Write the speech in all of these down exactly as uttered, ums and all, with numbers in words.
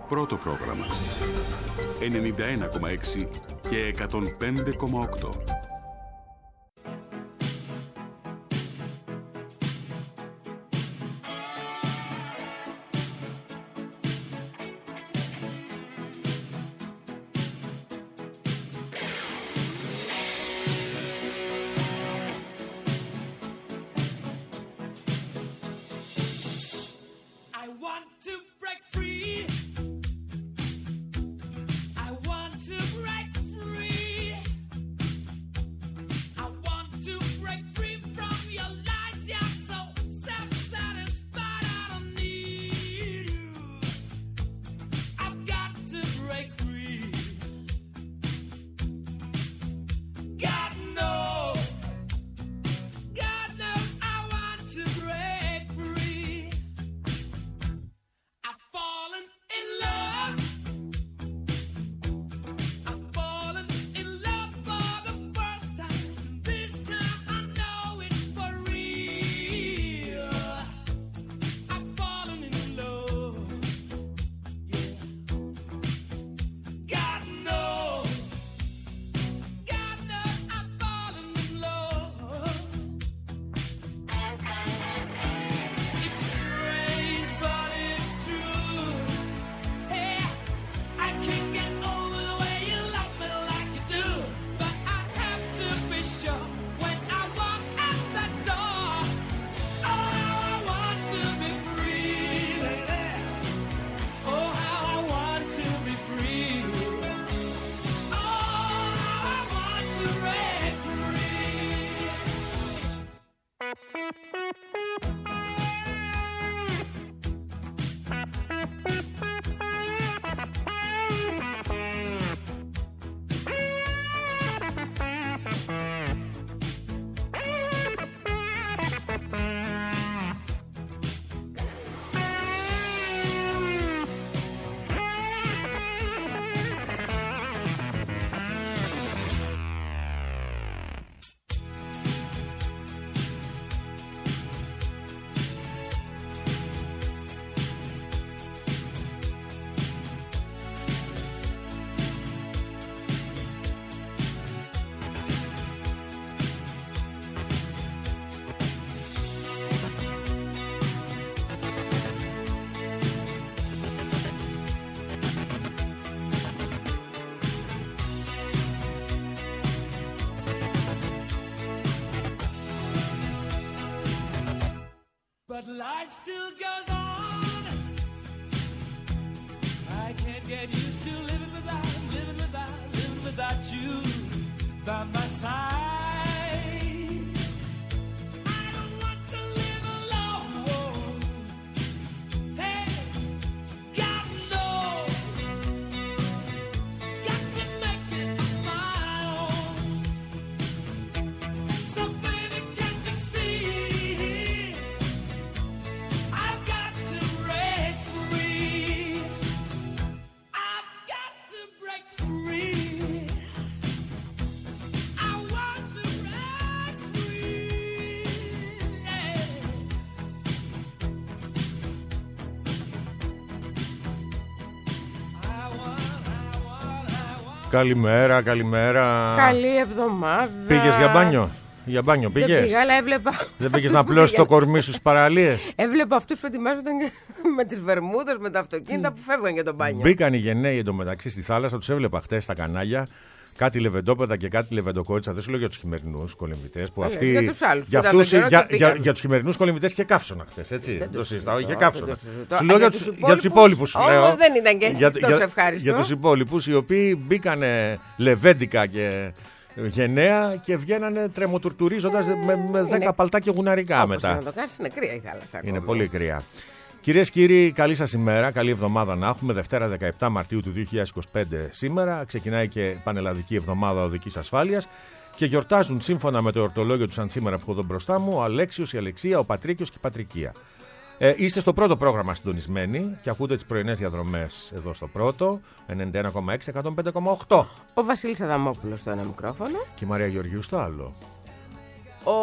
Πρώτο πρόγραμμα. ενενήντα ένα κόμμα έξι και εκατόν πέντε κόμμα οκτώ. But life still goes on. I can't get used to living without, living without, living without you by my side. I don't want to live alone. Hey, God knows, got to make it on my own. So baby, can't you see? Καλημέρα, καλημέρα. Καλή εβδομάδα. Πήγες για μπάνιο? Για μπάνιο πήγες? Δεν πήγα, αλλά έβλεπα. Δεν πήγες να πλώσεις το κορμί σου στις παραλίες? Έβλεπα αυτούς που ετοιμάζονταν με τις βερμούδες, με τα αυτοκίνητα που φεύγαν για τον μπάνιο. Μπήκαν οι γενναίοι εντωμεταξύ στη θάλασσα, τους έβλεπα χτες στα κανάλια. Κάτι λεβεντόπεδα και κάτι λεβεντοκότσια. Δεν σου λέω για τους χειμερινούς κολυμβητές. Που αυτοί, για τους άλλους. Για, αυτούς, για, για, για, για τους χειμερινούς κολυμβητές είχε καύσωνα χτες. Έτσι. Δεν το συζητάω, είχε καύσωνα. Σου λέω για, για τους υπόλοιπους. Όμως δεν ήταν και για, τόσο ευχάριστο. Για τους υπόλοιπους, οι οποίοι μπήκανε λεβέντικα και γενναία και βγαίνανε τρεμοτουρτουρίζοντας με, με δέκα παλτά και γουναρικά όπως μετά. Να το κάνεις, είναι κρύα η θάλασσα. Είναι πολύ κρύα. Κυρίες και κύριοι, καλή σας ημέρα, καλή εβδομάδα να έχουμε. Δευτέρα δεκαεπτά Μαρτίου του δύο χιλιάδες είκοσι πέντε σήμερα. Ξεκινάει και πανελλαδική εβδομάδα οδικής ασφάλειας και γιορτάζουν σύμφωνα με το εορτολόγιο του σαν σήμερα που έχω εδώ μπροστά μου ο Αλέξιος, η Αλεξία, ο Πατρίκιος και η Πατρικία. Ε, είστε στο πρώτο πρόγραμμα συντονισμένοι και ακούτε τις πρωινές διαδρομές εδώ στο πρώτο, ενενήντα ένα κόμμα έξι, εκατόν πέντε κόμμα οκτώ. Ο Βασίλης Αδαμόπουλος στο ένα μικρόφωνο Και η Μαρία Γεωργίου στο άλλο. Ο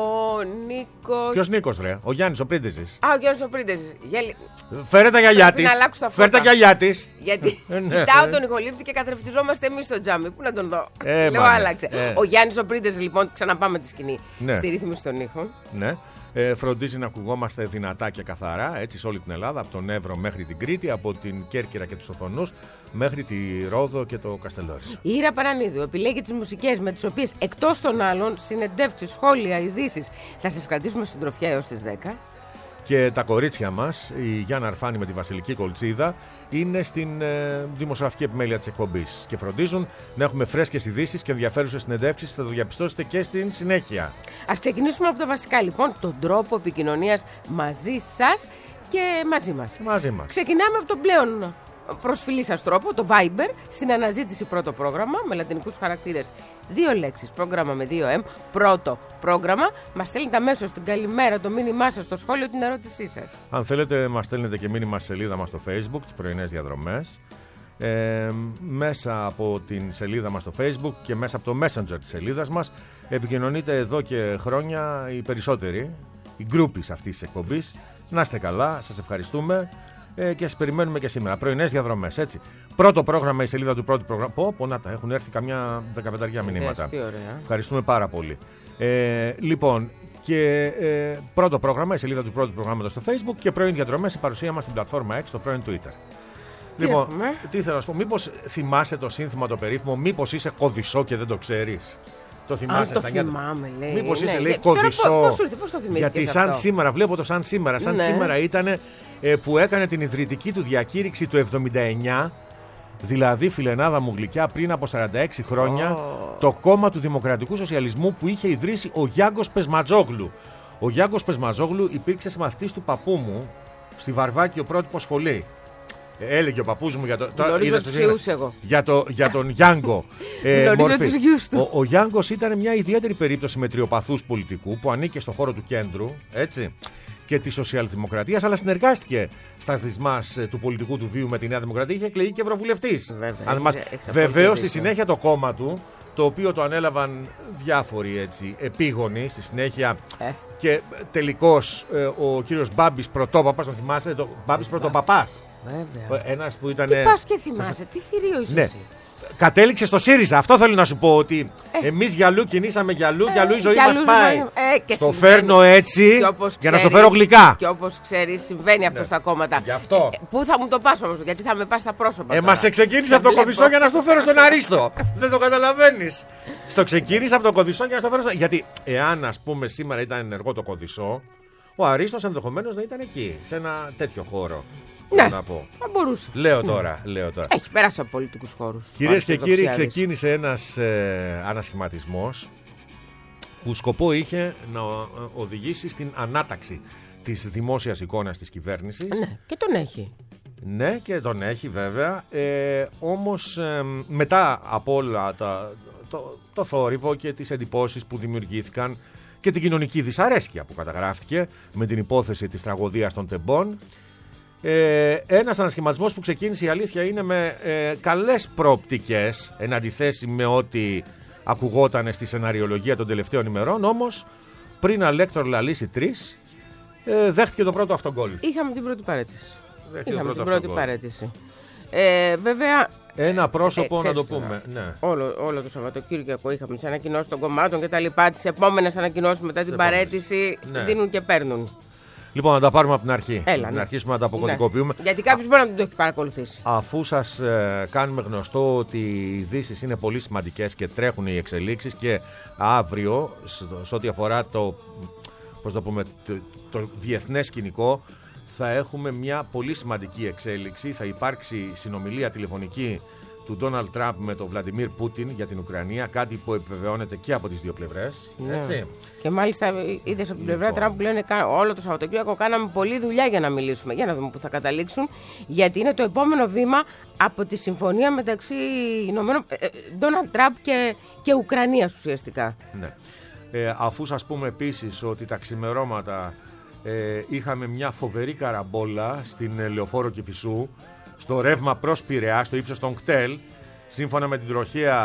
Νίκος. Ποιος Νίκος, ρε? Ο Γιάννης ο Πρίντεζης. Α, ο Γιάννης ο Πρίντεζης. Γέλη... Φέρε τα γυαλιά Πρέπει της. να αλλάξω τα Φέρε τα φώτα. γυαλιά της. Γιατί Ναι. κοιτάω τον ηχολήπτη και καθρεφτιζόμαστε εμείς στο τζάμι. Πού να τον δω. Ε, Λέω, μάνα. άλλαξε. Ε. Ο Γιάννης ο Πρίντεζης, λοιπόν, ξαναπάμε τη σκηνή. Ναι. Στη ρύθμιση των ήχων. Ναι. Ε, φροντίζει να ακουγόμαστε δυνατά και καθαρά, έτσι, σε όλη την Ελλάδα, από τον Εύρο μέχρι την Κρήτη, από την Κέρκυρα και τους Οθονούς μέχρι τη Ρόδο και το Καστελόριζο. Η Ήρα Παρανίδου επιλέγει τις μουσικές με τις οποίες, εκτός των άλλων, συνεντεύξεις, σχόλια, ειδήσεις, θα σας κρατήσουμε συντροφιά έως τις δέκα. Και τα κορίτσια μας, η Γιάννα Αρφάνη με τη Βασιλική Κολτσίδα, είναι στην ε, δημοσιογραφική επιμέλεια της εκπομπής και φροντίζουν να έχουμε φρέσκες ειδήσεις και ενδιαφέρουσες συνεντεύξεις. Θα το διαπιστώσετε και στην συνέχεια. Ας ξεκινήσουμε από τα βασικά, λοιπόν, τον τρόπο επικοινωνίας μαζί σας και μαζί μας. Μαζί μας. Ξεκινάμε από τον πλέον προσφυλή σας τρόπο, το Viber, στην αναζήτηση πρώτο πρόγραμμα με λατινικούς χαρακτήρες. Δύο λέξεις, πρόγραμμα με δύο M, πρώτο πρόγραμμα. Μας στέλνετε αμέσως την καλημέρα, το μήνυμά σας, το σχόλιο, την ερώτησή σας. Αν θέλετε, μας στέλνετε και μήνυμα στη σελίδα μας στο Facebook, τις πρωινές διαδρομές. Ε, μέσα από την σελίδα μας στο Facebook και μέσα από το Messenger της σελίδας μας επικοινωνείτε εδώ και χρόνια οι περισσότεροι, οι γκρούπις αυτής της εκπομπής. Να είστε καλά, σας ευχαριστούμε ε, και σας περιμένουμε και σήμερα. Πρωινές διαδρομές, έτσι. Πρώτο πρόγραμμα, η σελίδα του πρώτου πρόγραμμα. Πω, πω, να τα έχουν έρθει καμιά δεκαπενταριά μηνύματα. Τι ωραία. Ευχαριστούμε πάρα πολύ. Ε, λοιπόν, και ε, πρώτο πρόγραμμα, η σελίδα του πρώτου προγράμματος στο Facebook και πρώην διαδρομές, η παρουσία μας στην πλατφόρμα X, στο πρώην Twitter. Τι Λοιπόν, έχουμε? τι θέλω να σου πω, μήπως θυμάσαι το σύνθημα το περίφημο, μήπως είσαι κωδισό και δεν το ξέρεις. Το θυμάσαι Αν το στα νιάτα. θυμάμαι, λέει. Μήπως ναι. είσαι, λέει, Γιατί τώρα κωδισό. πώς- πώς σου ήρθε, πώς το θυμήθηκες Γιατί σαν αυτό? σήμερα, βλέπω το σαν σήμερα, σαν Ναι. σήμερα ήταν ε, που έκανε την ιδρυτική του διακήρυξη του εβδομήντα εννιά. Δηλαδή, φιλενάδα μου γλυκιά, πριν από σαράντα έξι χρόνια, Oh. το κόμμα του Δημοκρατικού Σοσιαλισμού που είχε ιδρύσει ο Γιάνγκος Πεσματζόγλου. Ο Γιάνγκος Πεσματζόγλου υπήρξε συμμαθητής του παππού μου στη Βαρβάκιο πρότυπο σχολή. Ε, Έλεγε ο παππούς μου για, το, το, Γνωρίζω είδες τους το σύγχρονο- γιους εγώ. για, το, για τον Γιάνγκο. Γνωρίζω μορφής. τους γιους του. Ο, ο Γιάνγκος ήταν μια ιδιαίτερη περίπτωση μετριοπαθούς πολιτικού που ανήκε στον χώρο του κέντρου, έτσι, και της σοσιαλδημοκρατίας, αλλά συνεργάστηκε στα σδισμάς ε, του πολιτικού του βίου με τη Νέα Δημοκρατία. Είχε εκλεγεί και ευρωβουλευτής. Βέβαια, Αν μας... έχεις απόλυτο Βεβαίως, στη δίκιο. συνέχεια το κόμμα του, το οποίο το ανέλαβαν διάφοροι έτσι, επίγονοι, στη συνέχεια. Ε. Και τελικώς ε, ο κύριος Μπάμπης Πρωτόπαπας, τον θυμάσαι, το Μπάμπης Πρωτοπαπάς. Βέβαια. Ένας που ήταν. Τι πας και θυμάσαι, τι θηρίο είσαι Ναι. εσύ. Κατέληξε στο ΣΥΡΙΖΑ. Αυτό θέλω να σου πω. Ότι εμείς γυαλού κινήσαμε γυαλού, γυαλού η ζωή γυαλού μας πάει. ζωή- ε, και το συμβαίνει. φέρνω έτσι Και όπως για να στο ξέρεις- φέρω γλυκά. Και όπως ξέρεις, συμβαίνει αυτό Ναι. στα κόμματα. Γι' αυτό. Ε, πού θα μου το πας όμως, γιατί θα με πας στα πρόσωπα. Ε, τώρα. μα σε ξεκίνησα Σε από το βλέπω. Κωδισό για να στο φέρω στον Αρίστο. Δεν το καταλαβαίνεις. Στο ξεκίνησα από το Κωδισό για να στο φέρω στον. Γιατί εάν, ας πούμε, σήμερα ήταν ενεργό το Κωδισό, ο Αρίστος ενδεχομένως να ήταν εκεί, σε ένα τέτοιο χώρο. Ναι, Να πω. θα μπορούσε. Λέω τώρα, λέω τώρα. Έχει περάσει από πολιτικούς χώρους. Κυρίες Ο και κύριοι, Αριστοδοξιάδης. ξεκίνησε ένας ε, ανασχηματισμός που σκοπό είχε να ο- οδηγήσει στην ανάταξη της δημόσιας εικόνας της κυβέρνησης. Ναι, και τον έχει. Ναι, και τον έχει βέβαια. Ε, όμως ε, μετά από όλα τα, το, το θόρυβο και τις εντυπώσεις που δημιουργήθηκαν και την κοινωνική δυσαρέσκεια που καταγράφτηκε με την υπόθεση της τραγωδίας των Τεμπών, ε, ένας ανασχηματισμός που ξεκίνησε, η αλήθεια είναι, με ε, καλές προοπτικές εν αντιθέσει με ό,τι ακουγόταν στη σεναριολογία των τελευταίων ημερών, όμως πριν Αλέκτορ λαλήσει τρεις, ε, δέχτηκε το πρώτο αυτογκόλ. Είχαμε την πρώτη παρέτηση. Δέχτηκε το Είχαμε πρώτο την πρώτη αυτογκόλ. παρέτηση. Ε, βέβαια, Ένα πρόσωπο, Ε, να το ξέρεις πούμε. τώρα, Ναι. Όλο, όλο το Σαββατοκύριακο είχαμε τις ανακοινώσεις των κομμάτων και τα λοιπά. Τις επόμενες ανακοινώσεις μετά την επόμενες. παρέτηση Ναι. δίνουν και παίρνουν. Λοιπόν, να τα πάρουμε από την αρχή. Έλα, να ναι. αρχίσουμε να τα αποκωδικοποιούμε. Ναι. Γιατί κάποιος μπορεί να μην το έχει παρακολουθήσει. Αφού σας ε, κάνουμε γνωστό ότι οι ειδήσεις είναι πολύ σημαντικές και τρέχουν οι εξελίξεις και αύριο, σε ό,τι αφορά το, πώς το, πούμε, το, το διεθνές σκηνικό, θα έχουμε μια πολύ σημαντική εξέλιξη. Θα υπάρξει συνομιλία τηλεφωνική του Ντόναλντ Τραμπ με τον Βλαντιμίρ Πούτιν για την Ουκρανία, κάτι που επιβεβαιώνεται και από τις δύο πλευρές. Ναι. Έτσι. Και μάλιστα είδες από την πλευρά Λοιπόν. Τραμπ που λένε «Κα- όλο το Σαββατοκύριακο κάναμε πολλή δουλειά για να μιλήσουμε». Για να δούμε πού θα καταλήξουν. Γιατί είναι το επόμενο βήμα από τη συμφωνία μεταξύ Ηνωμένων ε, ε, Ντόναλντ Τραμπ και, και Ουκρανίας ουσιαστικά. Ναι. Ε, αφού σας πούμε επίσης ότι τα ξημερώματα ε, είχαμε μια φοβερή καραμπόλα στην ε, Λεωφόρο Κηφισού, στο ρεύμα προς Πειραιά, στο ύψος των κτέλ, σύμφωνα με την τροχέα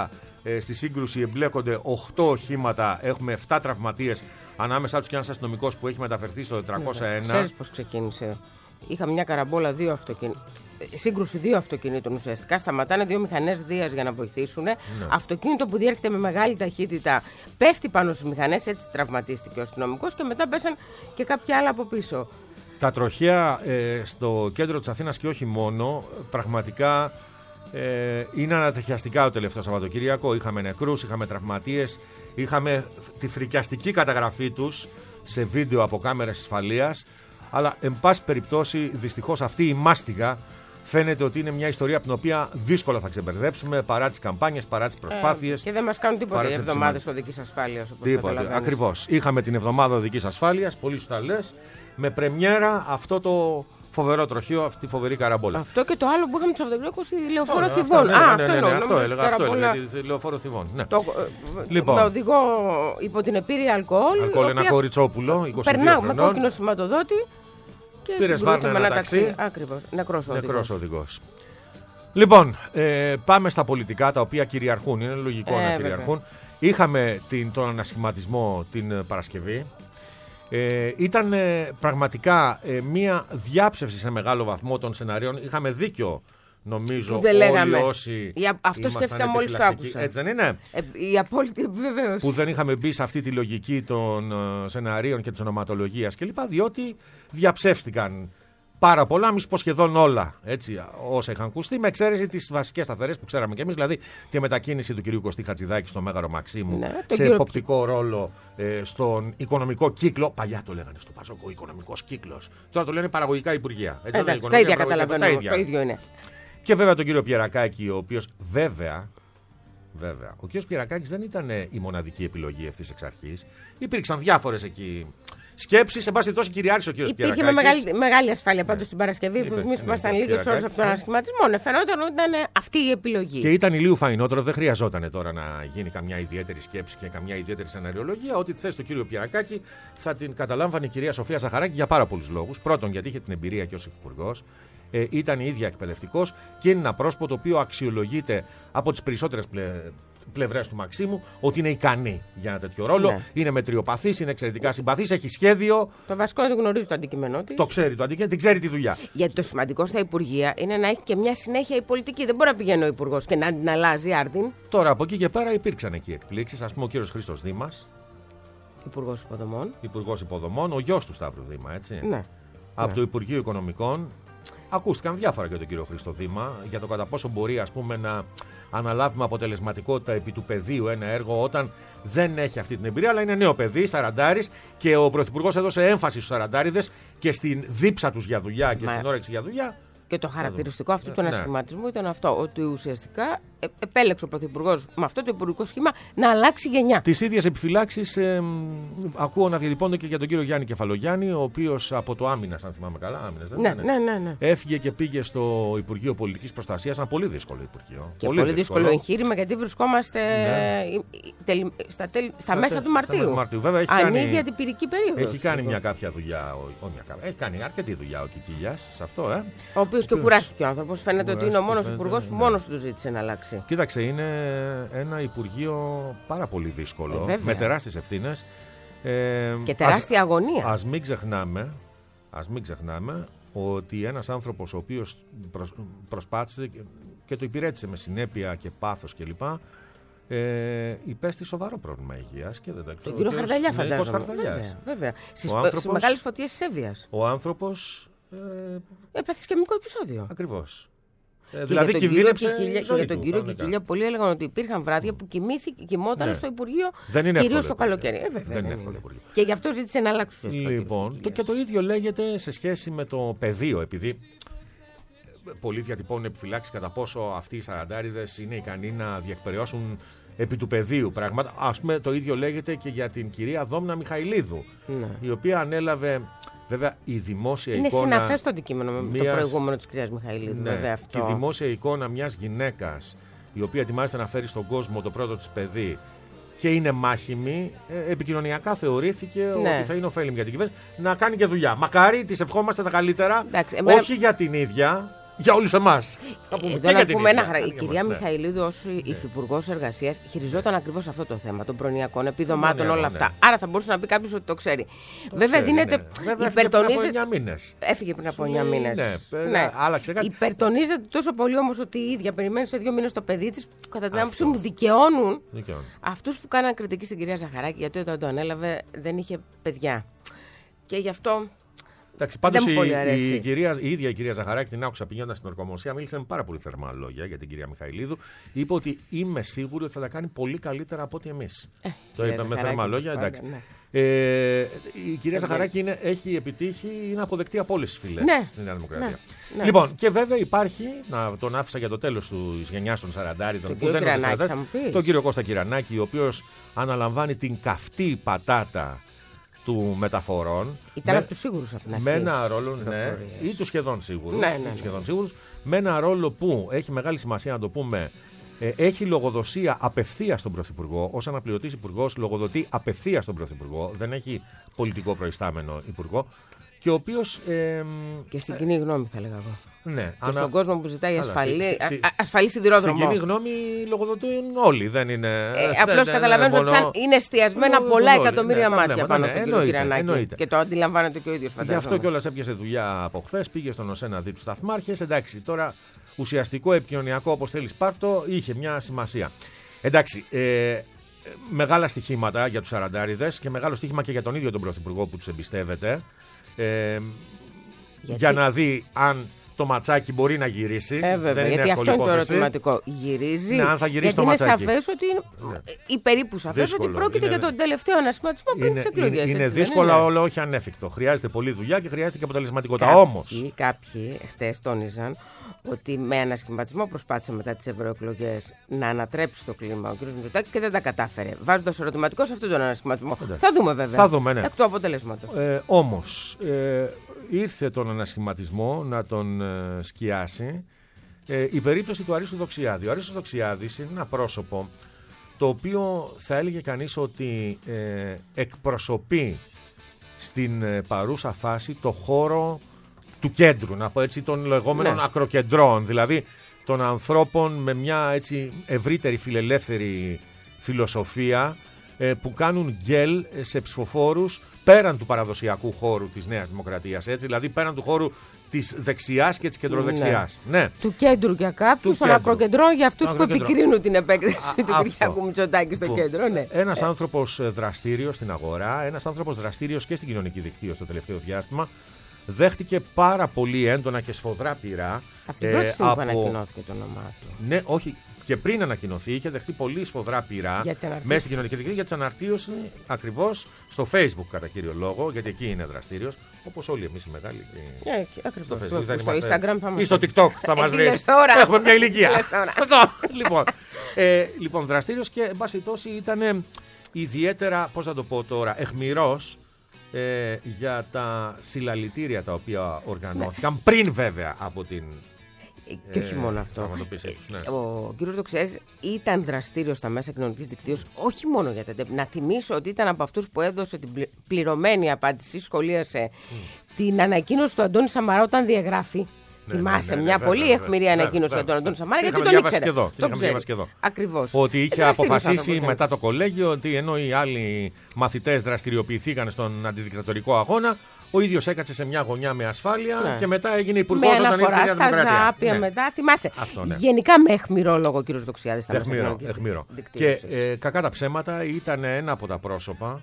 Ε, στη σύγκρουση εμπλέκονται οκτώ οχήματα, έχουμε επτά τραυματίες, ανάμεσά τους και ένας αστυνομικός που έχει μεταφερθεί στο τετρακόσια ένα. Ξέρεις πώς ξεκίνησε. Είχαμε μια καραμπόλα δύο αυτοκινήτων. Σύγκρουση δύο αυτοκινήτων ουσιαστικά. Σταματάνε δύο μηχανές Δίας για να βοηθήσουν. Ναι. Αυτοκίνητο που διέρχεται με μεγάλη ταχύτητα πέφτει πάνω στις μηχανές, έτσι τραυματίστηκε ο αστυνομικός και μετά πέσαν και κάποια άλλα από πίσω. Τα τροχαία ε, στο κέντρο της Αθήνας και όχι μόνο, πραγματικά ε, είναι ανατριχιαστικά το τελευταίο Σαββατοκύριακο. Είχαμε νεκρούς, είχαμε τραυματίες, είχαμε τη φρικιαστική καταγραφή τους σε βίντεο από κάμερες ασφαλείας. Αλλά, εν πάση περιπτώσει, δυστυχώς αυτή η μάστιγα φαίνεται ότι είναι μια ιστορία από την οποία δύσκολα θα ξεμπερδέψουμε παρά τις καμπάνιες, παρά τις προσπάθειες. Ε, και δεν μας κάνουν τίποτα οι εβδομάδες οδικής ασφάλειας. Τίποτα. Ακριβώς. Είχαμε την εβδομάδα οδικής ασφάλειας, πολύ σωστά λες, με πρεμιέρα αυτό το φοβερό τροχείο, αυτή τη φοβερή καραμπόλα. Αυτό και το άλλο που είχαμε του Σαββατοκύριακου στη Λεωφόρο Θηβών. Α, αυτό έλεγα. Αυτό έλεγα. Τη Λεωφόρο Θηβών. Λοιπόν. Με οδηγό υπό την επίρρεια αλκοόλ. Αλκοόλ, ένα κοριτσόπουλο, είκοσι δύο περνάω χρονών. με κόκκινο σηματοδότη. Πήρε βάρνα ένα ταξί. Ακριβώς. Νεκρός οδηγός. Νεκρός οδηγός. Λοιπόν, ε, πάμε στα πολιτικά τα οποία κυριαρχούν. Είναι λογικό ε, να βέβαια. κυριαρχούν. Είχαμε την, τον ανασχηματισμό την Παρασκευή. Ε, ήταν ε, πραγματικά ε, μία διάψευση σε μεγάλο βαθμό των σενάριων. Είχαμε δίκιο, νομίζω, δεν λέγαμε. όλοι όσοι. Για, αυτό σκέφτηκα μόλις το άκουσα. Έτσι δεν είναι. Ε, η απόλυτη επιβεβαίωση. Που δεν είχαμε μπει σε αυτή τη λογική των uh, σεναρίων και της ονοματολογίας κλπ. Διότι διαψεύστηκαν πάρα πολλά, μη πω σχεδόν όλα έτσι, όσα είχαν ακουστεί, με εξαίρεση τις βασικές σταθερές που ξέραμε κι εμείς, δηλαδή τη μετακίνηση του κυρίου Κωστή Χατζηδάκη στο Μέγαρο Μαξίμου, ναι, σε κύριο... εποπτικό ρόλο ε, στον οικονομικό κύκλο. Παλιά το λέγανε στο Πασόκ ο οικονομικός κύκλος. Τώρα το λένε παραγωγικά υπουργεία. Ε, εντάξει, τα ίδια καταλαβαίνω. Το ίδιο είναι. Και βέβαια τον κύριο Πιερακάκη, ο οποίος βέβαια. Βέβαια, ο κ. Πιερακάκης δεν ήταν η μοναδική επιλογή ευθύς εξ αρχής. Υπήρξαν διάφορες εκεί σκέψεις. Εν πάση περιπτώσει, κυριάρχησε ο κ. Πιερακάκης. Υπήρχε με μεγάλη, μεγάλη ασφάλεια πάντως ναι. την Παρασκευή, που εμείς ήμασταν λίγες ώρες από τον ανασχηματισμό. Ναι, φαινόταν ότι ήταν αυτή η επιλογή. Και ήταν ηλίου φαϊνότερο, δεν χρειαζόταν τώρα να γίνει καμιά ιδιαίτερη σκέψη και καμιά ιδιαίτερη σεναριολογία. Ότι τη θέση του κ. Πιερακάκη θα την καταλάμβανε η κυρία Σοφία Ζαχαράκη για πάρα πολλούς λόγους. Πρώτον, γιατί είχε την εμπειρία και ως υφυπουργός. Ε, ήταν η ίδια εκπαιδευτικός και είναι ένα πρόσωπο το οποίο αξιολογείται από τις περισσότερες πλε... πλευρές του Μαξίμου ότι είναι ικανή για ένα τέτοιο ρόλο. Ναι. Είναι μετριοπαθής, είναι εξαιρετικά συμπαθής, έχει σχέδιο. Το βασικό είναι ότι γνωρίζει το αντικείμενό της. Το ξέρει το αντικείμενο, την ξέρει τη δουλειά. Γιατί το σημαντικό στα υπουργεία είναι να έχει και μια συνέχεια η πολιτική. Δεν μπορεί να πηγαίνει ο υπουργός και να την αλλάζει άρδιν. Τώρα από εκεί και πέρα υπήρξαν εκεί εκπλήξεις. Ας πούμε ο κύριος Χρήστος Δήμας. Υπουργός Υποδομών. Υπουργός Υποδομών, ο γιος του Σταύρου Δήμα, έτσι. Ναι. Από ναι. το Υπουργείο Οικονομικών. Ακούστηκαν διάφορα για τον κύριο Χρήστο Δήμα για το κατά πόσο μπορεί ας πούμε, να αναλάβει με αποτελεσματικότητα επί του πεδίου ένα έργο όταν δεν έχει αυτή την εμπειρία, αλλά είναι νέο παιδί, σαραντάρης, και ο Πρωθυπουργός έδωσε έμφαση στους σαραντάριδες και στην δίψα τους για δουλειά και Μα... στην όρεξη για δουλειά. Και το χαρακτηριστικό αυτού του ανασχηματισμού ναι. ήταν αυτό, ότι ουσιαστικά επέλεξε ο Πρωθυπουργός με αυτό το υπουργικό σχήμα να αλλάξει γενιά. Τις ίδιες επιφυλάξεις ε, ακούω να διατυπώνονται και για τον κύριο Γιάννη Κεφαλογιάννη, ο οποίος από το Άμυνας, αν θυμάμαι καλά, Άμυνας, δεν ναι, ναι, ναι, ναι. έφυγε και πήγε στο Υπουργείο Πολιτικής Προστασίας, ένα πολύ δύσκολο Υπουργείο. Και πολύ, πολύ δύσκολο, δύσκολο εγχείρημα, γιατί βρισκόμαστε ναι. τελ, στα, τελ, στα, στα μέσα τε, του Μαρτίου. Μαρτίου. Βέβαια, έχει ανοίγει κάνει, αντιπυρική περίοδος. Έχει κάνει μια κάποια δουλειά, ο, ο, μια, έχει κάνει αρκετή δουλειά ο Κικίλιας σε αυτό, ε. Ο οποίος και κουράστηκε ο άνθρωπος. Φαίνεται ότι είναι ο μόνος υπουργός που μόνος του ζήτησε να αλλάξει. Κοίταξε, είναι ένα υπουργείο πάρα πολύ δύσκολο, ε, με τεράστιες ευθύνες. Ε, και τεράστια ας, αγωνία. Ας μην ξεχνάμε, ας μην ξεχνάμε ότι ένας άνθρωπος ο οποίος προσ, προσπάθησε και, και το υπηρέτησε με συνέπεια και πάθος κλπ. Ε, υπέστη σοβαρό πρόβλημα υγείας και δεν τα ξέρω. Τον κύριο Χαρδαλιά φαντάζομαι. Βέβαια, βέβαια. Στις, άνθρωπος, στις μεγάλες φωτιές της Εύβοιας. Ο άνθρωπος Ε, έπαθε σκεμικό επεισόδιο. Ακριβώς. Ε, δηλαδή κινδύνεψε και για τον κύριο Κικίλια πολλοί έλεγαν ότι υπήρχαν βράδια που κοιμήθηκε, κοιμόταν ναι. στο Υπουργείο, κυρίως το καλοκαίρι. Ε, βέβαια, δεν είναι εύκολο Υπουργείο. Και γι' αυτό ζήτησε να αλλάξει ουσιαστικά. Λοιπόν, το, και το ίδιο λέγεται σε σχέση με το πεδίο, επειδή πολλοί διατυπώνουν επιφυλάξεις κατά πόσο αυτοί οι σαραντάριδες είναι ικανοί να διεκπεραιώσουν επί του πεδίου πράγματα. Ας πούμε, το ίδιο λέγεται και για την κυρία Δόμνα Μιχαηλίδου, ναι. η οποία ανέλαβε. Βέβαια, η δημόσια είναι εικόνα. Είναι συναφές το αντικείμενο με μιας... το προηγούμενο της κυρίας Μιχαηλίδου. Ναι, βέβαια αυτό. Και η δημόσια εικόνα μιας γυναίκας, η οποία ετοιμάζεται να φέρει στον κόσμο το πρώτο της παιδί και είναι μάχημη, ε, επικοινωνιακά θεωρήθηκε ναι. ότι θα είναι ωφέλιμη για την κυβέρνηση να κάνει και δουλειά. Μακάρι, της ευχόμαστε τα καλύτερα. Εντάξει, εμένα... Όχι για την ίδια. για όλους εμάς. Εδώ να πούμε ένα χαρά. Η κυρία Μιχαηλίδου, ως υφυπουργός εργασίας, χειριζόταν ακριβώς αυτό το θέμα των προνοιακών επιδομάτων, όλα αυτά. Άρα θα μπορούσε να πει κάποιος ότι το ξέρει. Βέβαια, δίνεται. Υπερτονίζεται. Έφυγε πριν από εννιά μήνες. Ναι, άλλαξε κάτι. Υπερτονίζεται τόσο πολύ όμως ότι η ίδια περιμένει σε δύο μήνες το παιδί της, κατά την άποψή μου δικαιώνουν αυτούς που κάναν κριτική στην κυρία Ζαχαράκη, γιατί όταν το ανέλαβε δεν είχε παιδιά. Και γι' αυτό. Εντάξει, πάντως η, η, η, κυρία, η ίδια η κυρία Ζαχαράκη, την άκουσα πηγαίνοντας στην ορκομοσία, μίλησε με πάρα πολύ θερμά λόγια για την κυρία Μιχαηλίδου. Είπε ότι είμαι σίγουρη ότι θα τα κάνει πολύ καλύτερα από ότι εμείς. Ε, το είπε με θερμά λόγια, εντάξει. Ναι. Ε, η κυρία ε, Ζαχαράκη είναι, έχει επιτύχει, είναι αποδεκτή από όλες τις φυλές ναι. στην Νέα Δημοκρατία. Ναι. Ναι. Λοιπόν, και βέβαια υπάρχει, να τον άφησα για το τέλος της γενιάς των Σαραντάριδων, που δεν είναι τον κύριο Κώστα Κυρανάκη, ο οποίος αναλαμβάνει την καυτή πατάτα του μεταφορών. Ήταν με, από τους σίγουρους από την αρχή. Με ένα ρόλο, ναι, ή του σχεδόν σίγουρους. Ναι, ναι, ναι. Σχεδόν σίγουρους, με ένα ρόλο που έχει μεγάλη σημασία να το πούμε, ε, έχει λογοδοσία απευθείας στον Πρωθυπουργό. Ως αναπληρωτής υπουργός λογοδοτεί απευθείας στον Πρωθυπουργό. Δεν έχει πολιτικό προϊστάμενο υπουργό. Και ο οποίος. Ε, και στην κοινή γνώμη, θα λέγα εγώ. Ναι, και ανα... στον κόσμο που ζητάει ασφαλή, στη... α, ασφαλή σιδηρόδρομο. Στην κοινή γνώμη λογοδοτούν όλοι, δεν είναι. Ε, Απλώς καταλαβαίνω ότι θα είναι εστιασμένα πολλά εκατομμύρια μάτια πάνω στον κύριο Κυρανάκη. Και το αντιλαμβάνεται και ο ίδιος, φαντάζομαι. Γι' αυτό κιόλας έπιασε δουλειά από χθες, πήγε στον ΟΣΕ να δει τους σταθμάρχες. Εντάξει, τώρα ουσιαστικό επικοινωνιακό, όπως θέλει πάρτο, είχε μια σημασία. Εντάξει, ε, μεγάλα στοιχήματα για τους Σαραντάριδες και μεγάλο στοίχημα και για τον ίδιο τον Πρωθυπουργό που τους εμπιστεύεται. Ε, για να δει αν το ματσάκι μπορεί να γυρίσει. Ε, βέβαια, δεν γιατί αυτό είναι το ερωτηματικό. Γυρίζει. Ναι, αν θα γυρίσει γιατί το είναι ματσάκι. Σαφές ότι είναι, ναι. ή περίπου σαφές ότι πρόκειται είναι, για τον τελευταίο ανασχηματισμό πριν τις εκλογές. Είναι, είναι δύσκολο, αλλά όχι ανέφικτο. Χρειάζεται πολλή δουλειά και χρειάζεται και αποτελεσματικότητα. Όμως. Κάποιοι χτες τόνιζαν ότι με ανασχηματισμό προσπάθησε μετά τις ευρωεκλογές να ανατρέψει το κλίμα ο κ. Μητσοτάκης και δεν τα κατάφερε. Βάζοντας ερωτηματικό σε αυτόν τον ανασχηματισμό. Εντάξει. Θα δούμε βέβαια. Θα δούμε, ναι. Εκ του αποτελέσματος. Ε, όμως. Ε, ήρθε τον ανασχηματισμό να τον ε, σκιάσει ε, η περίπτωση του Αρίστου Δοξιάδη. Ο Αρίστος Δοξιάδης είναι ένα πρόσωπο το οποίο θα έλεγε κανείς ότι ε, εκπροσωπεί στην ε, παρούσα φάση το χώρο του κέντρου, να πω έτσι, των λεγόμενων ναι. ακροκεντρών, δηλαδή των ανθρώπων με μια έτσι ευρύτερη φιλελεύθερη φιλοσοφία ε, που κάνουν γκέλ σε ψηφοφόρους πέραν του παραδοσιακού χώρου της Νέας Δημοκρατίας, έτσι, δηλαδή πέραν του χώρου της δεξιάς και της κεντροδεξιάς. Ναι. Ναι. Του κέντρου για κάποιους, των ακροκεντρών για αυτούς που επικρίνουν την επέκταση του Κυριάκου Μητσοτάκη στο κέντρο. Ναι. Ένας ε. άνθρωπος δραστήριος στην αγορά, ένας άνθρωπος δραστήριος και στην κοινωνική δικτύωση το τελευταίο διάστημα, δέχτηκε πάρα πολύ έντονα και σφοδρά πειρά. Από την πρώτη ε, στιγμή από... που ανακοινώθηκε το όνομά του. Ναι, όχι. Και πριν ανακοινωθεί, είχε δεχτεί πολύ σφοδρά πειρά μέσα στην κοινωνική δικτύωση για τη αναρτίωση ακριβώς στο Facebook, κατά κύριο λόγο, γιατί εκεί είναι δραστήριος, όπως όλοι εμείς οι μεγάλοι. Yeah, ακριβώς. Στο, στο, στο Instagram θα μας ή στο TikTok θα μας βρει. Έχουμε μια ηλικία. λοιπόν, ε, λοιπόν, δραστήριος και, εν πάση περιπτώσει, ήταν ιδιαίτερα, πώς θα το πω τώρα, αιχμηρός ε, για τα συλλαλητήρια τα οποία οργανώθηκαν πριν βέβαια από την. Και όχι μόνο αυτό. Ναι. Ο κ. Δοξιάδης ήταν δραστήριος στα μέσα κοινωνικής δικτύωσης, όχι μόνο για τα ΤΕΠ. Να θυμίσω ότι ήταν από αυτούς που έδωσε την πληρωμένη απάντηση, σχολίασε mm. την ανακοίνωση του Αντώνη Σαμαρά όταν διαγράφει. Ναι, θυμάσαι, ναι, ναι, μια ναι, πολύ αιχμηρή ανακοίνωση του Αντώνη Σαμαρά, γιατί τον ήξερε. Το ξέρει. Ακριβώς. Ότι είχε αποφασίσει μετά το κολέγιο ότι ενώ οι άλλοι μαθητές δραστηριοποιηθήκαν στον αντιδικτατορικό αγώνα, ο ίδιος έκατσε σε μια γωνιά με ασφάλεια ναι. και μετά έγινε υπουργός όταν ήρθε η Νέα Δημοκρατία. Στα ζάπια ναι. μετά, θυμάσαι. Αυτό, ναι. Γενικά με αιχμηρό λόγο ο κ. Δοξιάδης. Αιχμηρό, αιχμηρό. Και ε, κακά τα ψέματα ήταν ένα από τα πρόσωπα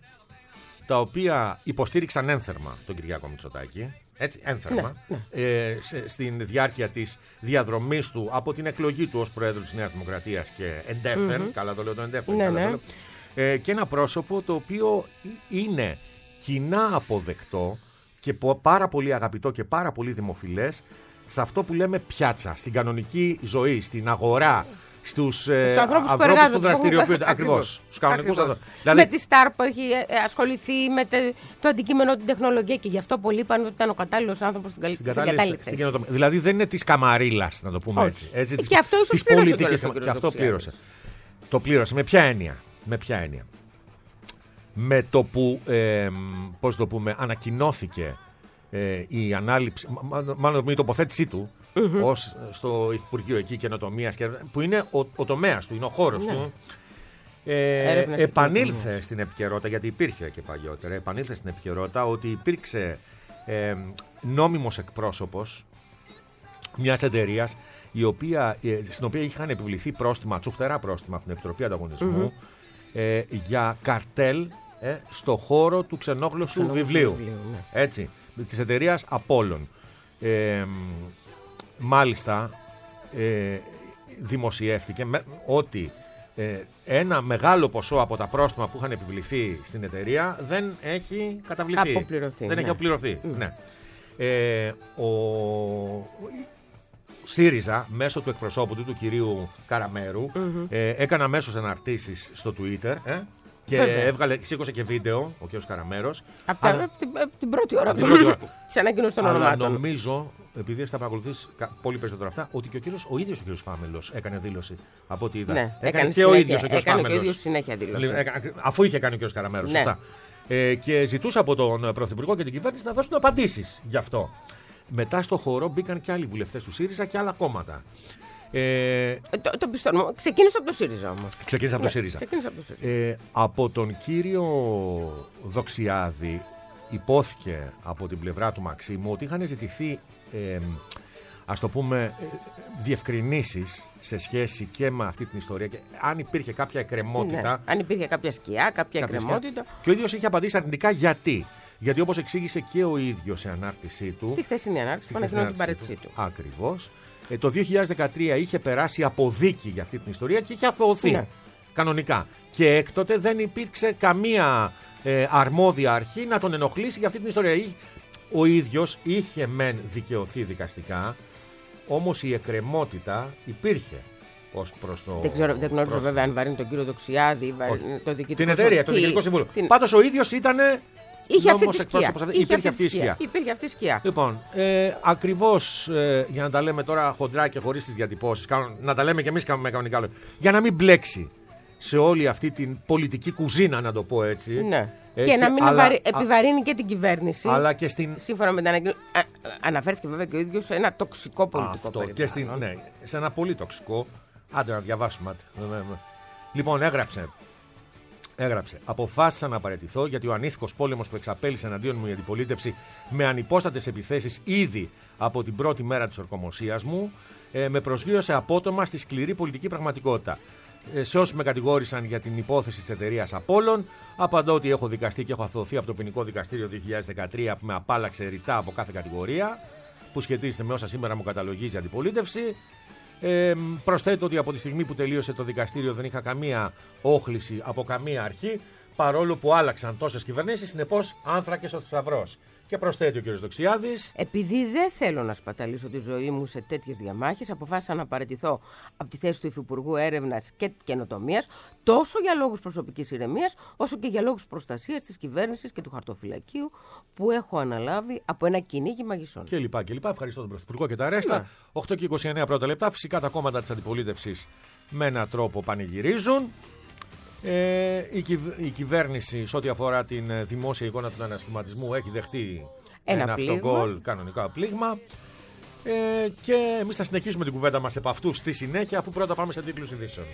τα οποία υποστήριξαν ένθερμα τον Κυριάκο Μητσοτάκη. Έτσι, ένθερμα. Ναι, ναι. Ε, σε, στην διάρκεια της διαδρομής του από την εκλογή του ως Προέδρου της Νέας Δημοκρατίας και εντέφερ. Mm-hmm. Καλά το λέω το εντέφερ. Ναι, ναι. Ε, και ένα πρόσωπο το οποίο είναι κοινά αποδεκτό και πάρα πολύ αγαπητό και πάρα πολύ δημοφιλές σε αυτό που λέμε πιάτσα, στην κανονική ζωή, στην αγορά, στους ε, ανθρώπους που, που δραστηριοποιούνται. Ακριβώς. Στους κανονικούς ανθρώπους. Δηλαδή... Με τη Σταρ που έχει ασχοληθεί με το αντικείμενο την τεχνολογία και γι' αυτό πολλοί είπαν ότι ήταν ο κατάλληλος άνθρωπος στην καλή κατάλληλη θέση. Δηλαδή δεν είναι της καμαρίλας, να το πούμε όχι. Έτσι. έτσι και αυτό ίσως πλήρωσε. Και αυτό πλήρωσε. Το πλήρωσε. Με ποια έννοια. Με ποια έννοια. Με το που, ε, πώς το πούμε, ανακοινώθηκε ε, η ανάληψη, μάλλον με η τοποθέτησή του mm-hmm. ως στο Υπουργείο εκεί Καινοτομίας, που είναι ο, ο τομέας του, είναι ο χώρος ναι. του. Ε, επανήλθε στην επικαιρότητα, γιατί υπήρχε και παλιότερα, επανήλθε στην επικαιρότητα ότι υπήρξε ε, νόμιμος εκπρόσωπος μιας εταιρείας η οποία, ε, στην οποία είχαν επιβληθεί πρόστιμα, τσουχτερά πρόστιμα από την Επιτροπή Ανταγωνισμού mm-hmm. ε, για καρτέλ ε, στο χώρο του ξενόγλωσσου βιβλίου, βιβλίου ναι. έτσι, της εταιρείας Απόλλων. Ε, μάλιστα ε, δημοσιεύτηκε με, ότι ε, ένα μεγάλο ποσό από τα πρόστιμα που είχαν επιβληθεί στην εταιρεία δεν έχει καταβληθεί. Αποπληρωθεί. Δεν ναι. έχει αποπληρωθεί. Mm. Ναι. Ε, ο ΣΥΡΙΖΑ, μέσω του εκπροσώπου του, του κυρίου Καραμέρου, mm-hmm. ε, έκανε αμέσως αναρτήσεις στο Twitter ε, και έβγαλε, σήκωσε και βίντεο ο κύριος Καραμέρος. Από Αλλά... την, την πρώτη ώρα του της ανακοίνωσης των ονομάτων. Αλλά νομίζω, επειδή θα παρακολουθείς πολύ περισσότερο αυτά, ότι και ο, κύριος, ο ίδιος ο κύριος Φάμελος έκανε δήλωση από ό,τι είδα. Ναι, έκανε, έκανε και συνέχεια, ο ίδιος ο κύριος έκανε Φάμελος. Και ο ίδιος συνέχεια δήλωση. Έκανε, αφού είχε κάνει ο κύριος Καραμέρος, ναι. σωστά. Ε, και ζητούσε από τον Πρωθυπουργό και την κυβέρνηση να δώσουν απαντήσεις γι' αυτό. Μετά στο χώρο μπήκαν και άλλοι βουλευτές του ΣΥΡΙΖΑ και άλλα κόμματα. Ε, το, το πιστώνω. Ξεκίνησε από το ΣΥΡΙΖΑ όμως. Ξεκίνησε από το ΣΥΡΙΖΑ. Ξεκίνησε από το ΣΥΡΙΖΑ. Ε, από τον κύριο Δοξιάδη υπόθηκε από την πλευρά του Μαξίμου ότι είχαν ζητηθεί ε, ας το πούμε διευκρινήσεις σε σχέση και με αυτή την ιστορία και αν υπήρχε κάποια εκκρεμότητα. Ναι, αν υπήρχε κάποια σκιά, κάποια, κάποια εκκρεμότητα. Σκιά. Και ο ίδιος είχε απαντήσει αρνητικά γιατί. Γιατί όπως εξήγησε και ο ίδιος σε ανάρτησή του. Στη χθεσινή ανάρτηση που ανακοινώνει την παρέτησή του. Ακριβώς. Ε, το δύο χιλιάδες δεκατρία είχε περάσει αποδίκη για αυτή την ιστορία και είχε αθωωωθεί. Ναι. Κανονικά. Και έκτοτε δεν υπήρξε καμία ε, αρμόδια αρχή να τον ενοχλήσει για αυτή την ιστορία. Ο ίδιος είχε μεν δικαιωθεί δικαστικά, όμως η εκκρεμότητα υπήρχε ως προς το. Δεν, ξέρω, δεν γνωρίζω βέβαια αν βαρύνει τον κύριο Δοξιάδη, το διοικητικό. Την εταιρεία, το διοικητικό συμβούλιο. Την... Πάντως ο ίδιος ήταν. Είχε αυτή τη σκιά. Υπήρχε αυτή η σκιά. Υπήρχε αυτή η σκιά. Λοιπόν, ε, ακριβώς ε, για να τα λέμε τώρα χοντρά και χωρίς τις διατυπώσεις, να τα λέμε και εμείς με κανονικά λόγια, για να μην μπλέξει σε όλη αυτή την πολιτική κουζίνα, να το πω έτσι. Ναι. Ε, και, και να μην αλλά, επιβαρύνει και την κυβέρνηση. Αλλά και στην. Σύμφωνα με την ανακοίνωση. Αναφέρθηκε βέβαια και ο ίδιος σε ένα τοξικό πολιτικό Αυτό, περιβάλλον. Και στην, ναι, σε ένα πολύ τοξικό. Άντε να διαβάσουμε. Λοιπόν, έγραψε. Έγραψε. Αποφάσισα να παραιτηθώ γιατί ο ανήθικος πόλεμος που εξαπέλυσε εναντίον μου η αντιπολίτευση με ανυπόστατες επιθέσεις ήδη από την πρώτη μέρα της ορκομοσίας μου ε, με προσγείωσε απότομα στη σκληρή πολιτική πραγματικότητα. Ε, σε όσοι με κατηγόρησαν για την υπόθεση της εταιρείας Απόλλων, απαντώ ότι έχω δικαστεί και έχω αθωωωθεί από το ποινικό δικαστήριο δύο χιλιάδες δεκατρία που με απάλαξε ρητά από κάθε κατηγορία που σχετίζεται με όσα σήμερα μου καταλογίζει η αντιπολίτευση. Ε, προσθέτω ότι από τη στιγμή που τελείωσε το δικαστήριο δεν είχα καμία όχληση από καμία αρχή, παρόλο που άλλαξαν τόσες κυβερνήσεις, συνεπώς άνθρακες ο θησαυρός. Και προσθέτει ο κ. Δοξιάδης. Επειδή δεν θέλω να σπαταλήσω τη ζωή μου σε τέτοιες διαμάχες, αποφάσισα να παραιτηθώ από τη θέση του Υφυπουργού Έρευνας και Καινοτομίας, τόσο για λόγους προσωπικής ηρεμίας, όσο και για λόγους προστασίας της κυβέρνησης και του χαρτοφυλακίου που έχω αναλάβει από ένα κυνήγι μαγισσών. Και λοιπά, και λοιπά. Ευχαριστώ τον Πρωθυπουργό και τα ρέστα. Ναι. οκτώ και είκοσι εννέα πρώτα λεπτά. Φυσικά τα κόμματα της αντιπολίτευσης με έναν τρόπο πανηγυρίζουν. Ε, η, κυβ, η κυβέρνηση σε ό,τι αφορά την δημόσια εικόνα του ανασχηματισμού έχει δεχτεί ένα, ένα πλήγμα. αυτογκόλ κανονικά πλήγμα ε, και εμείς θα συνεχίσουμε την κουβέντα μας επ' αυτού στη συνέχεια, αφού πρώτα πάμε σε τίτλους ειδήσεων.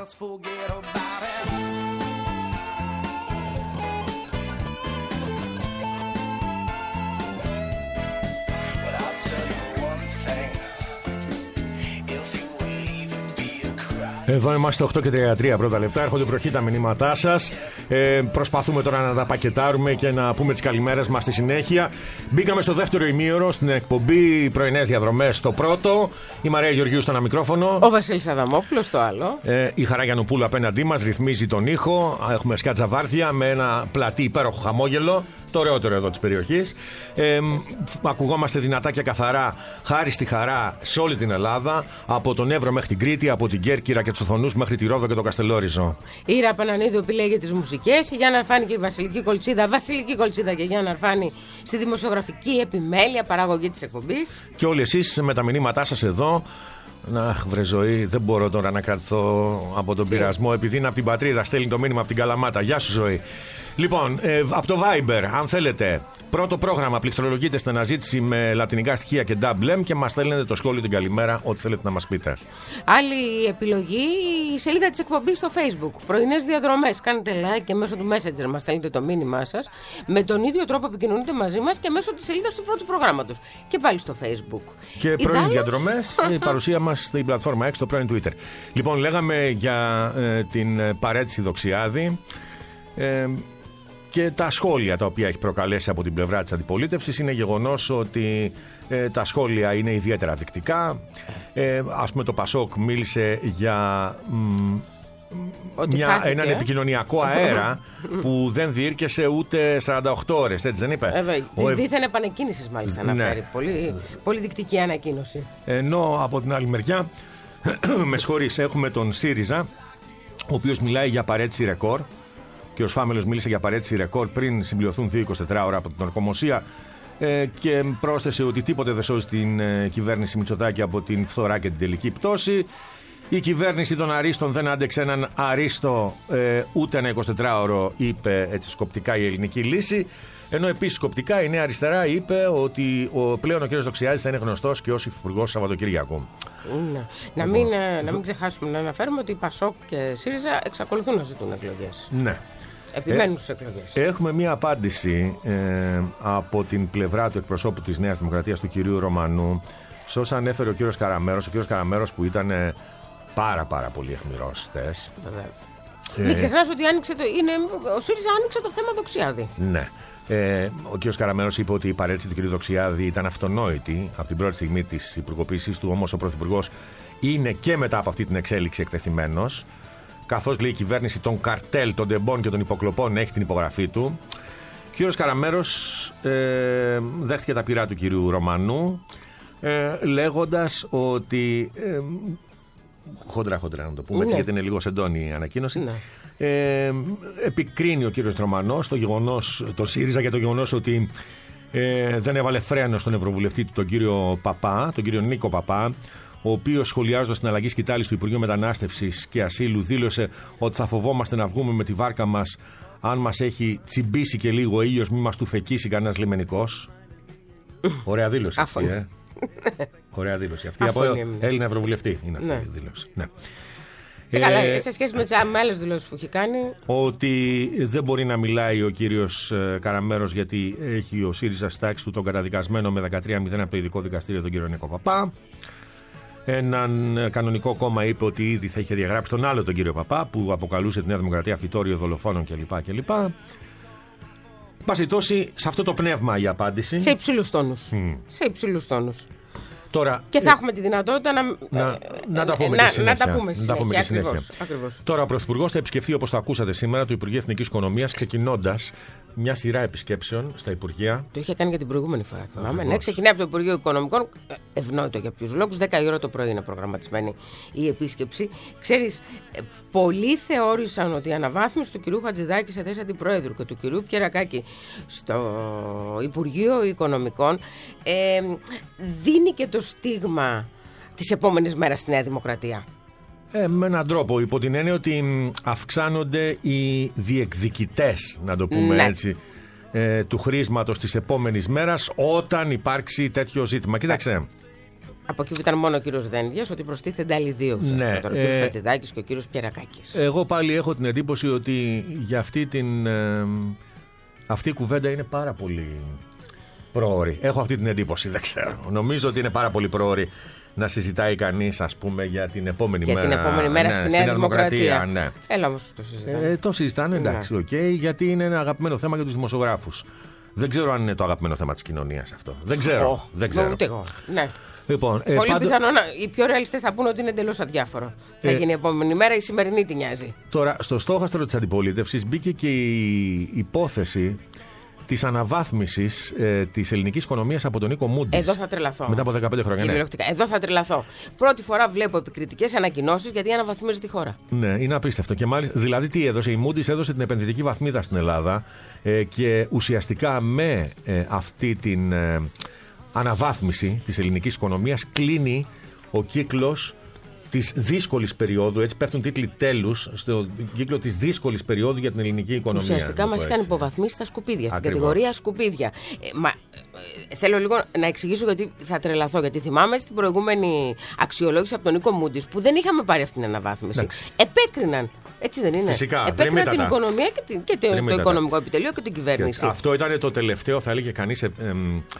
else forget about it. But I'll tell you one thing. If you leave, be a cry. Εδώ είμαστε οκτώ και τριάντα τρία πρώτα λεπτά. Έρχονται βροχή τα μηνύματά σας. Ε, προσπαθούμε τώρα να τα πακετάρουμε και να πούμε τις καλημέρες μας στη συνέχεια. Μπήκαμε στο δεύτερο ημίωρο στην εκπομπή Πρωινές Διαδρομές στο πρώτο. Η Μαρία Γεωργίου στο ένα μικρόφωνο. Ο Βασίλης Αδαμόπουλος στο άλλο. Ε, η Χαρά Γιαννοπούλου απέναντί μας ρυθμίζει τον ήχο. Έχουμε σκάτσα βάρδια με ένα πλατή υπέροχο χαμόγελο. Το ωραιότερο εδώ της περιοχής. Ε, ακουγόμαστε δυνατά και καθαρά χάρη στη Χαρά σε όλη την Ελλάδα. Από τον Εύρο μέχρι την Κρήτη, από την Κέρκυρα και τους Οθονούς μέχρι τη Ρόδο και το Καστελόριζο. Η Ήρα Πανανίδου επιλέγει τις μουσικές. Η Γιάννα Αρφάνη και η Βασιλική Κολτσίδα. Βασιλική Κολτσίδα και Γιάννα Αρφάνη στη δημοσιογραφική επιμέλεια παραγωγή της εκπομπής. Και όλοι εσείς με τα μηνύματά σας εδώ. Να, βρε ζωή, δεν μπορώ τώρα να κρατηθώ από τον πειρασμό, επειδή είναι από την πατρίδα. Στέλνει το μήνυμα από την Καλαμάτα. Γεια σου, ζωή. Λοιπόν, ε, από το Viber, αν θέλετε, πρώτο πρόγραμμα, πληκτρολογείτε στην αναζήτηση με λατινικά στοιχεία και double M και μας στέλνετε το σχόλιο, την καλημέρα, ό,τι θέλετε να μας πείτε. Άλλη επιλογή, η σελίδα της εκπομπής στο Facebook. Πρωινές Διαδρομές. Κάνετε like και μέσω του Messenger μας στέλνετε το μήνυμά σας. Με τον ίδιο τρόπο επικοινωνείτε μαζί μας και μέσω της σελίδας του πρώτου προγράμματος. Και πάλι στο Facebook. Και πρωινές Διαδρομές, η παρουσία μας στην πλατφόρμα X, στο πρώην Twitter. Λοιπόν, λέγαμε για ε, την παρέτηση Δοξιάδη. Ε, Και τα σχόλια τα οποία έχει προκαλέσει από την πλευρά της αντιπολίτευσης. Είναι γεγονός ότι ε, τα σχόλια είναι ιδιαίτερα δεικτικά. Ε, ας πούμε το Πασόκ μίλησε για μ, μια, έναν επικοινωνιακό αέρα που δεν διήρκεσε ούτε σαράντα οκτώ ώρες, έτσι δεν είπε? Βέβαια, Ο... της δίθεν επανεκκίνησης μάλιστα αναφέρει. Ναι. Πολύ, πολύ δεικτική ανακοίνωση. Ενώ από την άλλη μεριά, με συγχωρείς, έχουμε τον ΣΥΡΙΖΑ, ο οποίος μιλάει για παρέτηση ρεκόρ. Και ο Σφάμελος μίλησε για παρέτηση ρεκόρ πριν συμπληρωθούν δύο εικοσιτέσσερις ώρα από την ορκομοσία ε, και πρόσθεσε ότι τίποτε δεν σώζει την ε, κυβέρνηση Μητσοτάκη από την φθορά και την τελική πτώση. Η κυβέρνηση των Αρίστων δεν άντεξε έναν Αρίστο ε, ούτε ένα εικοσιτετράωρο, είπε έτσι σκοπτικά η ελληνική λύση. Ενώ επίσης σκοπτικά η Νέα Αριστερά είπε ότι ο, πλέον ο κ. Δοξιάδης θα είναι γνωστός και ως υφυπουργός Σαββατοκύριακου. Ναι. Να, μην, να μην ξεχάσουμε να αναφέρουμε ότι η Πασόκ και ΣΥΡΙΖΑ εξακολουθούν να ζητούν εκλογές. Ναι. Επιμένουν στις εκλογές. Έχουμε μία απάντηση ε, από την πλευρά του εκπροσώπου της Νέας Δημοκρατίας, του κυρίου Ρωμανού, σε όσα ανέφερε ο κύριος Καραμέρος. Ο κύριος Καραμέρος που ήταν ε, πάρα πάρα πολύ αιχμηρός χτες. Ε, Μην ξεχνάς ότι άνοιξε το, είναι, ο ΣΥΡΙΖΑ άνοιξε το θέμα Δοξιάδη. Ναι. Ε, ο κύριος Καραμέρος είπε ότι η παρέτηση του κ. Δοξιάδη ήταν αυτονόητη από την πρώτη στιγμή της υπουργοποίησης του. Όμως ο Πρωθυπουργός είναι και μετά από αυτή την εξέλιξη εκτεθειμένος. Καθώς λέει η κυβέρνηση των καρτέλ, των τεμπών και των υποκλοπών έχει την υπογραφή του. Ο κύριος Καραμέρος ε, δέχτηκε τα πειρά του κυρίου Ρωμανού, ε, λέγοντας ότι. Ε, χοντρά χοντρά να το πούμε, ναι, έτσι, γιατί είναι λίγο σεντόνη η ανακοίνωση. Ναι. Ε, επικρίνει ο κύριος Ρωμανός το γεγονός, το ΣΥΡΙΖΑ, για το γεγονός ότι ε, δεν έβαλε φρένο στον ευρωβουλευτή του, τον κύριο Παπά, τον κύριο Νίκο Παπά, ο οποίος, σχολιάζοντας την αλλαγή σκητάλης του Υπουργείου Μετανάστευσης και Ασύλου, δήλωσε ότι θα φοβόμαστε να βγούμε με τη βάρκα μας αν μας έχει τσιμπήσει και λίγο ο ήλιος, μη μας του φεκίσει κανένας λιμενικός. Ωραία δήλωση αυτή, ε. Ωραία δήλωση αυτή. Από Έλληνα Ευρωβουλευτή είναι αυτή, ναι, η δήλωση. Ναι. Ε, καλά, σε σχέση με τις άλλες δηλώσεις που έχει κάνει. Ότι δεν μπορεί να μιλάει ο κύριος Καραμέρος γιατί έχει ο ΣΥΡΙΖΑ στη τάξη του τον καταδικασμένο με δεκατρία μηδέν από το ειδικό δικαστήριο, τον κύριο Νίκο Παπά. Έναν κανονικό κόμμα είπε ότι ήδη θα είχε διαγράψει τον άλλο τον κύριο Παπά, που αποκαλούσε τη Νέα Δημοκρατία φυτόριο δολοφόνων κλπ. κλπ. Πάση τόση, σε αυτό το πνεύμα η απάντηση. Σε υψηλούς τόνους. Mm. Σε υψηλούς τόνους. Τώρα, και θα ε, έχουμε τη δυνατότητα να, να, να τα πούμε, ε, και, να, να τα πούμε συνέχεια. Να πούμε και συνέχεια. Ακριβώς, ακριβώς. Τώρα, ο Πρωθυπουργός θα επισκεφθεί, όπως το ακούσατε σήμερα, το Υπουργείο Εθνικής Οικονομίας, ξεκινώντας μια σειρά επισκέψεων στα Υπουργεία. Το είχε κάνει και την προηγούμενη φορά. Θυμάμαι. Ναι, ξεκινάει από το Υπουργείο Οικονομικών. Ευνόητο για ποιους λόγους. δέκα η ώρα το πρωί είναι προγραμματισμένη η επίσκεψη. Ξέρεις, πολλοί θεώρησαν ότι η αναβάθμιση του κυρίου Χατζηδάκη σε θέση αντιπρόεδρου και του κυρίου Πιερακάκη στο Υπουργείο Οικονομικών ε, δίνει και το στίγμα της επόμενης μέρας στη Νέα Δημοκρατία. Ε, με έναν τρόπο, υπό την έννοια ότι αυξάνονται οι διεκδικητές, να το πούμε, ναι, έτσι, ε, του χρήσματος της επόμενης μέρας όταν υπάρξει τέτοιο ζήτημα. Κοίταξε, Από εκεί που ήταν μόνο ο κύριος Δένδιας, ότι προστίθενται άλλοι δύο. Ναι, τώρα, ο ε, κύριος Χατζηδάκης και ο κύριος Πιερακάκης. Εγώ πάλι έχω την εντύπωση ότι για αυτή την. Ε, αυτή η κουβέντα είναι πάρα πολύ πρόωρη. Έχω αυτή την εντύπωση, δεν ξέρω. Νομίζω ότι είναι πάρα πολύ πρόωρη να συζητάει κανείς, ας πούμε, για την επόμενη για μέρα. Για την επόμενη μέρα ναι, στη Νέα Δημοκρατία. Δημοκρατία, ναι. Έλα όμως που το συζητάνε. Ε, το συζητάνε, εντάξει, οκ, okay, γιατί είναι ένα αγαπημένο θέμα για τους δημοσιογράφους. Δεν ξέρω αν είναι το αγαπημένο θέμα της κοινωνίας αυτό. Δεν ξέρω. Oh, δεν ξέρω. Ούτε εγώ. Ναι. Λοιπόν, ε, πολύ πάντο... πιθανό να, οι πιο ρεαλιστές θα πούνε ότι είναι εντελώς αδιάφορο. Ε, θα γίνει η επόμενη μέρα, η σημερινή τι νοιάζει. Τώρα, στο στόχαστρο της αντιπολίτευσης μπήκε και η υπόθεση της αναβάθμισης ε, της ελληνικής οικονομίας από τον Νίκο Μούντις. Εδώ θα τρελαθώ. Μετά από δεκαπέντε χρόνια. Ναι. Εδώ θα τρελαθώ. Πρώτη φορά βλέπω επικριτικές ανακοινώσεις γιατί αναβαθμίζει τη χώρα. Ναι, είναι απίστευτο. Και μάλιστα, δηλαδή, τι έδωσε, η Μούντις έδωσε την επενδυτική βαθμίδα στην Ελλάδα ε, και ουσιαστικά με ε, αυτή την ε, αναβάθμιση της ελληνικής οικονομίας κλείνει ο κύκλος της δύσκολης περίοδου, έτσι πέφτουν τίτλοι τέλους στον κύκλο της δύσκολης περίοδου για την ελληνική οικονομία. Ουσιαστικά μας είχαν υποβαθμίσει στα σκουπίδια, στην Ακριβώς. κατηγορία σκουπίδια. Ε, μα, ε, θέλω λίγο να εξηγήσω γιατί θα τρελαθώ. Γιατί θυμάμαι στην προηγούμενη αξιολόγηση από τον Νίκο Μούντις που δεν είχαμε πάρει αυτή την αναβάθμιση. Εντάξει. Επέκριναν. Έτσι δεν είναι. Φυσικά, επέκριναν την οικονομία και, την, και το, το οικονομικό επιτελείο και την κυβέρνηση. Και αυτό ήταν το τελευταίο, θα έλεγε κανείς, ε, ε,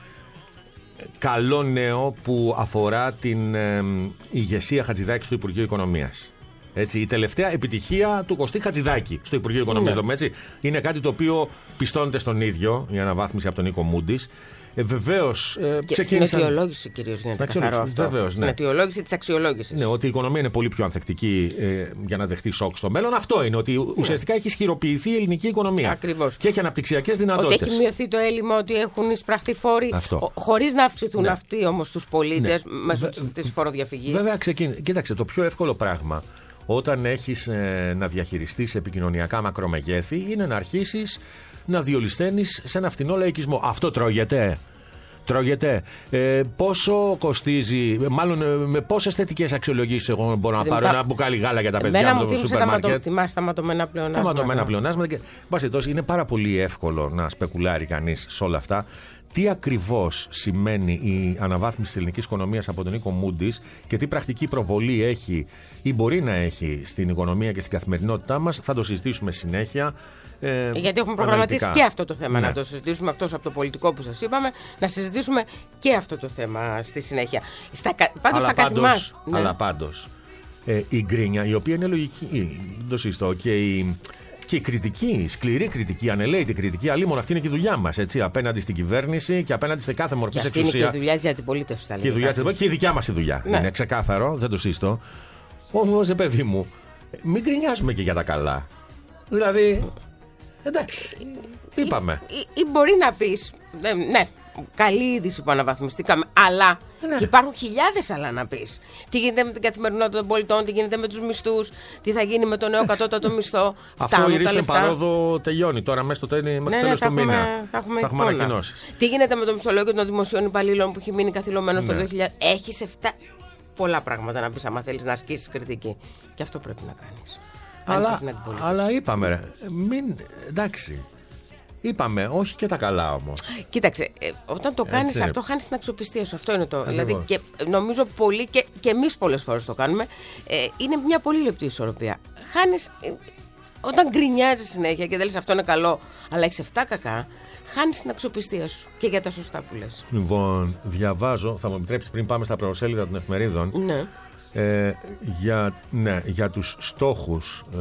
καλό νέο που αφορά την ε, ηγεσία Χατζηδάκη στο Υπουργείο Οικονομίας. Έτσι, η τελευταία επιτυχία του Κωστή Χατζηδάκη στο Υπουργείο Οικονομίας. Ναι. Έτσι, είναι κάτι το οποίο πιστώνεται στον ίδιο, η αναβάθμιση από τον Νίκο Μούντις. Ε, βεβαίως. Ε, και ξεκίνησαν... Στην αιτιολόγηση κυρίως γίνεται καθαρό αυτό. Βεβαίως, ναι. Στην αιτιολόγηση της αξιολόγησης. Ναι, ότι η οικονομία είναι πολύ πιο ανθεκτική ε, για να δεχτεί σοκ στο μέλλον. Αυτό είναι, ότι ναι. ουσιαστικά έχει ισχυροποιηθεί η ελληνική οικονομία. Ακριβώς. Και έχει αναπτυξιακές δυνατότητες. Ότι έχει μειωθεί το έλλειμμα, ότι έχουν εισπραχθεί φόροι. Χωρίς να αυξηθούν ναι. αυτοί όμως τους πολίτες ναι. μέσω Βε... της φοροδιαφυγής. Βέβαια, ξεκίνησε. Κοίταξε, το πιο εύκολο πράγμα όταν έχεις ε, να διαχειριστείς επικοινωνιακά μακρομεγέθη είναι να αρχίσεις να διολυσθένεις σε ένα φτηνό λαϊκισμό. Αυτό τρώγεται. Τρώγεται. Ε, πόσο κοστίζει, μάλλον ε, με πόσες θετικές αξιολογήσεις εγώ μπορώ να Δημιουργά... πάρω ένα μπουκάλι γάλα για τα παιδιά μου στο σούπερ μάρκετ. Θυμάσαι τα ματωμένα πλεονάσματα. Τα ματωμένα πλεονάσματα. Και, είναι πάρα πολύ εύκολο να σπεκουλάρει κανείς σε όλα αυτά. Τι ακριβώς σημαίνει η αναβάθμιση της ελληνικής οικονομίας από τον Νίκο Μούντις και τι πρακτική προβολή έχει ή μπορεί να έχει στην οικονομία και στην καθημερινότητά μας, θα το συζητήσουμε συνέχεια. Ε, Γιατί έχουμε προγραμματίσει και αυτό το θέμα, ναι. να το συζητήσουμε εκτός από το πολιτικό που σας είπαμε, να συζητήσουμε και αυτό το θέμα στη συνέχεια. Στα, πάντως αλλά, στα πάντως, ναι. αλλά πάντως, ε, η γκρίνια, η οποία είναι λογική, το συζητώ, και η... Και η κριτική, η σκληρή κριτική, ανελαίτη κριτική, αλλήμον αυτή είναι και η δουλειά μας. Απέναντι στην κυβέρνηση και απέναντι σε κάθε μορφή εξουσία. Αυτή είναι και η δουλειά της αντιπολίτευσης. Και η δουλειά της και η δικιά μας η δουλειά. Ναι. Είναι ξεκάθαρο, δεν το συζητώ. Όμως, παιδί μου, μην γκρινιάζουμε και για τα καλά. Δηλαδή, εντάξει, είπαμε. Ή, ή, ή μπορεί να πεις, ναι, ναι, καλή είδηση που αναβαθμιστήκαμε, αλλά ναι. υπάρχουν χιλιάδες άλλα να πεις. Τι γίνεται με την καθημερινότητα των πολιτών, τι γίνεται με τους μισθούς, τι θα γίνει με το νέο κατώτατο μισθό. Αυτό η ρίστη παρόδο τελειώνει τώρα μέσα στο τέλος ναι, ναι, του μήνα. Θα έχουμε, θα έχουμε ανακοινώσεις. Τι γίνεται με το μισθολόγιο των δημοσίων υπαλλήλων που έχει μείνει καθυλωμένο ναι. στο δύο χιλιάδες. Έχεις εφτά πολλά πράγματα να πεις άμα θέλεις να ασκήσεις κριτική. Και αυτό πρέπει να κάνεις. Αλλά, αλλά είπαμε, ρε, μην, εντάξει. Είπαμε, όχι και τα καλά όμως. Κοίταξε, ε, όταν το κάνεις αυτό, χάνεις την αξιοπιστία σου. Αυτό είναι το. Ακριβώς. Δηλαδή, και νομίζω πολύ και, και εμείς πολλές φορές το κάνουμε. Ε, είναι μια πολύ λεπτή ισορροπία. Χάνεις. Ε, όταν γκρινιάζεις συνέχεια και δεν λες αυτό είναι καλό, αλλά έχεις εφτά κακά, χάνεις την αξιοπιστία σου και για τα σωστά που λες. Λοιπόν, διαβάζω, θα μου επιτρέψεις πριν πάμε στα πρωτοσέλιδα των εφημερίδων. Ναι. Ε, για, ναι, για τους στόχους ε,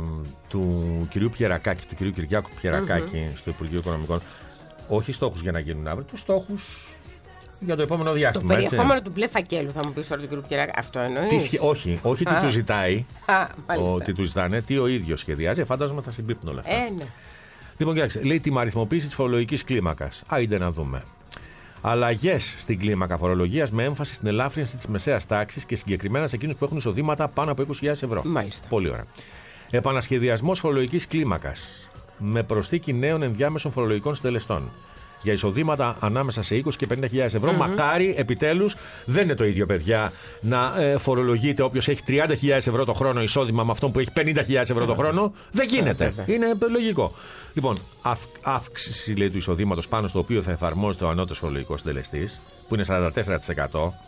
του κυρίου Πιερακάκη, του κυρίου Κυριάκου Πιερακάκη mm-hmm. στο Υπουργείο Οικονομικών, όχι στόχους για να γίνουν αύριο, τους στόχους για το επόμενο διάστημα. Το περιεχόμενο έτσι. Του μπλε φακέλου, θα μου πεις τώρα του κυρίου Πιερακάκη, αυτό εννοείς? Τι, όχι, όχι τι του ζητάει, Α, ο, τι του ζητάνε, τι ο ίδιος σχεδιάζει, φαντάζομαι θα συμπίπτουν όλα αυτά. Ε, ναι. Λοιπόν, κοιτάξτε, λέει τιμαριθμοποίηση της φορολογικής κλίμακας. Άιντε να δούμε. Αλλαγές στην κλίμακα φορολογίας με έμφαση στην ελάφρυνση της μεσαίας τάξης και συγκεκριμένα σε εκείνους που έχουν εισοδήματα πάνω από είκοσι χιλιάδες ευρώ. Μάλιστα. Πολύ ωραία. Επανασχεδιασμός φορολογικής κλίμακας με προσθήκη νέων ενδιάμεσων φορολογικών συντελεστών. Για εισοδήματα ανάμεσα σε είκοσι και πενήντα χιλιάδες ευρώ. Mm-hmm. Μακάρι επιτέλους, δεν είναι το ίδιο, παιδιά, να ε, φορολογείται όποιος έχει τριάντα χιλιάδες ευρώ το χρόνο εισόδημα με αυτόν που έχει πενήντα χιλιάδες ευρώ το χρόνο. Δεν γίνεται. Είναι λογικό. Λοιπόν, αυ, αύξηση λέει, του εισοδήματος πάνω στο οποίο θα εφαρμόζεται ο ανώτερος φορολογικός συντελεστής, που είναι σαράντα τέσσερα τοις εκατό.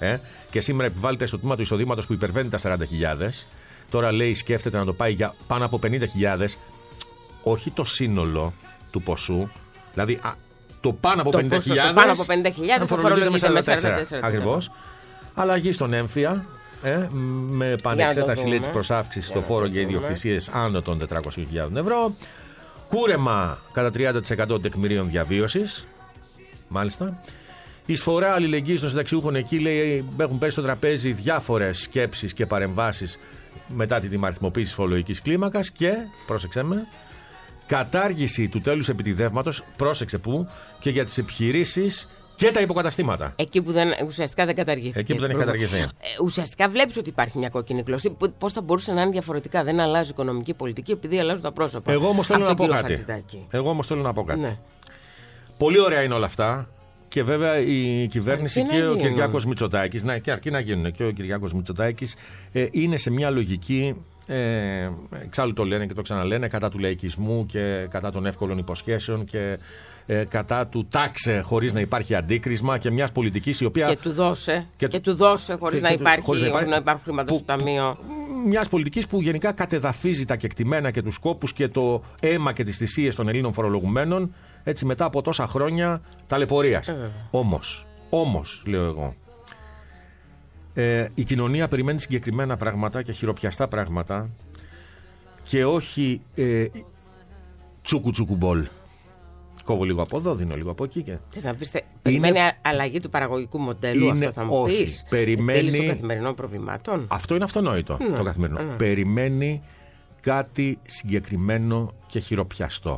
Ε, και σήμερα επιβάλλεται στο τμήμα του εισοδήματος που υπερβαίνει τα σαράντα χιλιάδες. Τώρα λέει σκέφτεται να το πάει για πάνω από πενήντα χιλιάδες. Όχι το σύνολο του ποσού. Δηλαδή α, το πάνω από πενήντα χιλιάδες. Το πάνω από πενήντα χιλιάδες θα φορολογείται με σαράντα τέσσερα. Ακριβώς. Αλλαγή στον έμφυα. Ε, με επανεξέταση λέει της προσάυξησης στο φόρο για ιδιοκτησίες άνω των τετρακόσιες χιλιάδες ευρώ. Κούρεμα κατά τριάντα τοις εκατό τεκμηρίων διαβίωσης. Μάλιστα. Η εισφορά αλληλεγγύης των συνταξιούχων εκεί λέει έχουν πέσει στο τραπέζι διάφορες σκέψεις και παρεμβάσεις μετά τη δημαριθμοποίηση της φορολογικής κλίμακας και, πρόσεξε με, κατάργηση του τέλους επιτιδεύματος, πρόσεξε που, και για τις επιχειρήσεις και τα υποκαταστήματα. Εκεί που δεν, ουσιαστικά δεν καταργήθηκε. Εκεί που δεν έχει καταργηθεί. Ε, ουσιαστικά βλέπεις ότι υπάρχει μια κόκκινη κλωστή. Πώς θα μπορούσε να είναι διαφορετικά? Δεν αλλάζει η οικονομική πολιτική επειδή αλλάζουν τα πρόσωπα. Εγώ όμως θέλω να πω κάτι. Εγώ όμως θέλω να πω κάτι. Ναι. Πολύ ωραία είναι όλα αυτά. Και βέβαια η κυβέρνηση αρκεί και ο Κυριάκος Μητσοτάκης, να, και αρκεί να γίνουν, και ο Κυριάκος Μητσοτάκης ε, είναι σε μια λογική, ε, εξάλλου το λένε και το ξαναλένε, κατά του λαϊκισμού και κατά των εύκολων υποσχέσεων και ε, κατά του τάξε χωρίς να υπάρχει αντίκρισμα και μιας πολιτικής η οποία... Και του δώσε, και, και, και του δώσε χωρίς, και, να, υπάρχει, χωρίς να υπάρχει, να υπάρχουν χρήματα που, στο ταμείο. Μιας πολιτικής που γενικά κατεδαφίζει τα κεκτημένα και τους σκόπους και το αίμα και τις θυσίες των Ελλήνων φορολογουμένων, έτσι μετά από τόσα χρόνια ταλαιπωρίας. Ε. Όμως, όμως, λέω εγώ, ε, η κοινωνία περιμένει συγκεκριμένα πράγματα και χειροπιαστά πράγματα και όχι ε, τσούκου τσούκου μπολ. Κόβω λίγο από εδώ, δίνω λίγο από εκεί. Και... Θες να πεις, περιμένει είναι... αλλαγή του παραγωγικού μοντέλου, είναι... αυτό θα μου όχι, πεις. Περιμένει... Επίλυση των καθημερινών προβλημάτων. Αυτό είναι αυτονόητο, ναι, το καθημερινό. Ναι. Περιμένει κάτι συγκεκριμένο και χειροπιαστό.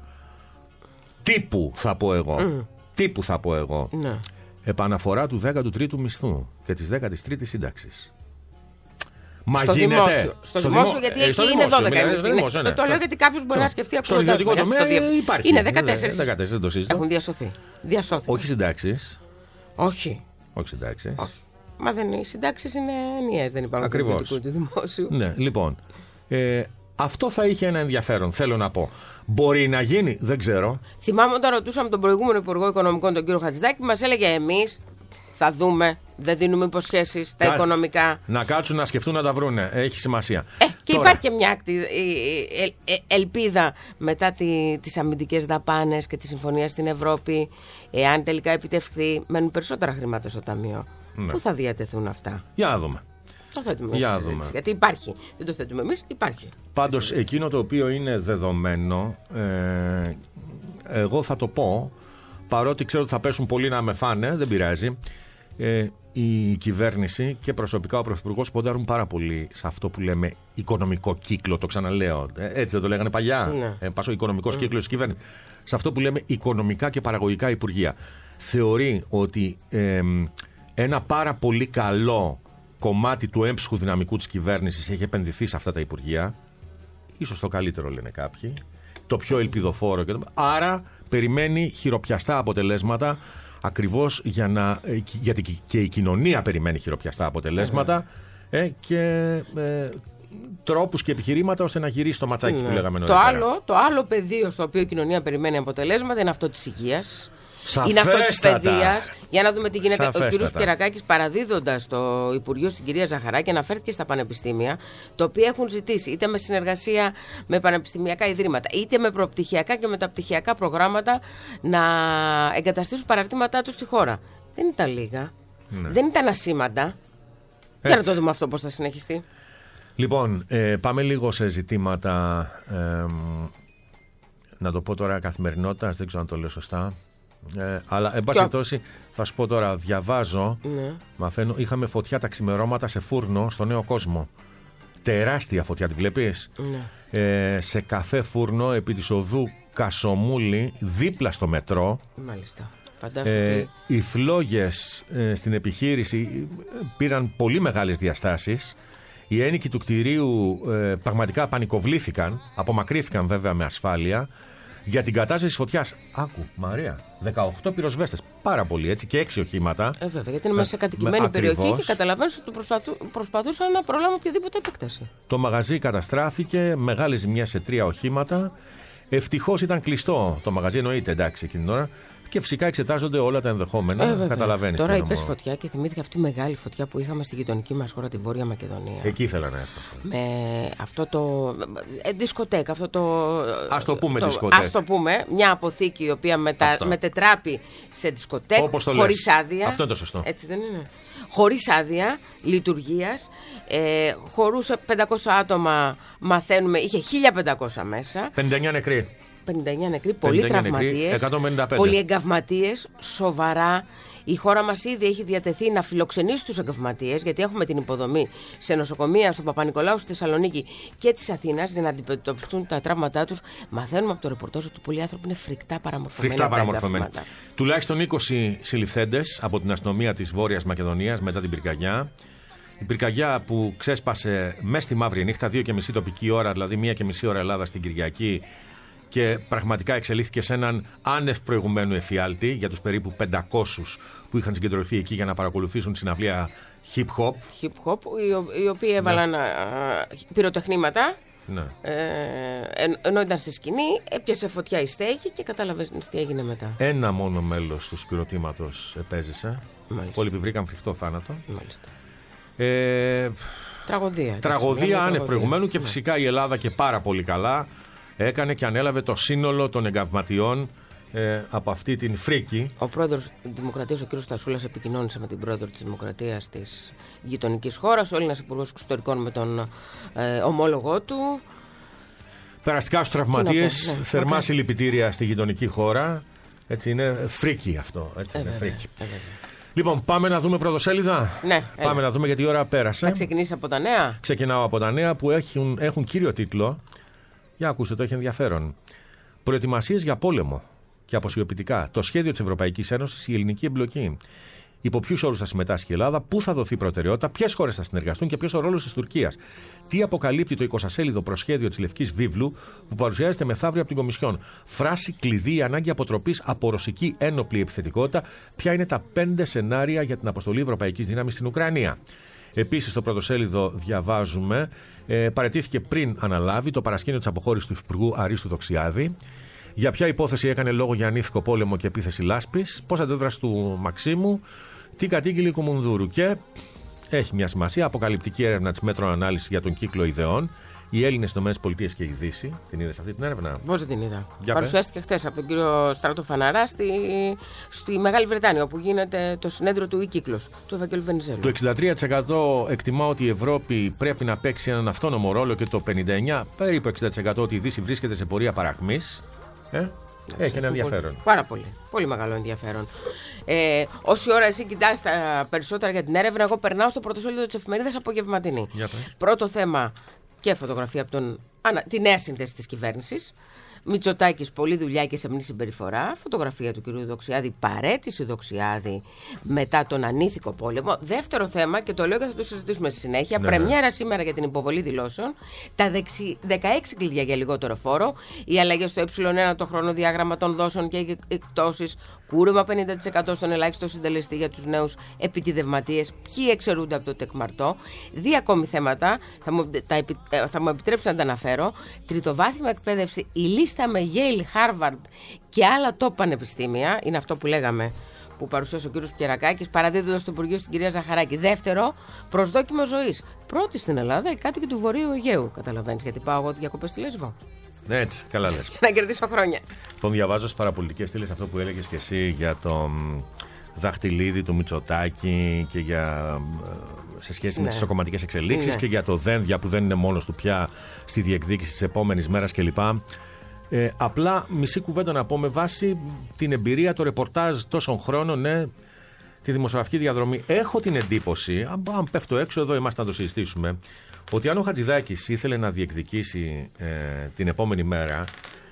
Τύπου θα πω εγώ. Mm. Τύπου θα πω εγώ. Ναι. Επαναφορά του δέκατου τρίτου μισθού και της δέκατης τρίτης σύνταξης. Μα στο γίνεται. Δημόσιο. Στο, στο δημόσιο, γιατί ε, εκεί είναι δημόσιο, δώδεκα. Είναι, στο δημόσιο, ναι. Το λέω γιατί κάποιος μπορεί να σκεφτεί από το ιδιωτικό τομέα δια... υπάρχει. Είναι δεκατέσσερα. δεκατέσσερα, δεν το συζητώ. Έχουν διασωθεί. Διασώθηκαν. Όχι συντάξεις. Όχι. Όχι συντάξεις. Όχι. Μα δεν είναι. Οι συντάξεις είναι ενιαίες, δεν υπάρχουν του ιδιωτικού του δημόσιου. Ναι, λοιπόν. Ε, αυτό θα είχε ένα ενδιαφέρον, θέλω να πω. Μπορεί να γίνει, δεν ξέρω. Θυμάμαι όταν ρωτούσαμε τον προηγούμενο Υπουργό Οικονομικών, τον κύριο Χατζηδάκη, μας έλεγε εμείς θα δούμε, δεν δίνουμε υποσχέσεις, τα Κα... οικονομικά. Να κάτσουν να σκεφτούν να τα βρούνε. Έχει σημασία. Ε, και Τώρα... υπάρχει και μια ε, ε, ε, ελπίδα μετά τη, τις αμυντικές δαπάνες και τη συμφωνία στην Ευρώπη. Εάν τελικά επιτευχθεί, μένουν περισσότερα χρήματα στο Ταμείο. Ναι. Πού θα διατεθούν αυτά? Για να δούμε. Το θέτουμε Για εμείς, δούμε. Γιατί υπάρχει. Δεν το θέτουμε εμείς, υπάρχει. Πάντως εκείνο το οποίο είναι δεδομένο, ε, εγώ θα το πω, παρότι ξέρω ότι θα πέσουν πολλοί να με φάνε, δεν πειράζει. Ε, η κυβέρνηση και προσωπικά ο Πρωθυπουργός ποντάρουν πάρα πολύ σε αυτό που λέμε οικονομικό κύκλο, το ξαναλέω. Ε, έτσι δεν το λέγανε παλιά. Ναι. Ε, πάσο οικονομικός mm. κύκλος της κυβέρνησης. Σε αυτό που λέμε οικονομικά και παραγωγικά υπουργεία. Θεωρεί ότι ε, ένα πάρα πολύ καλό κομμάτι του έμψυχου δυναμικού της κυβέρνησης έχει επενδυθεί σε αυτά τα υπουργεία. Ίσως το καλύτερο λένε κάποιοι. Το πιο ελπιδοφόρο. Και το... Άρα περιμένει χειροπιαστά αποτελέσματα. Ακριβώς για να, γιατί και η κοινωνία περιμένει χειροπιαστά αποτελέσματα ε, και ε, τρόπους και επιχειρήματα ώστε να γυρίσει το ματσάκι ναι. που λέγαμε νωρίτερα. Το άλλο, το άλλο πεδίο στο οποίο η κοινωνία περιμένει αποτελέσματα είναι αυτό της υγείας. Σαφέστατα. Είναι αυτό της παιδείας. Για να δούμε τι γίνεται. Σαφέστατα. Ο κ. Κερακάκης, παραδίδοντας το Υπουργείο στην κυρία Ζαχαράκη, αναφέρθηκε στα πανεπιστήμια, τα οποία έχουν ζητήσει είτε με συνεργασία με πανεπιστημιακά ιδρύματα, είτε με προπτυχιακά και μεταπτυχιακά προγράμματα να εγκαταστήσουν παραρτήματά τους στη χώρα. Δεν ήταν λίγα. Ναι. Δεν ήταν ασήμαντα. Έτσι. Για να το δούμε αυτό πώς θα συνεχιστεί. Λοιπόν, ε, πάμε λίγο σε ζητήματα. Ε, να το πω τώρα καθημερινότητας, δεν ξέρω αν το λέω σωστά. Ε, αλλά εν πάση περιπτώσει θα σου πω τώρα, διαβάζω, ναι. μαθαίνω, είχαμε φωτιά τα ξημερώματα σε φούρνο στο Νέο Κόσμο. Τεράστια φωτιά, τη βλέπεις? Ναι. Ε, σε καφέ φούρνο επί της οδού Κασομούλη, δίπλα στο μετρό. Μάλιστα. Ε, οι φλόγες ε, στην επιχείρηση πήραν πολύ μεγάλες διαστάσεις. Οι ένοικοι του κτηρίου ε, πραγματικά πανικοβλήθηκαν, απομακρύθηκαν βέβαια με ασφάλεια. Για την κατάσταση της φωτιάς, άκου Μαρία, δεκαοκτώ πυροσβέστες, πάρα πολύ έτσι, και έξι οχήματα. Ε, βέβαια, γιατί είναι μέσα σε κατοικημένη περιοχή και καταλαβαίνεις ότι προσπαθού, προσπαθούσαν να προλάβουν οποιαδήποτε επέκταση. Το μαγαζί καταστράφηκε, μεγάλη ζημιά σε τρία οχήματα. Ευτυχώς ήταν κλειστό το μαγαζί, εννοείται εντάξει εκείνη την ώρα. Και φυσικά εξετάζονται όλα τα ενδεχόμενα. Ε, Καταλαβαίνεις. Τώρα είπες φωτιά και θυμήθηκα αυτή τη μεγάλη φωτιά που είχαμε στη γειτονική μας χώρα, τη Βόρεια Μακεδονία. Εκεί ήθελα να έρθω. Με αυτό το. Ε, δισκοτέκ, αυτό το. Ας το πούμε το, δισκοτέκ. Ας το πούμε, μια αποθήκη η οποία μετα, μετετράπει σε δισκοτέκ. Όπως το χωρίς λες. άδεια. Αυτό είναι το σωστό. Έτσι δεν είναι. Χωρίς άδεια λειτουργίας. Ε, χωρούσε πεντακόσια άτομα, μαθαίνουμε. Είχε χίλια πεντακόσια μέσα. πενήντα εννιά νεκροί. πενήντα εννιά νεκροί, πολλοί τραυματίες, εκατόν πενήντα πέντε. πολλοί εγκαυματίες, σοβαρά. Η χώρα μας ήδη έχει διατεθεί να φιλοξενήσει τους εγκαυματίες, γιατί έχουμε την υποδομή σε νοσοκομεία στον Παπα-Νικολάου, στη Θεσσαλονίκη και της Αθήνας για να αντιμετωπιστούν τα τραύματά τους. Μαθαίνουμε από το ρεπορτάζ ότι πολλοί άνθρωποι είναι φρικτά παραμορφωμένοι. Φρικτά από τα παραμορφωμένοι. Τουλάχιστον είκοσι συλληφθέντες από την αστυνομία της Βόρειας Μακεδονίας μετά την πυρκαγιά. Η πυρκαγιά που ξέσπασε μέσα στη μαύρη νύχτα, δύο και μισή τοπική ώρα, δηλαδή μία και μισή ώρα Ελλάδα στην Κυριακή. Και πραγματικά εξελίχθηκε σε έναν άνευ προηγουμένου εφιάλτη για τους περίπου πεντακόσιους που είχαν συγκεντρωθεί εκεί για να παρακολουθήσουν συναυλία hip-hop. Hip-hop, οι οποίοι έβαλαν ναι. α, πυροτεχνήματα. Ναι. Ε, εν, ενώ ήταν στη σκηνή, έπιασε φωτιά η στέγη και κατάλαβες τι έγινε μετά. Ένα μόνο μέλος του συγκροτήματος επέζησε. Μάλιστα. Όλοι επιβρήκαν φρικτό θάνατο. Μάλιστα. Ε, τραγωδία. Τραγωδία άνευ προηγουμένου και φυσικά η Ελλάδα και πάρα πολύ καλά έκανε και ανέλαβε το σύνολο των εγκαυματιών ε, από αυτή την φρίκη. Ο πρόεδρος της Δημοκρατίας, ο κ. Στασούλας, επικοινώνησε με την πρόεδρο της Δημοκρατίας της γειτονικής χώρας, ο Έλληνας Υπουργός Εξωτερικών με τον ε, ομόλογό του. Περαστικά στους τραυματίες, ναι, θερμά okay. συλληπιτήρια στη γειτονική χώρα. Έτσι είναι φρίκη αυτό. Έτσι ε, είναι βέβαια, φρίκη. ε, βέβαια. Λοιπόν, πάμε να δούμε πρωτοσέλιδα. Ναι, πάμε έλα. να δούμε γιατί η ώρα πέρασε. Θα ξεκινήσει από τα νέα. Ξεκινάω από τα νέα που έχουν, έχουν κύριο τίτλο. Για ακούστε, το έχει ενδιαφέρον. Προετοιμασίες για πόλεμο και αποσιοποιητικά. Το σχέδιο της Ευρωπαϊκής Ένωσης, η ελληνική εμπλοκή. Υπό ποιους όρους θα συμμετάσχει η Ελλάδα, πού θα δοθεί προτεραιότητα, ποιες χώρες θα συνεργαστούν και ποιος ο ρόλος της Τουρκίας. Τι αποκαλύπτει το εικοσασέλιδο προσχέδιο της Λευκής Βίβλου που παρουσιάζεται μεθαύριο από την Κομισιόν. Φράση κλειδί: η ανάγκη αποτροπής από ρωσική ένοπλη επιθετικότητα. Ποια είναι τα πέντε σενάρια για την αποστολή ευρωπαϊκής δύναμης στην Ουκρανία. Επίσης, στο πρωτοσέλιδο διαβάζουμε, ε, παραιτήθηκε πριν αναλάβει το παρασκήνιο της αποχώρησης του Υφυπουργού Αρίστου Δοξιάδη. Για ποια υπόθεση έκανε λόγο για ανήθικο πόλεμο και επίθεση λάσπης, πώς αντέδρασε του Μαξίμου, τι κατήγγειλε η Κουμουνδούρου. Και έχει μια σημασία, αποκαλυπτική έρευνα της Μέτρο Ανάλυσης για τον κύκλο ιδεών. Οι Έλληνες στις ΗΠΑ και η Δύση. Την είδες αυτή την έρευνα? Πώς δεν την είδα? Για Παρουσιάστηκε χτες από τον κύριο Στράτο Φαναρά στη, στη Μεγάλη Βρετάνια, όπου γίνεται το συνέδριο του E-Κύκλος, του Ευαγγέλου Βενιζέλου. Το εξήντα τρία τοις εκατό εκτιμά ότι η Ευρώπη πρέπει να παίξει έναν αυτόνομο ρόλο και το πενήντα εννιά τοις εκατό, περίπου εξήντα τοις εκατό, ότι η Δύση βρίσκεται σε πορεία παραχμής. Ε? Έχει ένα ενδιαφέρον. Πάρα πολύ. Πολύ μεγάλο ενδιαφέρον. Ε, όση ώρα εσύ κοιτάς τα περισσότερα για την έρευνα, εγώ περνάω στο πρωτοσέλιδο της εφημερίδας Απογευματινή. Πρώτο θέμα και φωτογραφία από τον, ανα, τη νέα σύνθεση της κυβέρνησης. Μητσοτάκης, πολλή δουλειά και σεμνή συμπεριφορά. Φωτογραφία του κ. Δοξιάδη, παρέτηση Δοξιάδη μετά τον ανήθικο πόλεμο. Δεύτερο θέμα, και το λέω και θα το συζητήσουμε στη συνέχεια. Ναι, πρεμιέρα ναι. σήμερα για την υποβολή δηλώσεων. Τα δεξι... δεκαέξι κλειδιά για λιγότερο φόρο. Οι αλλαγές στο ε1, το χρονοδιάγραμμα των δόσεων και εκπτώσεις. Κούρεμα πενήντα τοις εκατό στον ελάχιστο συντελεστή για τους νέους επιτιδευματίες. Ποιοι εξαιρούνται από το τεκμαρτό. Δύο ακόμη θέματα. Θα μου, τα, θα μου επιτρέψετε να τα αναφέρω. Τριτοβάθμια εκπαίδευση. Η λίστα με Yale, Harvard και άλλα top πανεπιστήμια. Είναι αυτό που λέγαμε, που παρουσίασε ο κ. Πιερακάκης, παραδίδοντας στο Υπουργείο στην κυρία Ζαχαράκη. Δεύτερο, προσδόκιμο ζωής. Πρώτη στην Ελλάδα η κάτοικοι του Βορείου Αιγαίου. Καταλαβαίνεις γιατί πάω εγώ διακοπές στη Λέσβο? Ναι, έτσι, καλά λες. Να κερδίσω χρόνια. Τον διαβάζω στις παραπολιτικές στήλες αυτό που έλεγες και εσύ για το δαχτυλίδι του Μητσοτάκη και για, σε σχέση ναι. με τις ισοκομματικές εξελίξεις ναι. και για το Δένδια που δεν είναι μόνος του πια στη διεκδίκηση της επόμενης μέρας κλπ. Ε, απλά μισή κουβέντα να πω με βάση την εμπειρία, το ρεπορτάζ τόσων χρόνων, ναι, τη δημοσιογραφική διαδρομή. Έχω την εντύπωση, αν, αν πέφτω έξω εδώ είμαστε να το συζητήσουμε, ότι αν ο Χατζηδάκης ήθελε να διεκδικήσει ε, την επόμενη μέρα,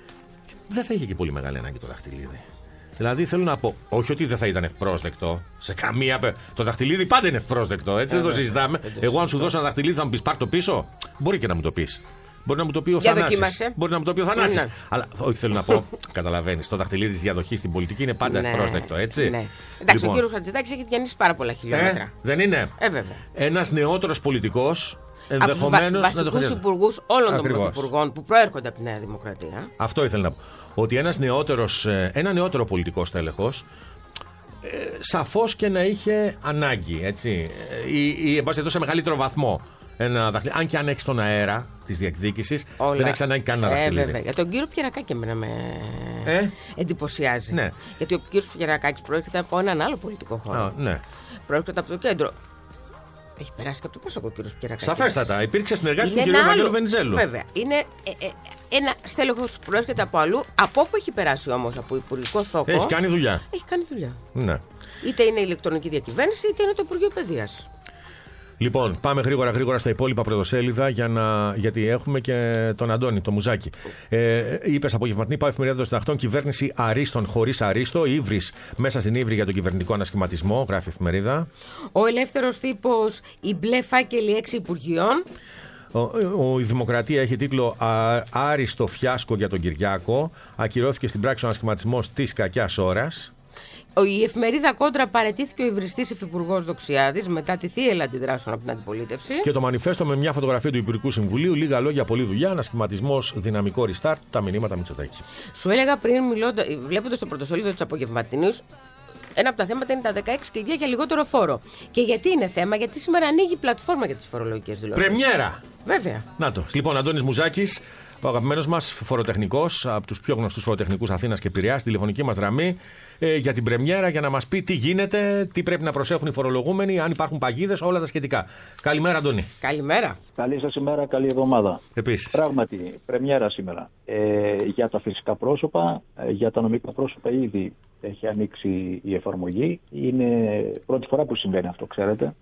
δεν θα είχε και πολύ μεγάλη ανάγκη το δαχτυλίδι. Δηλαδή θέλω να πω, όχι ότι δεν θα ήταν ευπρόσδεκτο, σε καμία. Το δαχτυλίδι πάντα είναι ευπρόσδεκτο, έτσι ε, δεν το συζητάμε. Ε, Εγώ, αν σου δώσω ένα δαχτυλίδι, θα μου πει πάρ' το πίσω. Μπορεί και να μου το πει. Μπορεί να μου το πει ο Θανάσης. Μπορεί να μου το πει ο Θανάσης. Ναι. Αλλά όχι, θέλω να πω, καταλαβαίνεις, το δαχτυλίδι της διαδοχής στην πολιτική είναι πάντα ευπρόσδεκτο, έτσι. Ναι. Εντάξει, λοιπόν, ο κύριος Χατζηδάκης έχει διανύσει πάρα πολλά χιλιόμετρα. Ε, δεν είναι. Ε, βέβαια. Ένας νεότερος πολιτικός ενδεχομένως βα, να το βασικούς υπουργούς όλων Ακριβώς. των πρωθυπουργών που προέρχονται από τη Νέα Δημοκρατία. Αυτό ήθελα να πω. Ότι ένας νεότερος, ένα νεότερο πολιτικό στέλεχος ε, σαφώς και να είχε ανάγκη, έτσι, ή, ή εν πάση περιπτώσει σε μεγαλύτερο βαθμό. Ένα δαχτυλίδι. Αν και αν έχει τον αέρα τη διεκδίκηση, δεν έχει ανάγκη κανένα ε, δαχτυλίδι. Βέβαια. Για τον κύριο Πιερακάκη εμένα με Ε? εντυπωσιάζει. Ναι. Γιατί ο κύριος Πιερακάκης προέρχεται από έναν άλλο πολιτικό χώρο. Α, ναι. Προέρχεται από το κέντρο. Έχει περάσει και από το Πάσοκο ο κύριος Πιερακάκης. Σαφέστατα. Υπήρξε συνεργάτη του Είναι κ. ένα Ευαγγέλου άλλο. Βενιζέλου. Βέβαια. Είναι ε, ε, ένα στέλεχος που προέρχεται από αλλού. Από όπου έχει περάσει όμως, από υπουργικό θόκο. Έχει κάνει δουλειά. Έχει κάνει δουλειά. Ναι. Είτε είναι η ηλεκτρονική διακυβέρνηση, είτε είναι το Υπουργείο Παιδείας. Λοιπόν, πάμε γρήγορα γρήγορα στα υπόλοιπα πρωτοσέλιδα για να... γιατί έχουμε και τον Αντώνη, το Μουζάκι. Ε, Είπε απογευματινή, πάω εφημερίδα των Συντακτών, κυβέρνηση αρίστων χωρίς αρίστο. Ήβρις μέσα στην ύβρι για τον κυβερνητικό ανασχηματισμό, γράφει η εφημερίδα. Ο ελεύθερος τύπος, οι μπλε φάκελοι έξι υπουργείων. Ο, ο, η Δημοκρατία έχει τίτλο Α, Άριστο φιάσκο για τον Κυριάκο. Ακυρώθηκε στην πράξη ο ανασχηματισμός της κακιάς ώρας. Η εφημερίδα Κόντρα παραιτήθηκε ο υβριστής υφυπουργός Δοξιάδης μετά τη θύελλα αντιδράσεων από την αντιπολίτευση. Και το μανιφέστο με μια φωτογραφία του Υπουργικού Συμβουλίου. Λίγα λόγια, πολλή δουλειά. Ανασχηματισμός, δυναμικό restart. Τα μηνύματα Μητσοτάκη. Σου έλεγα πριν, βλέποντας το πρωτοσέλιδο της Απογευματινής, ένα από τα θέματα είναι τα δεκαέξι κλειδιά για λιγότερο φόρο. Και γιατί είναι θέμα, γιατί σήμερα ανοίγει η πλατφόρμα για τις φορολογικές δηλώσεις. Πρεμιέρα! Βέβαια. Να το. Λοιπόν, Αντώνης Μουζάκης, ο αγαπημένος μας φοροτεχνικός, από τους πιο γνωστούς φοροτεχνικούς Αθήνας και Πειραιάς, στη τηλεφωνική μας γραμμή, ε, για την πρεμιέρα, για να μας πει τι γίνεται, τι πρέπει να προσέχουν οι φορολογούμενοι, αν υπάρχουν παγίδες, όλα τα σχετικά. Καλημέρα, Αντώνη. Καλημέρα. Καλή σας ημέρα, καλή εβδομάδα. Επίσης. Πράγματι, πρεμιέρα σήμερα. Ε, για τα φυσικά πρόσωπα, ε, για τα νομικά πρόσωπα ήδη έχει ανοίξει η εφαρμογή. Είναι πρώτη φορά που συμβαίνει αυτό, ξέρετε.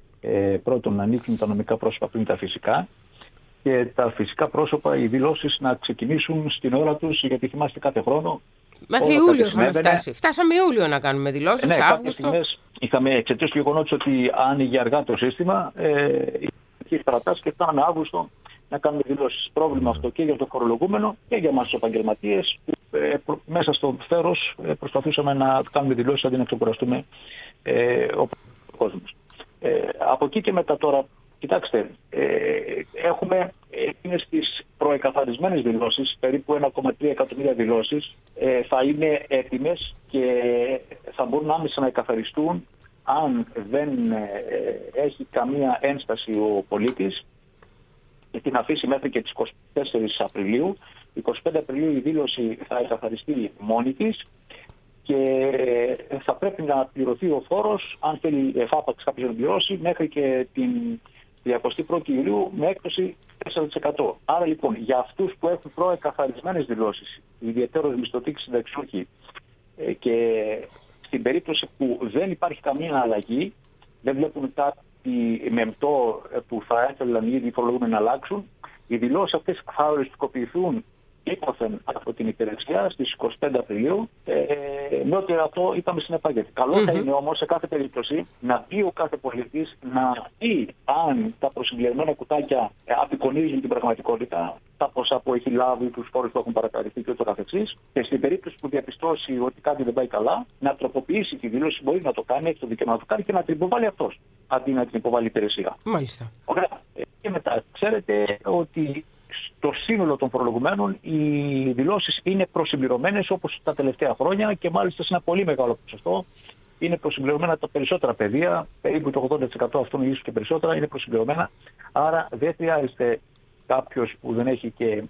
Ε, πρώτον, να ανοίξουν τα νομικά πρόσωπα πριν τα φυσικά. Και τα φυσικά πρόσωπα, οι δηλώσεις να ξεκινήσουν στην ώρα τους, γιατί θυμάστε κάθε χρόνο. Μέχρι Ιούλιο είχαμε φτάσει. Φτάσαμε Ιούλιο να κάνουμε δηλώσεις. Ναι, Αύγουστο. κάποιες στιγμές είχαμε εξαιτίας του γεγονότος ότι άνοιγε αργά το σύστημα, ε, είχε στρατάς και φτάναμε Αύγουστο να κάνουμε δηλώσεις. Πρόβλημα αυτό και για το φορολογούμενο και για εμάς τους επαγγελματίες, που ε, προ, μέσα στο θέρος ε, προσπαθούσαμε να κάνουμε δηλώσεις αντί να ξεκουραστούμε ε, ο κόσμος. Ε, από εκεί και μετά τώρα, κοιτάξτε, ε, έχουμε εκείνες τις προεκαθαρισμένες δηλώσεις, περίπου ένα κόμμα τρία εκατομμύρια δηλώσεις, ε, θα είναι έτοιμες και θα μπορούν άμεσα να εκαθαριστούν αν δεν ε, έχει καμία ένσταση ο πολίτης και την αφήσει μέχρι και τις εικοστή τέταρτη Απριλίου. εικοστή πέμπτη Απριλίου η δήλωση θα εκαθαριστεί μόνη της και θα πρέπει να πληρωθεί ο φόρος, αν θέλει εφάπαξ κάποιος να πληρώσει, μέχρι και την διακοστή πρώτη Ιουλίου με έκπτωση τέσσερα τοις εκατό. Άρα λοιπόν για αυτούς που έχουν προεκαθαρισμένες δηλώσεις, ιδιαιτέρως μισθωτοί και συνταξιούχοι, και στην περίπτωση που δεν υπάρχει καμία αλλαγή, δεν βλέπουν κάτι μεμπτό που θα ήθελαν ήδη οι φορολογούμενοι να αλλάξουν, οι δηλώσεις αυτές θα οριστικοποιηθούν ύπωθεν από την υπηρεσία στις εικοστή πέμπτη Απριλίου, ε, με ότι αυτό είπαμε στην επάγγελτη. Καλό mm-hmm. θα είναι όμως σε κάθε περίπτωση να πει ο κάθε πολίτης να πει αν τα προσυμπληρωμένα κουτάκια ε, απεικονίζουν την πραγματικότητα, τα ποσά που έχει λάβει, τους φόρους που έχουν παρακαλυφθεί και ούτω καθεξής. Και στην περίπτωση που διαπιστώσει ότι κάτι δεν πάει καλά, να τροποποιήσει τη δήλωση, μπορεί να το κάνει, έχει το δικαίωμα να το κάνει και να την υποβάλει αυτός, αντί να την υποβάλει η υπηρεσία. Μάλιστα. Ωραία. Και μετά, ξέρετε ότι στο σύνολο των φορολογουμένων οι δηλώσεις είναι προσυμπληρωμένες όπως τα τελευταία χρόνια και μάλιστα σε ένα πολύ μεγάλο ποσοστό είναι προσυμπληρωμένα τα περισσότερα πεδία, περίπου το ογδόντα τοις εκατό αυτών ίσως και περισσότερα είναι προσυμπληρωμένα. Άρα δεν χρειάζεται κάποιος που δεν έχει και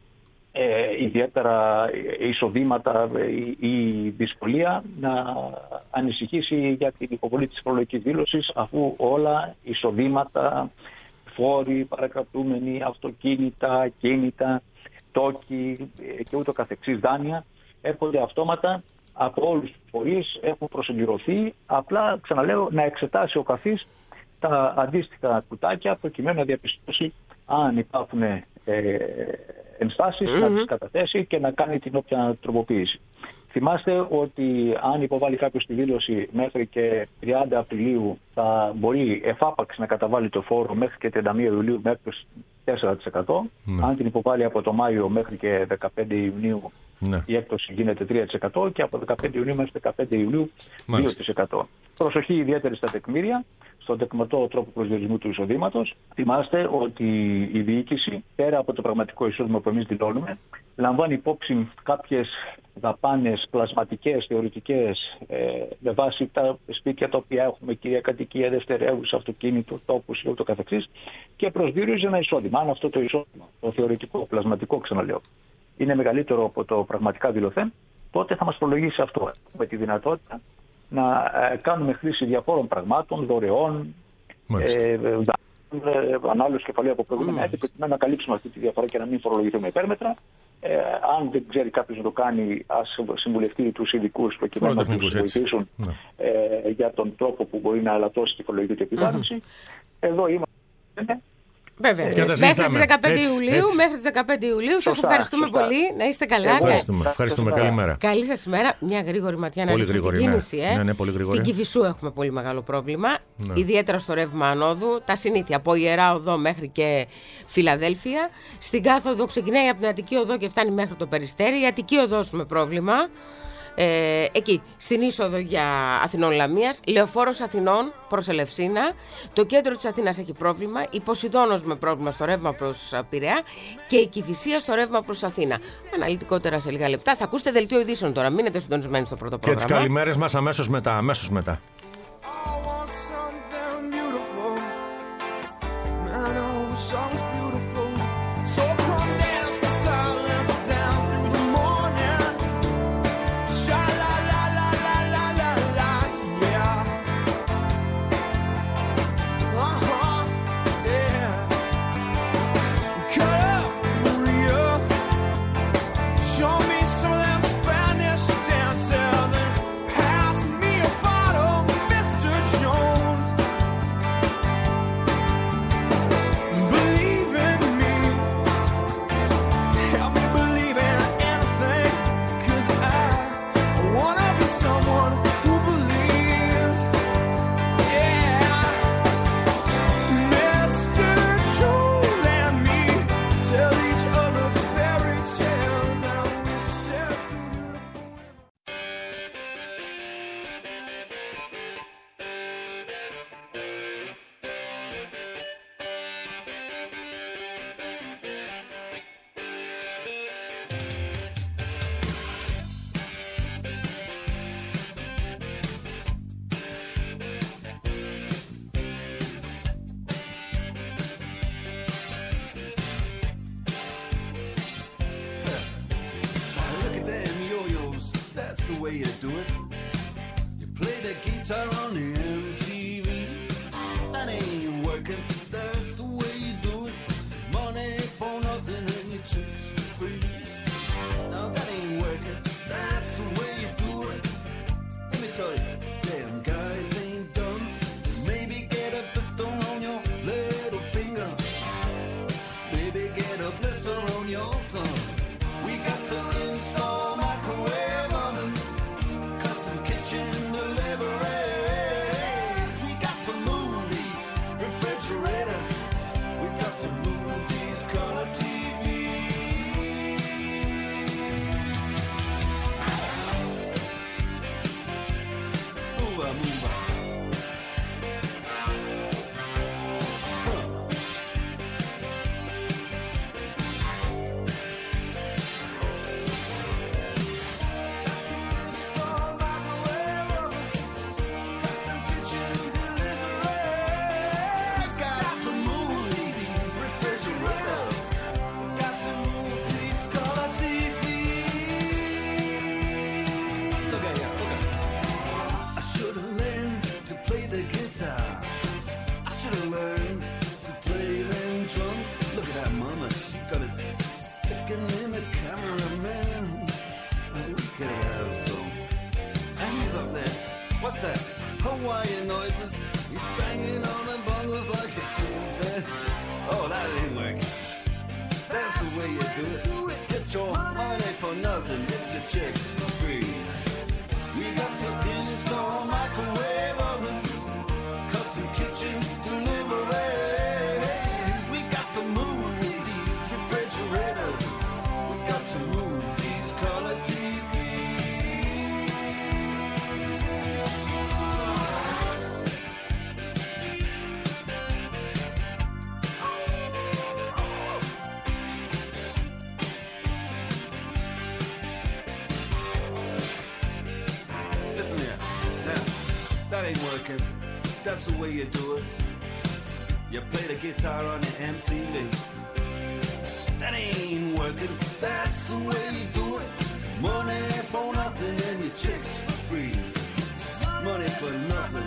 ε, ιδιαίτερα εισοδήματα ή, ή δυσκολία να ανησυχήσει για την υποβολή της φορολογικής δήλωσης, αφού όλα εισοδήματα, φόροι, παρακρατούμενοι, αυτοκίνητα, κίνητα, τόκοι και ούτω καθεξής δάνεια έρχονται αυτόματα από όλους τους φορείς, έχουν προσυμπληρωθεί. Απλά, ξαναλέω, να εξετάσει ο καθής τα αντίστοιχα κουτάκια προκειμένου να διαπιστώσει αν υπάρχουν ε, ενστάσεις, mm-hmm. να τις καταθέσει και να κάνει την όποια τροποποίηση. Θυμάστε ότι αν υποβάλει κάποιος τη δήλωση μέχρι και τριάντα Απριλίου θα μπορεί εφάπαξ να καταβάλει το φόρο μέχρι και τριάντα μία Ιουλίου μέχρι το τέσσερα τοις εκατό. Mm. Αν την υποβάλει από το Μάιο μέχρι και δεκαπέντε Ιουνίου Ναι. Η έκπτωση γίνεται τρία τοις εκατό και από δεκαπέντε Ιουνίου μέχρι δεκαπέντε Ιουλίου δύο τοις εκατό. Προσοχή ιδιαίτερη στα τεκμήρια, στον τεκμητό τρόπο προσδιορισμού του εισοδήματος. Θυμάστε ότι η διοίκηση, πέρα από το πραγματικό εισόδημα που εμείς δηλώνουμε, λαμβάνει υπόψη κάποιες δαπάνες πλασματικές, θεωρητικές, ε, με βάση τα σπίτια τα οποία έχουμε, κυρία κατοικία, δευτερεύουσα, αυτοκίνητο, τόπους και ούτω καθεξής, και προσδιορίζει ένα εισόδημα. Αν αυτό το εισόδημα, το θεωρητικό, πλασματικό, ξαναλέω, είναι μεγαλύτερο από το πραγματικά δηλωθέν, τότε θα μας προλογίσει αυτό. Με τη δυνατότητα να ε, κάνουμε χρήση διαφόρων πραγμάτων, δωρεών, ε, ε, ανάλογης κεφαλαίου από προηγούμενα έτη, προκειμένου να καλύψουμε αυτή τη διαφορά και να μην φορολογηθούμε υπέρμετρα. Ε, αν δεν ξέρει κάποιος να το κάνει, ας συμβουλευτεί τους ειδικούς προκειμένου να τους βοηθήσουν ναι. ε, για τον τρόπο που μπορεί να αλατώσει τη φορολογική επιβάρυνση. Mm-hmm. Εδώ είμαστε. Βέβαια. Ε, μέχρι τις δεκαπέντε Ιουλίου, μέχρι τις δεκαπέντε Ιουλίου. Σας ευχαριστούμε σωστά. πολύ. Να είστε καλά. Ευχαριστούμε. Ευχαριστούμε. Καλημέρα. Καλή σας ημέρα. Μια γρήγορη ματιά να ρίξουμε στην κίνηση. Ναι. Ε. Ναι, ναι, πολύ γρήγορη. Στην Κηφισού έχουμε πολύ μεγάλο πρόβλημα. Ναι. Ιδιαίτερα στο ρεύμα ανόδου. Τα συνήθεια από Ιερά Οδό μέχρι και Φιλαδέλφια. Στην κάθοδο ξεκινάει από την Αττική Οδό και φτάνει μέχρι το Περιστέρι. Η Αττική Οδός με πρόβλημα. Ε, εκεί, στην είσοδο για Αθηνών Λαμίας, Λεωφόρος Αθηνών προς Ελευσίνα. Το κέντρο της Αθήνας έχει πρόβλημα. Η Ποσειδώνος με πρόβλημα στο ρεύμα προς Πειραιά και η Κηφισία στο ρεύμα προς Αθήνα. Αναλυτικότερα σε λίγα λεπτά. Θα ακούσετε δελτίο ειδήσεων τώρα. Μείνετε συντονισμένοι στο πρώτο πρόγραμμα. Και τις καλημέρες μας αμέσως μετά. Αμέσως μετά. Refrigerators, we got to move these color working, that's the way you do it. You play the guitar on the M T V. That ain't working, that's the way you do it. Money for nothing and your chicks for free. Money for nothing.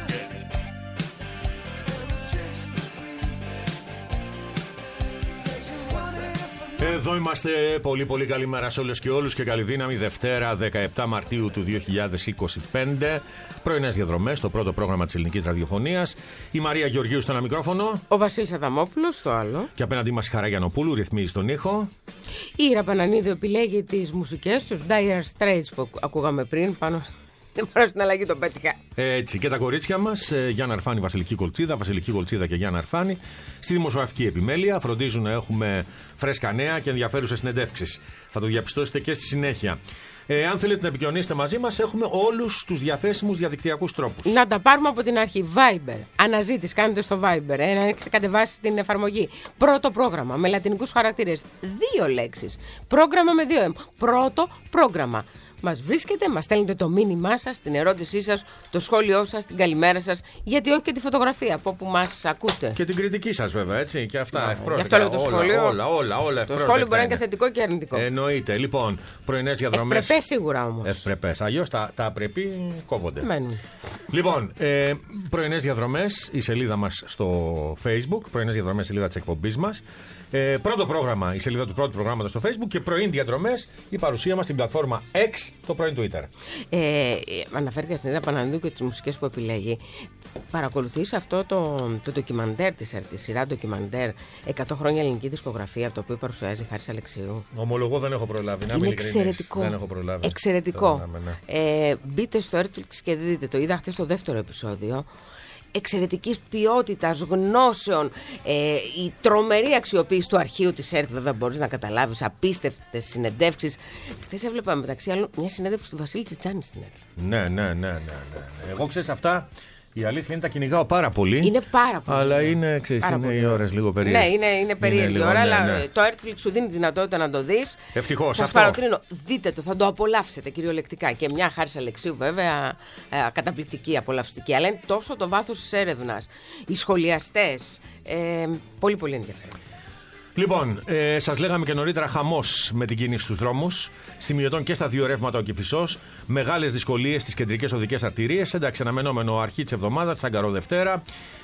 Εδώ είμαστε, πολύ πολύ καλημέρα σε όλες και όλους και καλή δύναμη. Δευτέρα δεκαεπτά Μαρτίου του δύο χιλιάδες είκοσι πέντε. Πρωινές διαδρομές, το πρώτο πρόγραμμα της ελληνικής ραδιοφωνίας. Η Μαρία Γεωργίου στο ένα μικρόφωνο. Ο Βασίλης Αδαμόπουλος στο άλλο. Και απέναντί μας η Χαρά Γιαννοπούλου, ρυθμίζει τον ήχο. Η Ήρα Πανανίδη επιλέγει τις μουσικές, τους Dire Straits που ακούγαμε πριν πάνω. Δεν μπορώ στην αλλαγή, τον πέτυχα. Έτσι, και τα κορίτσια μας, Γιάννα Αρφάνη, Βασιλική Κολτσίδα, Βασιλική Κολτσίδα και Γιάννα Αρφάνη, στη δημοσιογραφική επιμέλεια φροντίζουν να έχουμε φρέσκα νέα και ενδιαφέρουσες συνεντεύξεις. Θα το διαπιστώσετε και στη συνέχεια. Ε, αν θέλετε να επικοινωνήσετε μαζί μας, έχουμε όλους τους διαθέσιμους διαδικτυακούς τρόπους. Να τα πάρουμε από την αρχή. Viber. Αναζήτηση κάνετε στο Viber. Ε, να έχετε κατεβάσει την εφαρμογή. Πρώτο πρόγραμμα με λατινικούς χαρακτήρες. Δύο λέξεις. Πρόγραμμα με δύο M. Πρώτο πρόγραμμα. Μας βρίσκετε, μας στέλνετε το μήνυμά σας, την ερώτησή σας, το σχόλιο σας, την καλημέρα σας, γιατί όχι και τη φωτογραφία από όπου μας ακούτε. Και την κριτική σας βέβαια, έτσι, και αυτά ευπρόσδεκτα. Γι' αυτό λέω το όλα, σχόλιο. Όλα, όλα, όλα το σχόλιο μπορεί να είναι και θετικό και αρνητικό. Εννοείται. Λοιπόν, πρωινές διαδρομές. Ευπρεπές σίγουρα όμως. Ευπρεπές. Αλλιώς τα, τα πρέπει κόβονται. Μένουν. Λοιπόν, ε, πρωινές διαδρομές, η σελίδα μας στο Facebook, πρωινές διαδρομές, σελίδα της εκπομπής μας. Ε, πρώτο πρόγραμμα, η σελίδα του πρώτου προγράμματος στο Facebook και πρωί διαδρομές, η παρουσία μας στην πλατφόρμα X, το πρωί Twitter. Ε, αναφέρθηκε στην Ήρα Πανανανίδου και τις μουσικές που επιλέγει. Παρακολουθείς αυτό το, το ντοκιμαντέρ της, τη σειρά ντοκιμαντέρ εκατό χρόνια ελληνική δισκογραφία, το οποίο παρουσιάζει η Χάρης Αλεξίου. Ομολογώ δεν έχω προλάβει. Να είναι εξαιρετικό. Δεν έχω προλάβει. Εξαιρετικό. Ναι. Ε, μπείτε στο Netflix και δείτε το. Είδα χθες το δεύτερο επεισόδιο. Εξαιρετικής ποιότητας, γνώσεων, ε, η τρομερή αξιοποίηση του αρχείου της ΕΡΤ, βέβαια μπορείς να καταλάβεις, απίστευτες συνεντεύξεις. Χθες έβλεπα μεταξύ άλλων μια συνέντευξη του Βασίλη Τσιτσάνη στην ΕΡΤ. Ναι, ναι, ναι, ναι, ναι. Εγώ ξέρεις αυτά. Η αλήθεια είναι τα κυνηγάω πάρα πολύ. Είναι πάρα πολύ. Αλλά είναι, ξέρεις, πάρα είναι πολύ. οι ώρες λίγο περίεργες. Ναι, είναι, είναι περίεργη είναι ώρα, λίγο, αλλά ναι, ναι. το Netflix σου δίνει τη δυνατότητα να το δεις. Ευτυχώς. Σας αυτό. παροτρύνω, δείτε το, θα το απολαύσετε κυριολεκτικά. Και μια Χάρης Αλεξίου, βέβαια, ε, καταπληκτική, απολαυστική. Αλλά είναι τόσο το βάθος της έρευνας. Οι σχολιαστές. Ε, πολύ, πολύ ενδιαφέρον. Λοιπόν, ε, σας λέγαμε και νωρίτερα χαμός με την κίνηση στους δρόμους. Σημειωτών και στα δύο ρεύματα ο Κηφισός. Μεγάλες δυσκολίες στις κεντρικές οδικές αρτηρίες. Εντάξει, αναμενόμενο αρχή της εβδομάδας, Τσαγκαρό Δευτέρα.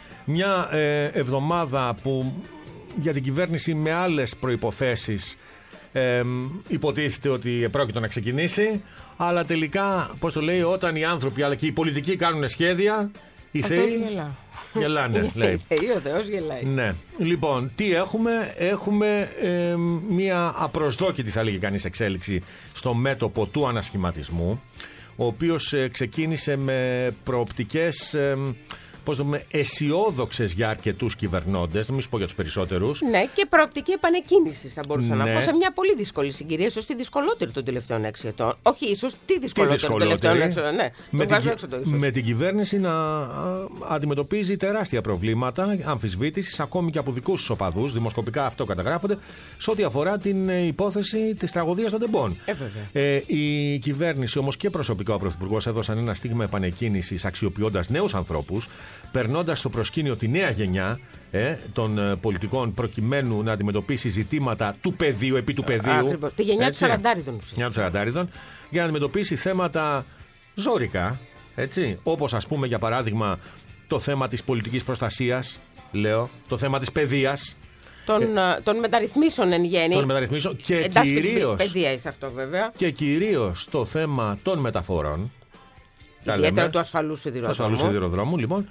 Μια ε, εβδομάδα που για την κυβέρνηση με άλλες προϋποθέσεις ε, υποτίθεται ότι επρόκειτο να ξεκινήσει. Αλλά τελικά, πώς το λέει, όταν οι άνθρωποι αλλά και οι πολιτικοί κάνουν σχέδια, οι θεοί γελάνε, λέει. Ο Θεός γελάει. Ναι. Λοιπόν, τι έχουμε. Έχουμε ε, μια απροσδόκητη, θα λέγει κανείς, εξέλιξη στο μέτωπο του ανασχηματισμού, ο οποίος ε, ξεκίνησε με προοπτικές, ε, πώς το πούμε, αισιόδοξες για αρκετούς κυβερνώντες, μην σου πω για τους περισσότερους. Ναι, και προοπτική επανεκκίνησης θα μπορούσα ναι. να πω, σε μια πολύ δύσκολη συγκυρία, ίσως τη δυσκολότερη των τελευταίων έξι ετών. Όχι, ίσως τη δυσκολότερη των τελευταίων έξι ετών. Ναι, με, το την, έξω το ίσως. με την κυβέρνηση να α, αντιμετωπίζει τεράστια προβλήματα αμφισβήτησης, ακόμη και από δικούς τους οπαδούς, δημοσκοπικά αυτό καταγράφονται, σε ό,τι αφορά την ε, υπόθεση της τραγωδίας των τεμπών. Ε, ε, η κυβέρνηση όμως και προσωπικά ο Πρωθυπουργός έδωσαν ένα στίγμα επανεκκίνησης αξιοποιώντας νέους ανθρώπους, περνώντας στο προσκήνιο τη νέα γενιά ε, των ε, πολιτικών προκειμένου να αντιμετωπίσει ζητήματα του πεδίου, επί του πεδίου. Ακριβώς. Τη γενιά του Σαραντάριδων ουσιαστικά. του Σαραντάριδων, για να αντιμετωπίσει θέματα ζώρικα, έτσι, όπως ας πούμε για παράδειγμα το θέμα της πολιτικής προστασίας, λέω, το θέμα της παιδείας. Των, ε, των μεταρρυθμίσεων εν γέννη. Των μεταρρυθμίσεων και εντάξει, κυρίως, παιδεία είσαι αυτό βέβαια. και κυρίως το θέμα των μεταφορών. Ιδιαίτερα του ασφαλούς σιδηροδρόμου. Του ασφαλούς σιδηροδρόμου, λοιπόν.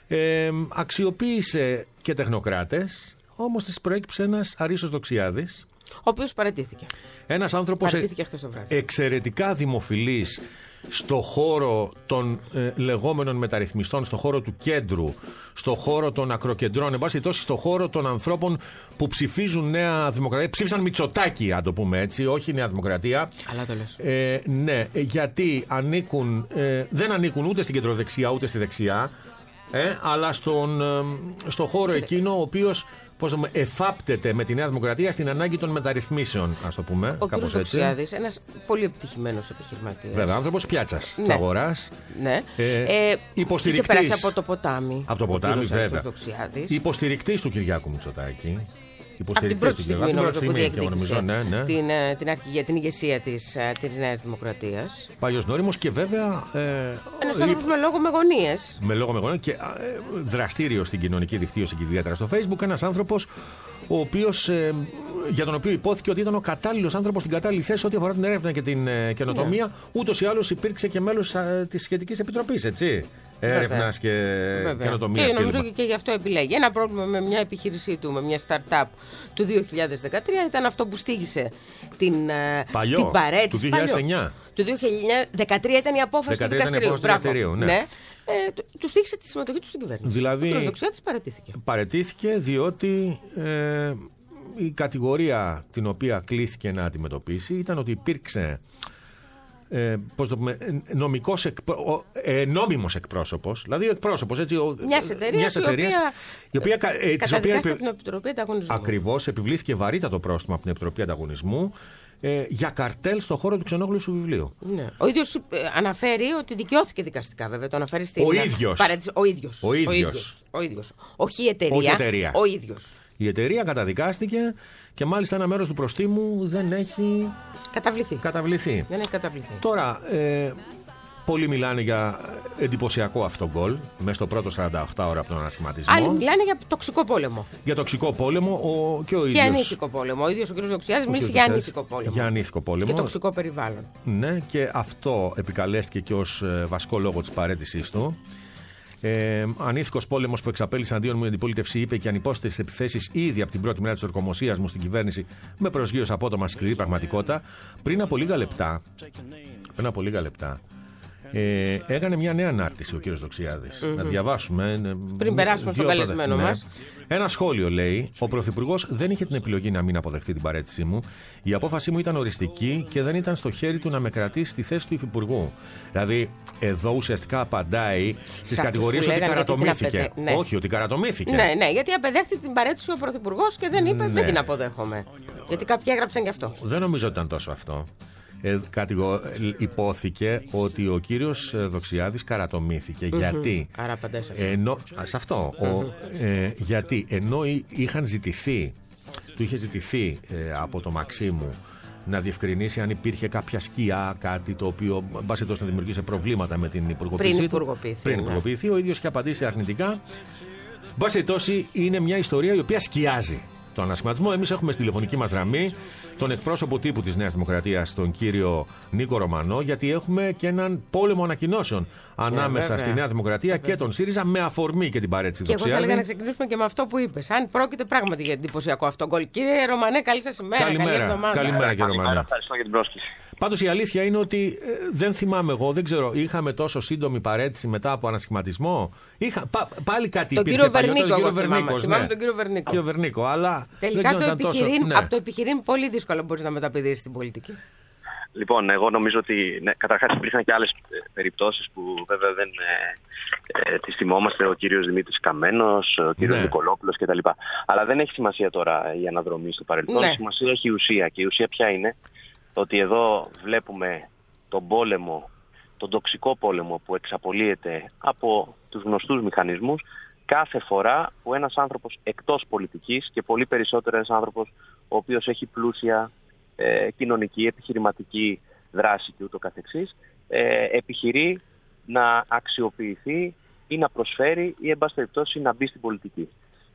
Ε, αξιοποίησε και τεχνοκράτες, όμως της προέκυψε ένας Αρίσος Δοξιάδης. Ο οποίος παραιτήθηκε. Ένας άνθρωπος παραιτήθηκε χθες το βράδυ. εξαιρετικά δημοφιλής στο χώρο των ε, λεγόμενων μεταρρυθμιστών, στο χώρο του κέντρου, στο χώρο των ακροκεντρών, εν πάση τόσο στο χώρο των ανθρώπων που ψηφίζουν Νέα Δημοκρατία. Ψήφισαν Μητσοτάκη, αν το πούμε έτσι, όχι Νέα Δημοκρατία. Αλλά το λες. Ε, ναι, γιατί ανήκουν, ε, δεν ανήκουν ούτε στην κεντροδεξιά ούτε στη δεξιά, ε, αλλά στον, ε, στο χώρο εκείνο ο οποίος πώς το, εφάπτεται με τη Νέα Δημοκρατία στην ανάγκη των μεταρρυθμίσεων, ας το πούμε. Ο κ. κάπως έτσι. Δοξιάδης, ένας πολύ επιτυχημένος επιχειρηματίας. Βέβαια, άνθρωπος πιάτσας Ναι. της αγοράς. Ναι. Ε, ε, υποστηρικτής. Είχε περάσει από το ποτάμι. Από το ο ποτάμι, κ. βέβαια. Δοξιάδης. Υποστηρικτής του Κυριάκου Μητσοτάκη. Από την πρώτη στιγμή, Από την νομίζω, πρώτη που στιγμή, και εγώ διεκδίκησε νομίζω, ναι, ναι. την, ε, την, αρχηγία, την ηγεσία της, ε, της Νέας Δημοκρατίας. Παλιός νόριμος και βέβαια. Ε, Ένας ε, άνθρωπος με λόγο με γωνίες. με λόγο μεγαλύτερο και ε, δραστήριο στην κοινωνική δικτύωση και ιδιαίτερα στο Facebook. Ένας άνθρωπος ο οποίος, ε, για τον οποίο υπόθηκε ότι ήταν ο κατάλληλος άνθρωπος στην κατάλληλη θέση ό,τι αφορά την έρευνα και την ε, καινοτομία. Ναι. Ούτως ή άλλως υπήρξε και μέλος ε, της σχετικής επιτροπής, έτσι. Έρευνας και καινοτομίας. Και νομίζω και, και γι' αυτό επιλέγει. Ένα πρόβλημα με μια επιχείρησή του, με μια startup του δύο χιλιάδες δεκατρία ήταν αυτό που στήγησε την, Παλιό, την παρέτηση. Του δύο χιλιάδες εννιά. Παλιό. Του δύο χιλιάδες δεκατρία ήταν η απόφαση του δικαστηρίου. Του δικαστηρίου, ναι. ναι. Ε, του, του στήγησε τη συμμετοχή του στην κυβέρνηση. Δηλαδή, ο Δοξιάδης παραιτήθηκε. Παραιτήθηκε διότι ε, η κατηγορία την οποία κλήθηκε να αντιμετωπίσει ήταν ότι υπήρξε ε, πώς το πούμε, νομικός εκπρο... ε, νόμιμος εκπρόσωπος, δηλαδή ο εκπρόσωπος έτσι, ο, μιας εταιρείας, η οποία, η οποία ε, καταδικάστηκε από την Επιτροπή Ανταγωνισμού. Ακριβώς, επιβλήθηκε βαρύτατο πρόστιμο από την Επιτροπή Ανταγωνισμού ε, για καρτέλ στον χώρο του ξενόγλωσσου βιβλίου. Ναι. Ο ίδιος ε, αναφέρει ότι δικαιώθηκε δικαστικά, βέβαια. Το αναφέρει στην ο ίδιος. Παρέτηση. Ο ίδιος. Ο ίδιος. Ο ίδιος. Ο ίδιος. Όχι η εταιρεία. Όχι η εταιρεία. Ο ίδιος. Η εταιρεία καταδικάστηκε και μάλιστα ένα μέρος του προστίμου δεν έχει καταβληθεί. καταβληθεί. Δεν έχει καταβληθεί. Τώρα, ε, πολλοί μιλάνε για εντυπωσιακό αυτό γκολ μέσα στο πρώτο σαράντα οκτώ ώρα από τον ανασχηματισμό. Άλλοι μιλάνε για τοξικό πόλεμο. Για τοξικό πόλεμο ο, και ο ίδιος. Και ανήθικο πόλεμο. Ο ίδιος ο κ. Δοξιάδης μίλησε για ανήθικο πόλεμο. Για ανήθικο πόλεμο. Και τοξικό περιβάλλον. Ναι, και αυτό επικαλέστηκε και ως βασικό λόγο της παραίτησής του. Ε, ανήθικος πόλεμος που εξαπέλυσε αντίον μου η αντιπολίτευση, είπε, και ανυπόσχετες επιθέσεις ήδη από την πρώτη μέρα της ορκομοσίας μου στην κυβέρνηση με προσγείωση απότομα σκληρή πραγματικότητα. Πριν από λίγα λεπτά, πριν από λίγα λεπτά ε, έκανε μια νέα ανάρτηση ο κύριος Δοξιάδης. Mm-hmm. Να διαβάσουμε. Πριν περάσουμε στον καλεσμένο ναι. μας. Ένα σχόλιο λέει: ο Πρωθυπουργός δεν είχε την επιλογή να μην αποδεχτεί την παραίτησή μου. Η απόφασή μου ήταν οριστική και δεν ήταν στο χέρι του να με κρατήσει στη θέση του υφυπουργού. Δηλαδή, εδώ ουσιαστικά απαντάει στις κατηγορίες ότι καρατομήθηκε. Απαιδε... Ναι. Όχι, ότι καρατομήθηκε. Ναι, ναι, γιατί απεδέχτηκε την παραίτηση ο Πρωθυπουργός και δεν είπε: ναι. δεν την αποδέχομαι. Γιατί κάποιοι έγραψαν γι' αυτό. Δεν νομίζω ότι ήταν τόσο αυτό. Ε, κατηγο... Υπόθηκε ότι ο κύριος Δοξιάδης καρατομήθηκε. Mm-hmm. Γιατί. Άρα απαντάει σε αυτό. Ενώ... σε αυτό. Mm-hmm. Ο... Ε, γιατί ενώ είχαν ζητηθεί, του είχε ζητηθεί ε, από το Μαξίμου να διευκρινίσει αν υπήρχε κάποια σκιά, κάτι το οποίο μπας να δημιουργήσει προβλήματα με την υπουργοποίηση. Πριν υπουργοποιηθεί. Πριν υπουργοποιηθεί, ναι. Ο ίδιος είχε απαντήσει αρνητικά. Μπας περιπτώσει, είναι μια ιστορία η οποία σκιάζει τον ανασχηματισμό. Εμείς έχουμε στη τηλεφωνική μας γραμμή τον εκπρόσωπο τύπου της Νέας Δημοκρατίας, τον κύριο Νίκο Ρωμανό, γιατί έχουμε και έναν πόλεμο ανακοινώσεων ανάμεσα yeah, στη Νέα Δημοκρατία yeah. και τον ΣΥΡΙΖΑ, με αφορμή και την παρέτηση του Δοξιάδη. Και εγώ θα έλεγα να ξεκινήσουμε και με αυτό που είπες. Αν πρόκειται πράγματι για εντυπωσιακό αυτό γκολ. Κύριε Ρωμανέ, καλή σας ημέρα. Καλημέρα, καλή εβδομάδα. Καλημέρα, κύριε Ρωμανέ. Ευχαριστώ για την πρόσκληση. Πάντως η αλήθεια είναι ότι ε, δεν θυμάμαι εγώ, δεν ξέρω, είχαμε τόσο σύντομη παρέτηση μετά από ανασχηματισμό. Είχα, πά, πάλι κάτι τον υπήρχε κύριο Βερνίκο, τον εγώ κύριο Βερνίκο. Θυμάμαι ναι. τον κύριο Βερνίκο. Κύριο Βερνίκο, αλλά τελικά δεν ξέρω, το τόσο, επιχειρήν, ναι. από το επιχειρήν πολύ δύσκολο μπορείς να μεταπηδήσεις στην πολιτική. Λοιπόν, εγώ νομίζω ότι ναι, καταρχάς υπήρχαν και άλλες περιπτώσεις που βέβαια δεν ε, ε, τις θυμόμαστε, ο κύριος Δημήτρης Καμένος, ο κύριος ναι. Νικολόπουλος κτλ. Αλλά δεν έχει σημασία τώρα η αναδρομή στο παρελθόν, ναι. Σημασία έχει η ουσία. Και η ουσία ποια είναι? Ότι εδώ βλέπουμε τον πόλεμο, τον τοξικό πόλεμο που εξαπολύεται από τους γνωστούς μηχανισμούς κάθε φορά που ένας άνθρωπος εκτός πολιτικής, και πολύ περισσότερο ένας άνθρωπος ο οποίος έχει πλούσια ε, κοινωνική, επιχειρηματική δράση και ούτω καθεξής, ε, επιχειρεί να αξιοποιηθεί ή να προσφέρει ή εν πάση περιπτώσει να μπει στην πολιτική.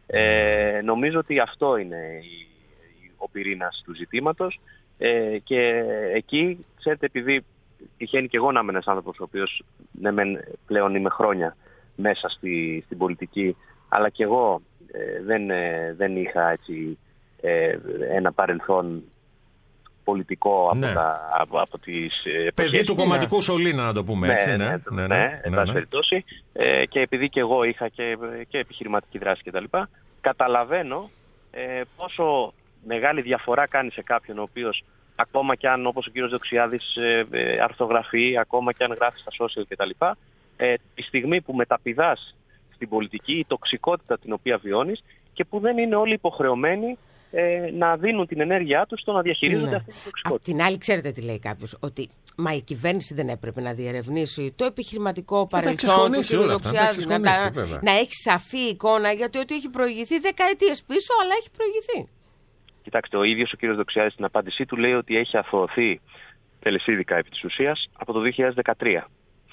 Ε, νομίζω ότι αυτό είναι η, ο πυρήνας του ζητήματος ε, και εκεί, ξέρετε, επειδή τυχαίνει και εγώ να είμαι ένας άνθρωπος ο οποίος ναι, πλέον είμαι χρόνια μέσα στη, στην πολιτική, αλλά και εγώ ε, δεν, ε, δεν είχα έτσι, ε, ένα παρελθόν πολιτικό από, ναι. τα, από, από τις εποχές. Παιδί του κομματικού σωλήνα, να το πούμε έτσι. Ναι, ναι, ναι, ναι, ναι, ναι, εν πάση περιπτώσει. Ε, και επειδή και εγώ είχα και, και επιχειρηματική δράση κτλ., καταλαβαίνω ε, πόσο μεγάλη διαφορά κάνει σε κάποιον ο οποίος, ακόμα και αν, όπως ο κύριος Δοξιάδης, ε, ε, αρθογραφεί, ακόμα και αν γράφει στα social κτλ., ε, τη στιγμή που μεταπηδάς στην πολιτική, η τοξικότητα την οποία βιώνεις και που δεν είναι όλοι υποχρεωμένοι ε, να δίνουν την ενέργειά τους στο να διαχειρίζονται Ναι. αυτή την τοξικότητα. Απ' την άλλη, ξέρετε τι λέει κάποιος, ότι μα η κυβέρνηση δεν έπρεπε να διερευνήσει το επιχειρηματικό τα παρελθόν του εξοικονομήσει κ. όλα αυτά, να τα Δοξιάδη, να, εξοικονομήσει, τα- βέβαια. να έχει σαφή εικόνα, γιατί ότι έχει προηγηθεί δεκαετίες πίσω, αλλά έχει προηγηθεί. Κοιτάξτε, ο ίδιος ο κύριος Δοξιάδης στην απάντησή του λέει ότι έχει αθωωωθεί τελεσίδικα επί της ουσίας από το δύο χιλιάδες δεκατρία.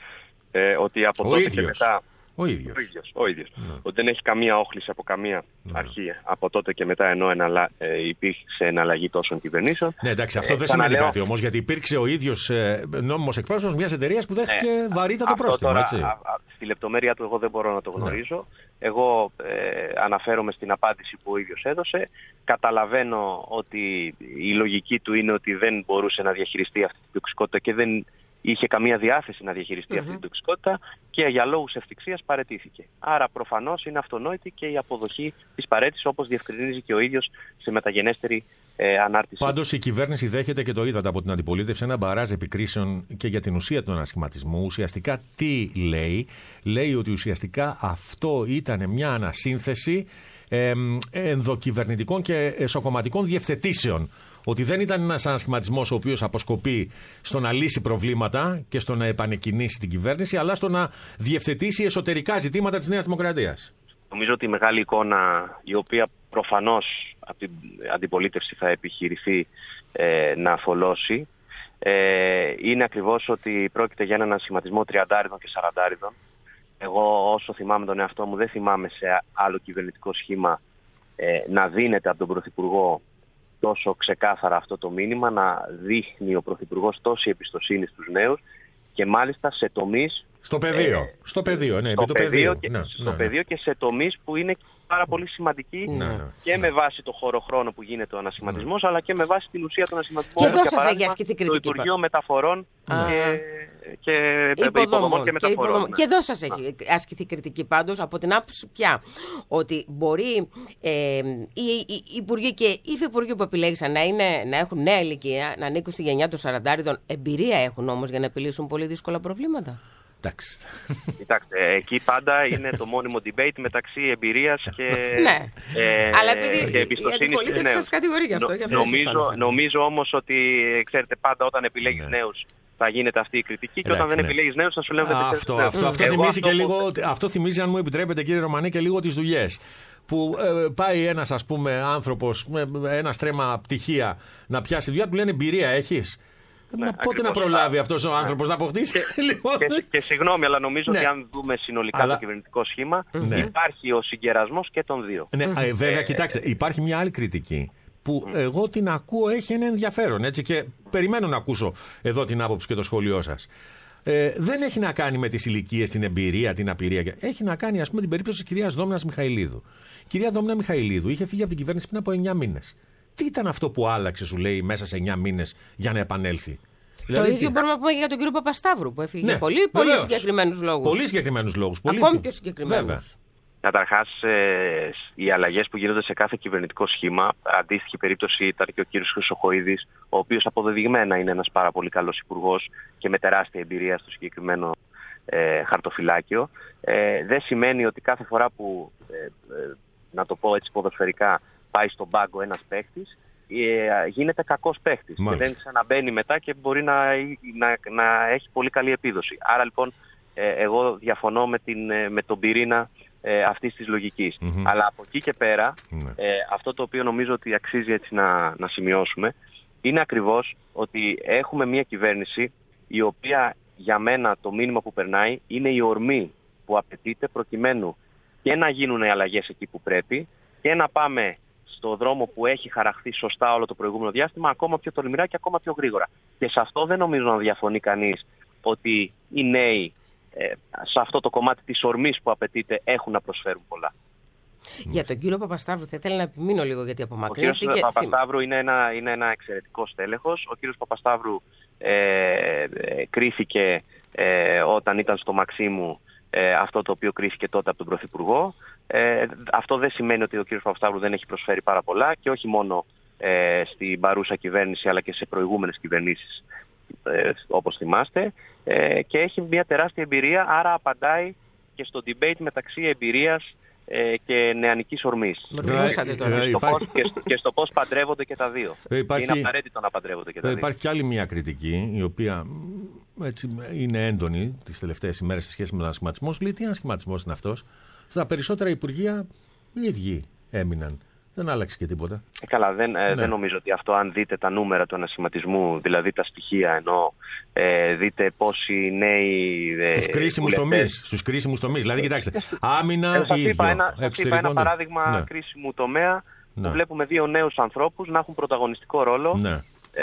Ε, ότι από Ο τότε ίδιος. και μετά... Ο ίδιος. Ο ίδιος, ο ίδιος. Ναι. Ότι δεν έχει καμία όχληση από καμία αρχή από τότε και μετά, ενώ εναλλα... ε, υπήρξε εναλλαγή τόσων κυβερνήσεων. Ναι, εντάξει, αυτό Ε, δεν σημαίνει ξαναλέω- κάτι όμως, γιατί υπήρξε ο ίδιος ε, νόμιμος εκπρόσωπος μιας εταιρείας που δέχτηκε Ε, βαρύτατο αυτό πρόστιμο, τώρα, έτσι. α, α, στη λεπτομέρεια του εγώ δεν μπορώ να το γνωρίζω. Εγώ ε, αναφέρομαι στην απάντηση που ο ίδιος έδωσε. Καταλαβαίνω ότι η λογική του είναι ότι δεν μπορούσε να διαχειριστεί αυτή την τοξικότητα και δεν είχε καμία διάθεση να διαχειριστεί αυτή την τοξικότητα και για λόγους ευτυχίας παραιτήθηκε. Άρα προφανώς είναι αυτονόητη και η αποδοχή της παραίτησης, όπως διευκρινίζει και ο ίδιος σε μεταγενέστερη ε, ανάρτηση. Πάντως η κυβέρνηση δέχεται, και το είδατε από την αντιπολίτευση, ένα μπαράζ επικρίσεων και για την ουσία του ανασχηματισμού. Ουσιαστικά τι λέει? Λέει ότι ουσιαστικά αυτό ήταν μια ανασύνθεση ε, ενδοκυβερνητικών και εσωκομματικών διευθετήσεων. Ότι δεν ήταν ένας ανασχηματισμός ο οποίος αποσκοπεί στο να λύσει προβλήματα και στο να επανεκκινήσει την κυβέρνηση, αλλά στο να διευθετήσει εσωτερικά ζητήματα της Νέας Δημοκρατίας. Νομίζω ότι η μεγάλη εικόνα, η οποία προφανώς από την αντιπολίτευση θα επιχειρηθεί ε, να αφολώσει, ε, είναι ακριβώς ότι πρόκειται για έναν σχηματισμό τριαντάριδων και σαραντάριδων. Εγώ όσο θυμάμαι τον εαυτό μου, δεν θυμάμαι σε άλλο κυβερνητικό σχήμα ε, να δίνεται από τον Πρωθυπουργό τόσο ξεκάθαρα αυτό το μήνυμα, να δείχνει ο Πρωθυπουργός τόση εμπιστοσύνη στους νέους και μάλιστα σε τομείς... Στο πεδίο. Ε, στο πεδίο, ναι, στο το πεδίο, πεδίο. και, Ναι, στο ναι, ναι. πεδίο και σε τομείς που είναι πάρα πολύ σημαντικοί Ναι, ναι, και ναι. με βάση το χώρο-χρόνο που γίνεται ο ανασχηματισμός, αλλά και με βάση την ουσία του ανασχηματισμού. Και εδώ Για σας παράδειγμα, έχει ασκηθεί το κριτική, Υπουργείο πα- Μεταφορών Α. και, και Υποδομών υποδομών και και, μεταφορών. υποδομών. ναι. Και εδώ σας έχει ασκηθεί κριτική πάντως από την άποψη πια ότι μπορεί ε, οι, οι, οι υπουργοί και οι υφυπουργοί που επιλέγησαν να, είναι, να έχουν νέα ηλικία, να ανήκουν στη γενιά των σαραντάριδων, εμπειρία έχουν όμως για να επιλύσουν πολύ δύσκολα προβλήματα. Εντάξει. Κοιτάξτε, εκεί πάντα είναι το μόνιμο debate μεταξύ εμπειρίας και, Ναι. ε, Αλλά επειδή και η εμπιστοσύνης στους αντιπολίτευση νέους. σας κατηγορεί γι' αυτό, Νο- γι' αυτό σας νομίζω, φάνηκε. νομίζω όμως ότι, ξέρετε, πάντα όταν επιλέγεις Ναι. νέους θα γίνεται αυτή η κριτική και Εντάξει, όταν δεν ναι. επιλέγεις νέους θα σου λένε δεν πιστεύεις Αυτό, νέους. αυτό, αυτό, Εγώ θυμίζει και που- λίγο, αυτό θυμίζει, αν μου επιτρέπετε κύριε Ρωμανή, και λίγο τις δουλειές. Που ε, πάει ένας, ας πούμε, άνθρωπος με ένα στρέμμα πτυχία να πιάσει δουλειά, του λένε εμπειρία έχεις? Ναι, Μα πότε να ακριβώς. προλάβει αυτός ο άνθρωπος να αποκτήσει? Λοιπόν, Και, και συγγνώμη, αλλά νομίζω Ναι. ότι αν δούμε συνολικά Αλλά- το κυβερνητικό σχήμα, Ναι. υπάρχει ο συγκερασμός και των δύο. ναι, ε, βέβαια, κοιτάξτε, υπάρχει μια άλλη κριτική που εγώ την ακούω, έχει ένα ενδιαφέρον, έτσι, και περιμένω να ακούσω εδώ την άποψη και το σχόλιο σας. Ε, δεν έχει να κάνει με τις ηλικίες, την εμπειρία, την απειρία. Έχει να κάνει, ας πούμε, την περίπτωση της κυρίας Δόμνας Μιχαηλίδου. Η κυρία Δόμνα Μιχαηλίδου είχε φύγει από την κυβέρνηση πριν από εννιά μήνες. Τι ήταν αυτό που άλλαξε, σου λέει, μέσα σε εννιά μήνες για να επανέλθει? Το ίδιο μπορούμε να πούμε και για τον κύριο Παπασταύρου που έφυγε Ναι, για πολύ, πολύ βεβαίως. συγκεκριμένους λόγους. Πολύ συγκεκριμένους λόγους. Πολύ... Ακόμη πιο συγκεκριμένους. Βέβαια. Καταρχάς, ε, οι αλλαγές που γίνονται σε κάθε κυβερνητικό σχήμα, αντίστοιχη περίπτωση ήταν και ο κύριος Χρυσοχοΐδης, ο οποίος αποδεδειγμένα είναι ένας πάρα πολύ καλός υπουργός και με τεράστια εμπειρία στο συγκεκριμένο ε, χαρτοφυλάκιο. Ε, δεν σημαίνει ότι κάθε φορά που, ε, ε, να το πω έτσι ποδοσφαιρικά, πάει στον πάγκο ένας παίχτης, ε, γίνεται κακός παίχτης και Μάλιστα. δεν ξαναμπαίνει μετά και μπορεί να, να, να έχει πολύ καλή επίδοση. Άρα λοιπόν, ε, εγώ διαφωνώ με, την, ε, με τον πυρήνα ε, αυτής της λογικής. Μμμ. Αλλά από εκεί και πέρα, Ναι. ε, αυτό το οποίο νομίζω ότι αξίζει έτσι να, να σημειώσουμε, είναι ακριβώς ότι έχουμε μια κυβέρνηση η οποία για μένα το μήνυμα που περνάει είναι η ορμή που απαιτείται προκειμένου και να γίνουν οι αλλαγές εκεί που πρέπει και να πάμε στο δρόμο που έχει χαραχθεί σωστά όλο το προηγούμενο διάστημα ακόμα πιο τολμηρά και ακόμα πιο γρήγορα. Και σε αυτό δεν νομίζω να διαφωνεί κανείς ότι οι νέοι ε, σε αυτό το κομμάτι της ορμής που απαιτείται έχουν να προσφέρουν πολλά. Για τον κύριο Παπασταύρου θα ήθελα να επιμείνω λίγο γιατί Ο κύριος απομακρύνθηκε. Παπασταύρου είναι ένα, είναι ένα εξαιρετικό στέλεχος. Ο κύριος Παπασταύρου ε, ε, κρίθηκε ε, όταν ήταν στο Μαξίμου ε, αυτό το οποίο κρίθηκε τότε από τον Πρωθυπουργό. Ε, αυτό δεν σημαίνει ότι ο κύριος Παπασταύρου δεν έχει προσφέρει πάρα πολλά και όχι μόνο ε, στην παρούσα κυβέρνηση αλλά και σε προηγούμενες κυβερνήσεις ε, όπως θυμάστε ε, και έχει μια τεράστια εμπειρία, άρα απαντάει και στο debate μεταξύ εμπειρίας ε, και νεανικής ορμής. Ρωτήσατε τώρα. Και στο πώς- και στο- Και στο πώς παντρεύονται και τα δύο. Ε, υπάρχει- Είναι απαραίτητο να παντρεύονται και τα Ε, δύο. Υπάρχει κι άλλη μια κριτική, η οποία μ, έτσι, είναι έντονη τις τελευταίες ημέρες σε σχέση με τον ανασχηματισμό. Σου λέει τι ανασχηματισμός είναι αυτός. Στα περισσότερα υπουργεία οι ίδιοι έμειναν. Δεν άλλαξε και τίποτα. Ε, Καλά, δεν, ε, Ναι. δεν νομίζω ότι αυτό, αν δείτε τα νούμερα του ανασχηματισμού, δηλαδή τα στοιχεία, ενώ ε, δείτε πόσοι νέοι. Ε, Στους κρίσιμους βουλευτές- τομείς. Στους κρίσιμους τομείς. Δηλαδή, κοιτάξτε, άμυνα Ε, σας ίδιο. είπα ένα, σας είπα εξωτερικό, ένα ναι. παράδειγμα Ναι. κρίσιμου τομέα Ναι. που βλέπουμε δύο νέους ανθρώπους να έχουν πρωταγωνιστικό ρόλο. Ναι.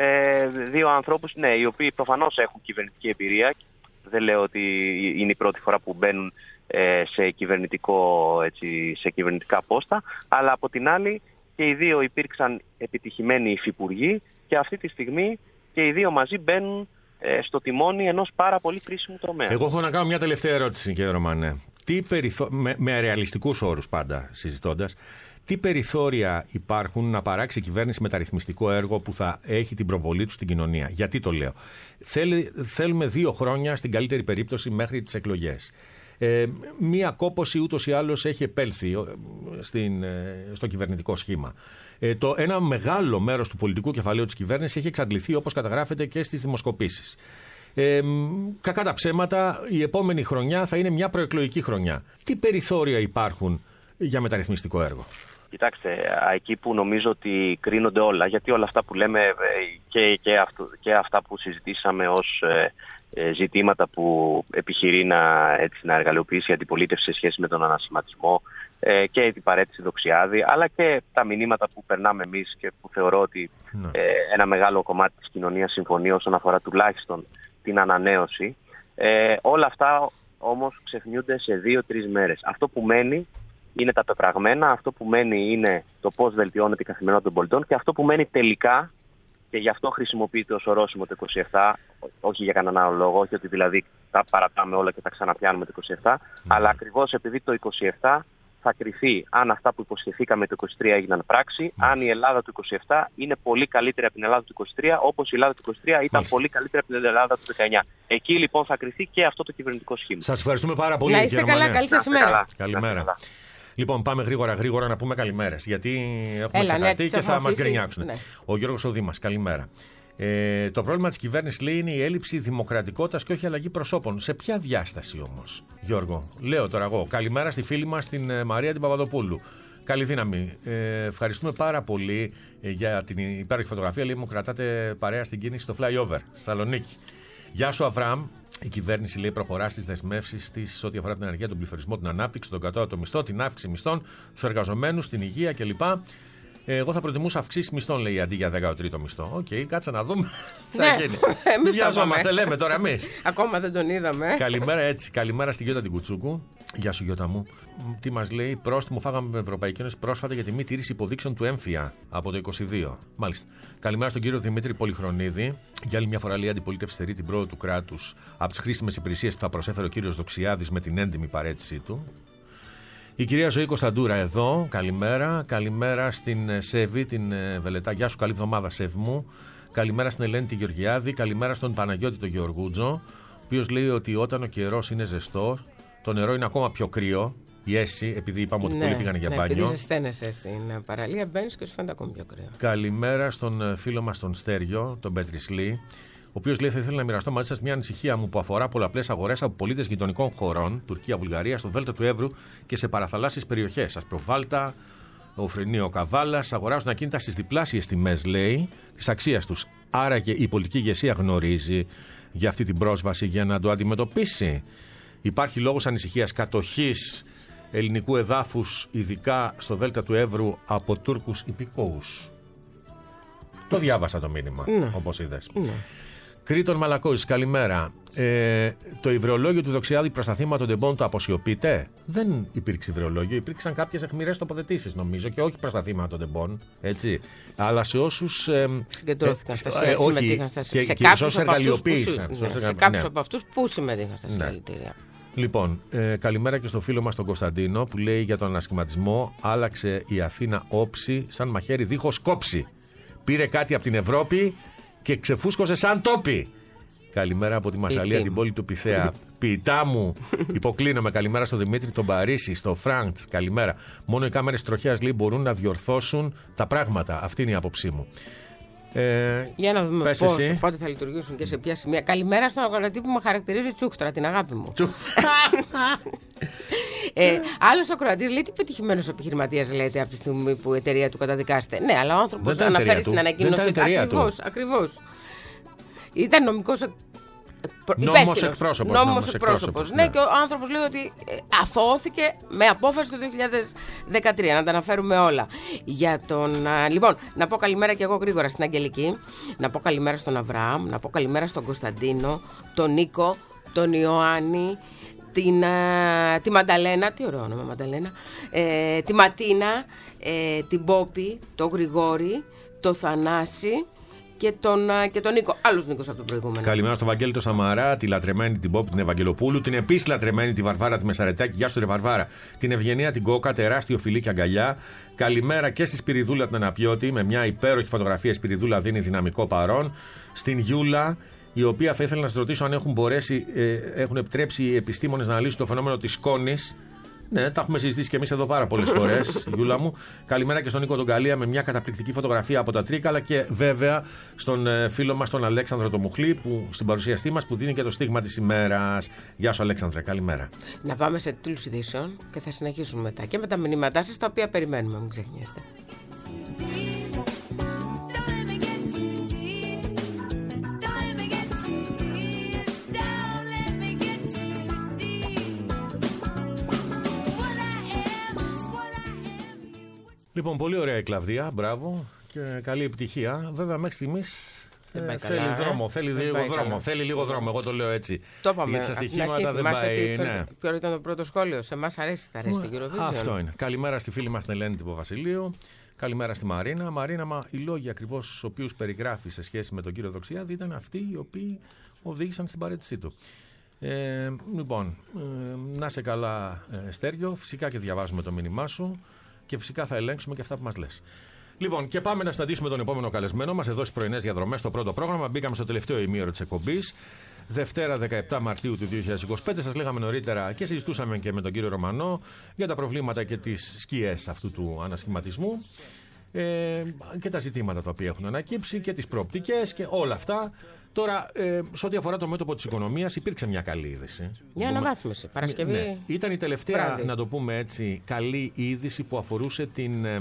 Ε, δύο ανθρώπους, ναι, οι οποίοι προφανώς έχουν κυβερνητική εμπειρία. Δεν λέω ότι είναι η πρώτη φορά που μπαίνουν ε, σε, κυβερνητικό, έτσι, σε κυβερνητικά πόστα, αλλά από την άλλη και οι δύο υπήρξαν επιτυχημένοι υφυπουργοί και αυτή τη στιγμή και οι δύο μαζί μπαίνουν ε, στο τιμόνι ενός πάρα πολύ κρίσιμου τομέα. Εγώ έχω να κάνω μια τελευταία ερώτηση, κύριε Ρωμανέ. Τι περιθώ... με, με ρεαλιστικούς όρους πάντα συζητώντας, τι περιθώρια υπάρχουν να παράξει η κυβέρνηση μεταρρυθμιστικό έργο που θα έχει την προβολή του στην κοινωνία? Γιατί το λέω. Θέλ, θέλουμε δύο χρόνια στην καλύτερη περίπτωση μέχρι τις εκλογές. Ε, μία κόπωση ούτως ή άλλως έχει επέλθει ε, στην, ε, στο κυβερνητικό σχήμα. Ε, το, ένα μεγάλο μέρος του πολιτικού κεφαλαίου της κυβέρνησης έχει εξαντληθεί, όπως καταγράφεται και στις δημοσκοπήσεις. Ε, κακά τα ψέματα, η επόμενη χρονιά θα είναι μια προεκλογική χρονιά. Τι περιθώρια υπάρχουν για μεταρρυθμιστικό έργο? Κοιτάξτε, α, εκεί που νομίζω ότι κρίνονται όλα, γιατί όλα αυτά που λέμε ε, και, και, αυτό, και αυτά που συζητήσαμε ως ε, ε, ζητήματα που επιχειρεί να, έτσι, να εργαλειοποιήσει η αντιπολίτευση σε σχέση με τον ανασχηματισμό ε, και την παρέτηση Δοξιάδη, αλλά και τα μηνύματα που περνάμε εμείς και που θεωρώ ότι Ναι. ε, ένα μεγάλο κομμάτι της κοινωνίας συμφωνεί όσον αφορά τουλάχιστον την ανανέωση. Ε, όλα αυτά όμως ξεχνιούνται σε δύο-τρεις μέρες. Αυτό που μένει είναι τα πεπραγμένα, αυτό που μένει είναι το πώς βελτιώνεται η καθημερινότητα των πολιτών και αυτό που μένει τελικά, και γι' αυτό χρησιμοποιείται ως ορόσημο το είκοσι επτά, όχι για κανέναν άλλο λόγο, όχι ότι δηλαδή τα παρατάμε όλα και τα ξαναπιάνουμε το είκοσι επτά, mm. αλλά ακριβώς επειδή το είκοσι επτά θα κρυθεί αν αυτά που υποσχεθήκαμε το είκοσι τρία έγιναν πράξη, mm. αν η Ελλάδα του είκοσι επτά είναι πολύ καλύτερη από την Ελλάδα του είκοσι τρία, όπως η Ελλάδα του είκοσι τρία ήταν mm. πολύ καλύτερη από την Ελλάδα του δεκαεννιά. Εκεί λοιπόν θα κρυθεί και αυτό το κυβερνητικό σχήμα. Σας ευχαριστούμε πάρα πολύ. Να είστε κύριε καλά, Ρωμανέ. καλή σας ημέρα. Καλημέρα. Λοιπόν, πάμε γρήγορα γρήγορα να πούμε καλημέρες, γιατί έχουμε Έλα, ξεχαστεί ναι, και θα μας αφήσει. γκρινιάξουν. Ναι. Ο Γιώργος ο Δήμας, καλημέρα. Ε, το πρόβλημα της κυβέρνησης, λέει, είναι η έλλειψη δημοκρατικότητας και όχι αλλαγή προσώπων. Σε ποια διάσταση όμως, Γιώργο? Λέω τώρα εγώ. Καλημέρα στη φίλη μας την ε, Μαρία την Παπαδοπούλου. Καλή δύναμη. Ε, ευχαριστούμε πάρα πολύ ε, για την υπέροχη φωτογραφία. Λέει, μου κρατάτε παρέα στην κίνηση στο flyover στη Θεσσαλονίκη. Γεια σου, Αβραάμ. Η κυβέρνηση, λέει, προχωρά στις δεσμεύσεις της ό,τι αφορά την ενεργεία, τον πληθωρισμό, την ανάπτυξη, τον κατώτατο μισθό, την αύξηση μισθών, τους εργαζομένους, την υγεία κλπ. Εγώ θα προτιμούσα αυξήσει μισθών, λέει, αντί για δέκατο τρίτο μισθό. Οκ, okay, κάτσε να δούμε. Τι θα γίνει. Εμείς Βιαζόμαστε, λέμε τώρα εμείς. Ακόμα δεν τον είδαμε. Καλημέρα, έτσι. Καλημέρα στη Γιώτα την Κουτσούκου. Γεια σου, Γιώτα μου. Τι μας λέει? Πρόστιμο φάγαμε με την Ευρωπαϊκή Ένωση πρόσφατα για τη μη τήρηση υποδείξεων του έμφυα από το είκοσι δύο. Μάλιστα. Καλημέρα στον κύριο Δημήτρη Πολυχρονίδη. Για άλλη μια φορά, λέει, η αντιπολίτευση στερεί την πρόοδο του κράτους από τις χρήσιμες υπηρεσίες που θα προσέφερε ο κύριος Δοξιάδης με την έντιμη παρέτησή του. Η κυρία Ζωή Κωνσταντούρα εδώ, καλημέρα. Καλημέρα στην Σέβη, την Βελετά. Γεια σου, καλή εβδομάδα, Σέβη μου. Καλημέρα στην Ελένη τη Γεωργιάδη. Καλημέρα στον Παναγιώτη τον Γεωργούτζο, ο οποίος λέει ότι όταν ο καιρός είναι ζεστός, το νερό είναι ακόμα πιο κρύο. Η Έση, επειδή είπαμε ότι ναι, πολλοί πήγαν για ναι, μπάνιο. Επειδή ζεσταίνεσαι στην παραλία, μπαίνεις και σου φαίνεται ακόμη πιο κρύο. Καλημέρα στον φίλο μας τον Στέριο, τον Πέτρισλή, ο οποίος λέει: θα ήθελα να μοιραστώ μαζί σας μια ανησυχία μου που αφορά πολλαπλές αγορές από πολίτες γειτονικών χωρών, Τουρκία, Βουλγαρία, στο Δέλτα του Εύρου και σε παραθαλάσσιες περιοχές. Ασπροβάλτα, ο Φρενείο Καβάλας, αγοράζουν ακίνητα στις διπλάσιες τιμές, λέει, της αξίας τους. Άρα και η πολιτική ηγεσία γνωρίζει για αυτή την πρόσβαση για να το αντιμετωπίσει. Υπάρχει λόγος ανησυχίας κατοχής ελληνικού εδάφους, ειδικά στο Δέλτα του Εύρου, από Τούρκους υπηκόους. Το διάβασα το μήνυμα, ναι, όπως είδες. Ναι. Κρήτον Μαλακώης, καλημέρα. Ε, το υβρεολόγιο του Δοξιάδη προς τα θύματα των τεμπών το αποσιωπείτε? Δεν υπήρξε υβρεολόγιο. Υπήρξαν κάποιες αιχμηρές τοποθετήσεις, νομίζω, και όχι προς τα θύματα των τεμπών. Έτσι. Αλλά σε όσους. Ε, συγκεντρώθηκαν ε, στα ε, όχι, συμμετείχαν στα και, σε και κάποιους όσους από αυτούς που εργαλειοποίησαν. συ- ναι, Σε σε κάποιους ναι. από αυτούς που συμμετείχαν στα Ναι. συλλαλητήρια. Λοιπόν, ε, καλημέρα και στο φίλο μας τον Κωνσταντίνο που λέει για τον ανασχηματισμό: άλλαξε η Αθήνα όψη σαν μαχαίρι δίχως κόψη. Πήρε κάτι από την Ευρώπη και ξεφούσκωσε σαν τόπι. Καλημέρα από τη Μασσαλία, την πόλη του Πυθέα. Ποιητά μου, υποκλίνομαι. Καλημέρα στο Δημήτρη, τον Παρίσι, στο Φρανκ. Καλημέρα. Μόνο οι κάμερες τροχιάς λέει μπορούν να διορθώσουν τα πράγματα. Αυτή είναι η άποψή μου. Ε, Για να δούμε πες πώς, εσύ. πότε θα λειτουργήσουν και σε ποια σημεία. Καλημέρα στον ακροατή που με χαρακτηρίζει Τσούχτρα, την αγάπη μου. ε, Άλλο ακροατή λέει τι πετυχημένο επιχειρηματία λέτε από τη στιγμή που η εταιρεία του καταδικάζεται. Ναι, αλλά ο άνθρωπος αναφέρει στην ανακοίνωση. Ακριβώς, ακριβώς. Ήταν νομικός Νόμος εκπρόσωπος. Νόμος εκπρόσωπος. Ναι, και ο άνθρωπος λέει ότι αθώθηκε με απόφαση το δύο χιλιάδες δεκατρία. Να τα αναφέρουμε όλα. Για τον, λοιπόν, να πω καλημέρα και εγώ γρήγορα στην Αγγελική. Να πω καλημέρα στον Αβραάμ. Να πω καλημέρα στον Κωνσταντίνο, τον Νίκο, τον Ιωάννη, την, α, τη Μανταλένα. Τι ωραίο όνομα, Μανταλένα. Ε, τη Ματίνα, ε, την Πόπη, τον Γρηγόρη, το Θανάση. Και τον, και τον Νίκο. Άλλος Νίκος από τον προηγούμενο. Καλημέρα στον Βαγγέλη το Σαμαρά, τη λατρεμένη την Πόπη την Ευαγγελοπούλου, την επίσης λατρεμένη τη Βαρβάρα τη Μεσαρετάκη. Γεια σου, ρε Βαρβάρα. Την Ευγενία την Κόκα, τεράστιο φιλί και αγκαλιά. Καλημέρα και στη Σπυριδούλα την Αναπιώτη, με μια υπέροχη φωτογραφία. Η Σπυριδούλα δίνει δυναμικό παρόν. Στην Γιούλα, η οποία θα ήθελα να σα ρωτήσω αν έχουν μπορέσει, ε, έχουν επιτρέψει οι επιστήμονες να αναλύσουν το φαινόμενο της σκόνης. Ναι, τα έχουμε συζητήσει και εμείς εδώ πάρα πολλές φορές, Γιούλα μου. Καλημέρα και στον Νίκο τον Καλία με μια καταπληκτική φωτογραφία από τα Τρίκαλα και βέβαια στον ε, φίλο μας τον Αλέξανδρο τον Μουχλή, που, στην παρουσιαστή μας, που δίνει και το στίγμα της ημέρας. Γεια σου, Αλέξανδρε, καλημέρα. Να πάμε σε τίτλους ειδήσεων και θα συνεχίσουμε μετά και με τα μηνύματά σας, τα οποία περιμένουμε, μην ξεχνιέστε. Λοιπόν, πολύ ωραία η Κλαβδία, μπράβο και καλή επιτυχία. Βέβαια, μέχρι στιγμής ε, θέλει καλά, δρόμο, ε? θέλει δεν λίγο δρόμο. Καλά. Θέλει λίγο δρόμο, εγώ το λέω έτσι. Το είπαμε. Γιατί στα στοιχήματα δεν πάει. Ναι. Ποιο ήταν το πρώτο σχόλιο, σε εμάς αρέσει, θα αρέσει η Eurovision. Αυτό είναι. Καλημέρα στη φίλη μας την Ελένη Τυποβασιλείου. Καλημέρα στη Μαρίνα. Μαρίνα, μα οι λόγοι ακριβώς στους οποίους περιγράφει σε σχέση με τον κύριο Δοξιάδη ήταν αυτοί οι οποίοι οδήγησαν στην παρέτησή του. Ε, λοιπόν, ε, να σε καλά, ε, Στέργιο. Φυσικά και διαβάζουμε το μήνυμά σου. Και φυσικά θα ελέγξουμε και αυτά που μας λες. Λοιπόν, και πάμε να συναντήσουμε τον επόμενο καλεσμένο μας εδώ στις πρωινές διαδρομές στο πρώτο πρόγραμμα. Μπήκαμε στο τελευταίο ημίωρο της εκπομπής. Δευτέρα δεκαεπτά Μαρτίου του δύο χιλιάδες είκοσι πέντε. Σας λέγαμε νωρίτερα και συζητούσαμε και με τον κύριο Ρωμανό για τα προβλήματα και τις σκιές αυτού του ανασχηματισμού. Ε, και τα ζητήματα τα οποία έχουν ανακύψει και τις προοπτικές και όλα αυτά. Τώρα, ε, σε ό,τι αφορά το μέτωπο της οικονομίας, υπήρξε μια καλή είδηση. Μια αναβάθμιση. Παρασκευή. Ναι. Ήταν η τελευταία, βράδυ. να το πούμε έτσι, καλή είδηση που αφορούσε την, ε,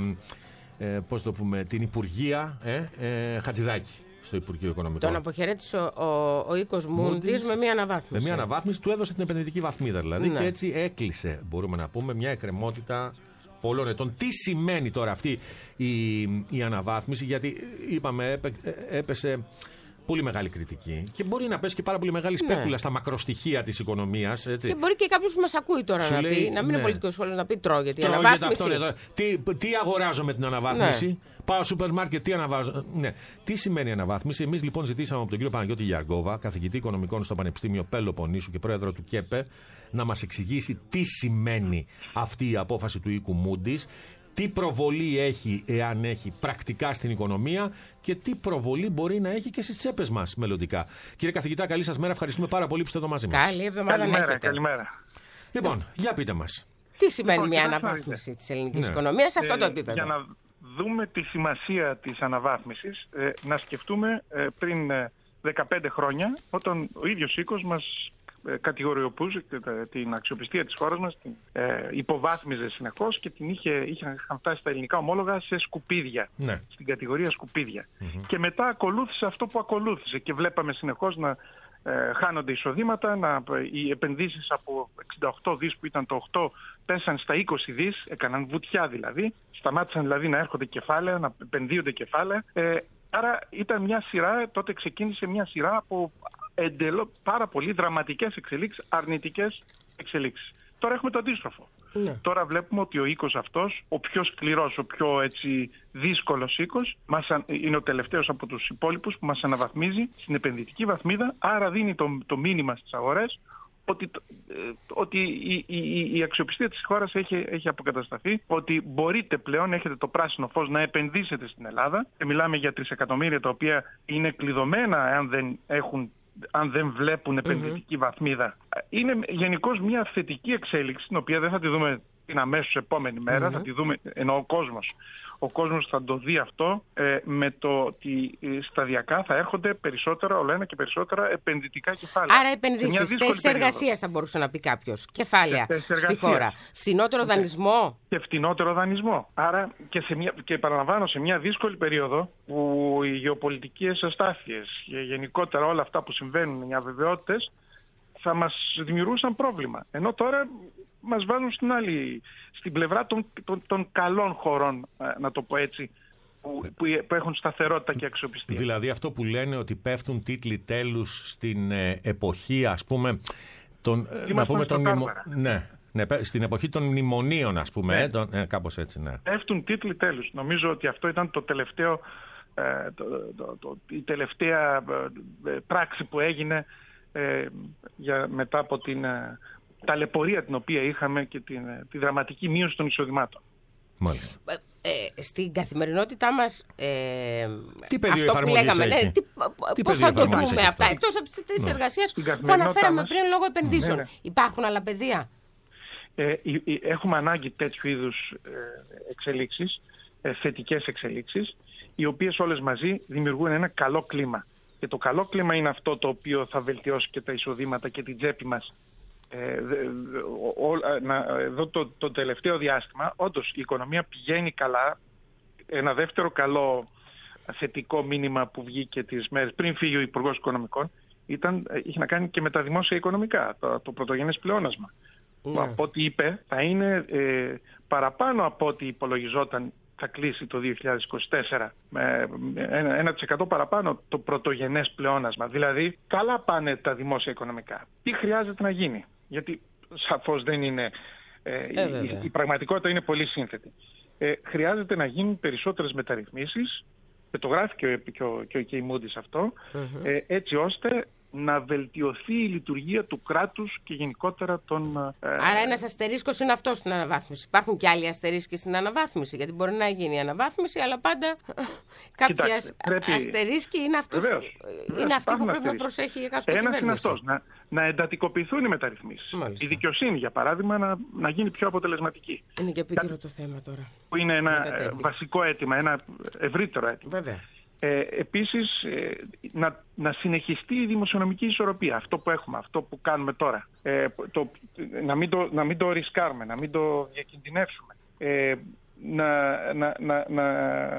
ε, πώς το πούμε, την Υπουργεία ε, ε, Χατζηδάκη στο Υπουργείο Οικονομικών. Τον αποχαιρέτησε ο, ο, ο οίκος Μούντις με μια αναβάθμιση. Με μια αναβάθμιση, του έδωσε την επενδυτική βαθμίδα δηλαδή, ναι. Και έτσι έκλεισε, μπορούμε να πούμε, μια εκκρεμότητα πολλών ετών. Τι σημαίνει τώρα αυτή η, η αναβάθμιση, γιατί είπαμε έπε, έπεσε πολύ μεγάλη κριτική και μπορεί να πέσει και πάρα πολύ μεγάλη σπέκουλα, ναι, στα μακροστοιχεία της οικονομίας. Έτσι. Και μπορεί και κάποιος που μας ακούει τώρα σου να λέει, πει, να μην ναι, είναι πολιτικό σχόλιο, να πει τρώγεται η τρώγεται αναβάθμιση. Αυτό, τι, τι αγοράζω με την αναβάθμιση, ναι, πάω στο σούπερ μάρκετ, τι αναβάζω. Ναι. Τι σημαίνει αναβάθμιση? Εμείς λοιπόν ζητήσαμε από τον κύριο Παναγιώτη Γιαργκόβα, καθηγητή οικονομικών στο Πανεπιστήμιο Πελοποννήσου και πρόεδρο του ΚΕΠΕ, να μας εξηγήσει τι σημαίνει αυτή η απόφαση του οίκου Μούντις. Τι προβολή έχει, εάν έχει, πρακτικά στην οικονομία και τι προβολή μπορεί να έχει και στις τσέπες μας μελλοντικά. Κύριε καθηγητά, καλή σας μέρα. Ευχαριστούμε πάρα πολύ που είστε εδώ μαζί μας. Καλή εβδομάδα. Καλημέρα, καλημέρα. Λοιπόν, για πείτε μας. Τι σημαίνει Λοιπόν, μια κοιτάξτε, αναβάθμιση της ελληνικής ναι, οικονομίας σε αυτό ε, το επίπεδο? Για να δούμε τη σημασία της αναβάθμισης, ε, να σκεφτούμε ε, πριν ε, δεκαπέντε χρόνια, όταν ο ίδιος οίκος μας κατηγοριοποιούσε την αξιοπιστία της χώρας μας, την ε, υποβάθμιζε συνεχώς και την είχε, είχαν φτάσει τα ελληνικά ομόλογα σε σκουπίδια, ναι, στην κατηγορία σκουπίδια. Mm-hmm. Και μετά ακολούθησε αυτό που ακολούθησε και βλέπαμε συνεχώς να ε, χάνονται εισοδήματα, να, οι επενδύσεις από εξήντα οκτώ δις που ήταν το οκτώ πέσαν στα είκοσι δις, έκαναν βουτιά δηλαδή, σταμάτησαν δηλαδή να έρχονται κεφάλαια, να επενδύονται κεφάλαια. Ε, άρα ήταν μια σειρά, τότε ξεκίνησε μια σειρά από εντελώς πάρα πολύ δραματικές εξελίξεις, αρνητικές εξελίξεις. Τώρα έχουμε το αντίστροφο. Ναι. Τώρα βλέπουμε ότι ο οίκος αυτός, ο πιο σκληρός, ο πιο έτσι δύσκολος οίκος, μας, είναι ο τελευταίος από τους υπόλοιπους που μας αναβαθμίζει στην επενδυτική βαθμίδα, άρα δίνει το, το μήνυμα στις αγορές ότι, ότι η, η, η αξιοπιστία της χώρας έχει, έχει αποκατασταθεί, ότι μπορείτε πλέον, έχετε το πράσινο φως να επενδύσετε στην Ελλάδα και μιλάμε για τρισεκατομμύρια τα οποία είναι κλειδωμένα αν δεν έχουν αν δεν βλέπουν επενδυτική mm-hmm. βαθμίδα. Είναι γενικώς μια θετική εξέλιξη, την οποία δεν θα τη δούμε την αμέσως επόμενη μέρα, mm-hmm. θα τη δούμε, ενώ ο κόσμος. Ο κόσμος θα το δει αυτό ε, με το ότι ε, σταδιακά θα έρχονται περισσότερα, όλο ένα και περισσότερα επενδυτικά κεφάλαια. Άρα επενδύσεις, θέσεις εργασίας θα μπορούσε να πει κάποιος, κεφάλαια στη χώρα. Φθηνότερο και, δανεισμό. Και φθηνότερο δανεισμό. Άρα και, σε μια, και παραλαμβάνω, σε μια δύσκολη περίοδο που οι γεωπολιτικές αστάθειες και γενικότερα όλα αυτά που συμβαίνουν, οι αβεβαιότητες, θα μας δημιουργούσαν πρόβλημα. Ενώ τώρα μας βάζουν στην άλλη, στην πλευρά των, των, των καλών χωρών, να το πω έτσι, που, που έχουν σταθερότητα και αξιοπιστία. Δηλαδή αυτό που λένε ότι πέφτουν τίτλοι τέλους στην ε, εποχή, ας πούμε, των, να πούμε, των μνημο... ναι, ναι, στην εποχή των μνημονίων, ας πούμε, ναι. ε, τον, ε, κάπως έτσι, ναι. Πέφτουν τίτλοι τέλους. Νομίζω ότι αυτό ήταν το τελευταίο, ε, το, το, το, η τελευταία ε, πράξη που έγινε ε, για, μετά από την ε, ταλαιπωρία την οποία είχαμε και την, τη δραματική μείωση των εισοδημάτων. Μάλιστα. Ε, ε, στην καθημερινότητά μας ε, τι πεδίο αυτό που λέγαμε, έχει? Ναι, τι, τι πώς θα το δούμε αυτά, εκτός από τις θέσεις ναι. εργασίας που αναφέραμε μας... πριν λόγω επενδύσεων. Ναι, ναι. Υπάρχουν άλλα πεδία? Ε, έχουμε ανάγκη τέτοιου είδους εξελίξεις, θετικές εξελίξεις, οι οποίες όλες μαζί δημιουργούν ένα καλό κλίμα. Και το καλό κλίμα είναι αυτό το οποίο θα βελτιώσει και τα εισοδήματα και την τσέπη μας. Ε, ο, ο, να, εδώ το, το τελευταίο διάστημα όντως η οικονομία πηγαίνει καλά. Ένα δεύτερο καλό θετικό μήνυμα που βγήκε τις μέρες πριν φύγει ο Υπουργός Οικονομικών ήταν, είχε να κάνει και με τα δημόσια οικονομικά, το, το πρωτογενές πλεόνασμα. Mm. Που από ό,τι είπε θα είναι ε, παραπάνω από ό,τι υπολογιζόταν θα κλείσει το δύο χιλιάδες είκοσι τέσσερα με ένα τοις εκατό παραπάνω το πρωτογενές πλεόνασμα. Δηλαδή καλά πάνε τα δημόσια οικονομικά. Τι χρειάζεται να γίνει? Γιατί σαφώς δεν είναι, ε, ε, η, η πραγματικότητα είναι πολύ σύνθετη. Ε, χρειάζεται να γίνουν περισσότερες μεταρρυθμίσεις, και το γράφει και, και, και, και η Moody's αυτό, mm-hmm. ε, έτσι ώστε να βελτιωθεί η λειτουργία του κράτους και γενικότερα των... Ε... Άρα ένας αστερίσκος είναι αυτό στην αναβάθμιση. Υπάρχουν και άλλοι αστερίσκοι στην αναβάθμιση, γιατί μπορεί να γίνει η αναβάθμιση, αλλά πάντα κάποια πρέπει... αστερίσκοι είναι, αυτός... είναι αυτοί που πρέπει αστερίσκοι. Να προσέχει η εκάστοτε Ένας κυβέρνηση. είναι αυτός, να, να εντατικοποιηθούν οι μεταρρυθμίσεις. Μάλιστα. Η δικαιοσύνη, για παράδειγμα, να, να γίνει πιο αποτελεσματική. Είναι και επίκαιρο το θέμα τώρα. Που είναι ένα βασικό αίτημα, ένα ευρύτερο αίτημα. Βέβαια. Ε, επίσης, ε, να, να συνεχιστεί η δημοσιονομική ισορροπία, αυτό που έχουμε, αυτό που κάνουμε τώρα. Ε, το, να, μην το, να μην το ρισκάρουμε, να μην το διακινδυνεύσουμε. Ε, να, να, να, να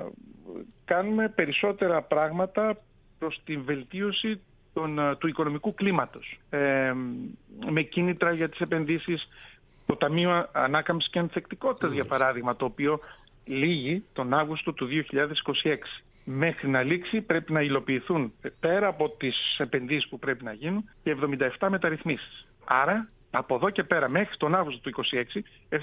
κάνουμε περισσότερα πράγματα προς τη βελτίωση των, του οικονομικού κλίματος. Ε, με κίνητρα για τις επενδύσεις, το Ταμείο Ανάκαμψης και Ανθεκτικότητας, για παράδειγμα, το οποίο λύγει τον Αύγουστο του δύο χιλιάδες είκοσι έξι. Μέχρι να λήξει πρέπει να υλοποιηθούν πέρα από τις επενδύσεις που πρέπει να γίνουν και εβδομήντα επτά μεταρρυθμίσεις. Άρα από εδώ και πέρα μέχρι τον Αύγουστο του είκοσι έξι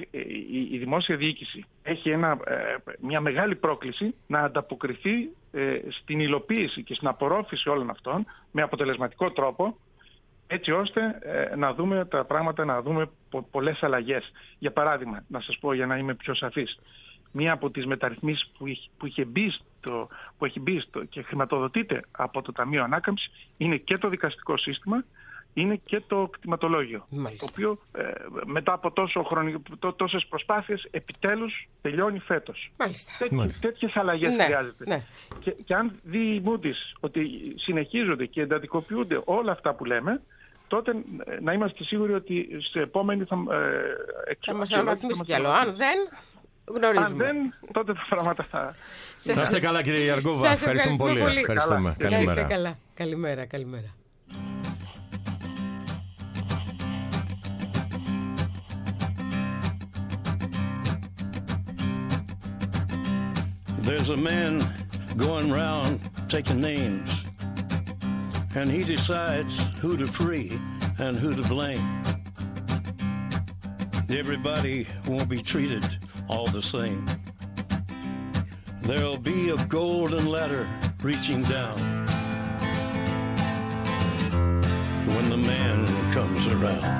η δημόσια διοίκηση έχει ένα, μια μεγάλη πρόκληση να ανταποκριθεί στην υλοποίηση και στην απορρόφηση όλων αυτών με αποτελεσματικό τρόπο, έτσι ώστε να δούμε τα πράγματα, να δούμε πολλές αλλαγές. Για παράδειγμα, να σας πω για να είμαι πιο σαφής, μία από τις μεταρρυθμίσεις που, που, είχε μπει στο, που έχει μπει στο και χρηματοδοτείται από το Ταμείο Ανάκαμψης είναι και το δικαστικό σύστημα, είναι και το κτηματολόγιο. Μάλιστα. Το οποίο ε, μετά από τόσο χρονι... τόσες προσπάθειες επιτέλους τελειώνει φέτος. Τέτοι, τέτοιες αλλαγές ναι, χρειάζεται. Ναι. Και, και αν δει η Moody's ότι συνεχίζονται και εντατικοποιούνται όλα αυτά που λέμε, τότε να είμαστε σίγουροι ότι σε επόμενη θα, ε, θα μας αναβαθμίσει κι άλλο. Αν δεν... Γνωρίζουμε. Αν δεν, τότε τα πράγματα θα... Να είστε καλά, κύριε Γιαργκόβα. Ευχαριστούμε πολύ. πολύ. Ευχαριστούμε. Καλά. Καλημέρα. Καλά. Καλημέρα, καλημέρα. There's a man going round taking names, and he decides who to free and who to blame. Everybody won't be treated all the same. There'll be a golden ladder reaching down when the man comes around.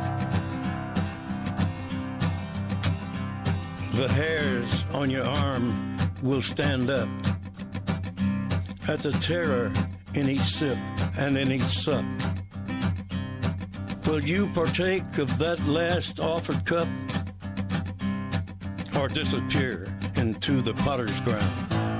The hairs on your arm will stand up at the terror in each sip and in each sup. Will you partake of that last offered cup or disappear into the potter's ground?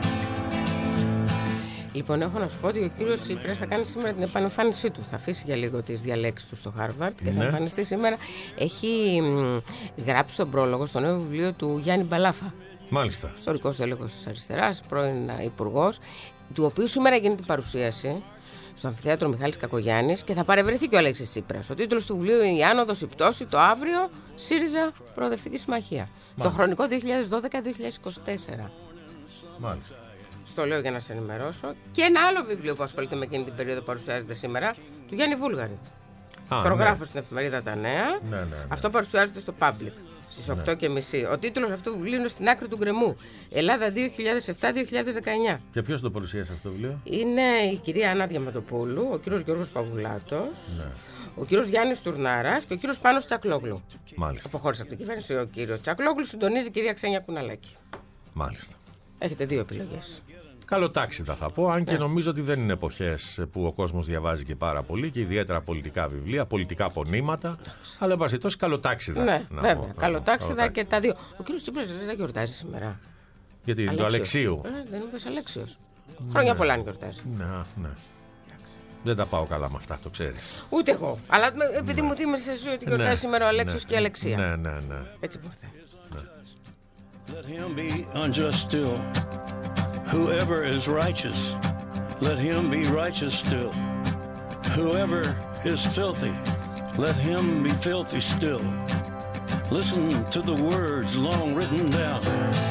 Λοιπόν, έχω να σου πω ότι ο κύριος Τσίπρας θα κάνει σήμερα την επανεμφάνισή του. Θα αφήσει για λίγο τις διαλέξεις του στο Χάρβαρτ και θα Ναι. εμφανιστεί σήμερα. Έχει μ, γράψει τον πρόλογο στο νέο βιβλίο του Γιάννη Μπαλάφα. Μάλιστα. Ιστορικός τέλεχος της Αριστεράς, πρώην υπουργός, του οποίου σήμερα γίνεται η παρουσίαση στο Αμφιθέατρο Μιχάλης Κακογιάννης και θα παρευρεθεί και ο Αλέξης Τσίπρας. Ο τίτλος του βιβλίου είναι «Η άνοδος, η πτώση, το αύριο, ΣΥΡΙΖΑ, Προοδευτική Συμμαχία». Μάλιστα. Το χρονικό δύο χιλιάδες δώδεκα με δύο χιλιάδες είκοσι τέσσερα. Μάλιστα. Στο λέω για να σε ενημερώσω. Και ένα άλλο βιβλίο που ασχολείται με εκείνη την περίοδο παρουσιάζεται σήμερα, του Γιάννη Βούλγαρη. Χορογράφος στην εφημερίδα Τα Νέα. Ναι, ναι, ναι. Αυτό παρουσιάζεται στο Public στις οκτώ και μισή. Ο τίτλος αυτού του βιβλίου είναι «Στην άκρη του γκρεμού. Ελλάδα δύο χιλιάδες επτά με δύο χιλιάδες δεκαεννιά». Και ποιος το παρουσίασε αυτό το βιβλίο? Είναι η κυρία Άννα Διαμαντοπούλου, ο κύριος Γιώργος Παγουλάτος, Ναι. ο κύριος Γιάννης Τουρνάρας και ο κύριος Πάνος Τσακλόγλου. Μάλιστα. Αποχώρησε από την κυβέρνηση ο κύριος Τσακλόγλου, συντονίζει η κυρία Ξένια Κουναλάκη. Μάλιστα. Έχετε δύο επιλογές. Καλοτάξιδα θα πω, αν και Ναι. νομίζω ότι δεν είναι εποχές που ο κόσμος διαβάζει και πάρα πολύ και ιδιαίτερα πολιτικά βιβλία, πολιτικά απονήματα. Αλλά εν πάση περιπτώσει καλοτάξιδα. Ναι, να βέβαια. πω, να πω. Καλοτάξιδα και τα δύο. Ο κύριος Τσίπρας δεν γιορτάζει σήμερα. Γιατί είναι το Αλεξίου. Ε, δεν είπες Αλέξιος. Χρόνια πολλά αν γιορτάζει. Ναι, ναι. Δεν τα πάω καλά με αυτά, το ξέρεις. Ούτε εγώ. Αλλά με- επειδή μου θύμισες εσύ ότι γιορτάζει Ναι, σήμερα ο Αλέξιος ναι, και η Αλεξία. Ναι, ναι, ναι. Έτσι μπορείτε. Let him be unjust still. Whoever is righteous, let him be righteous still. Whoever is filthy, let him be filthy still. Listen to the words long written down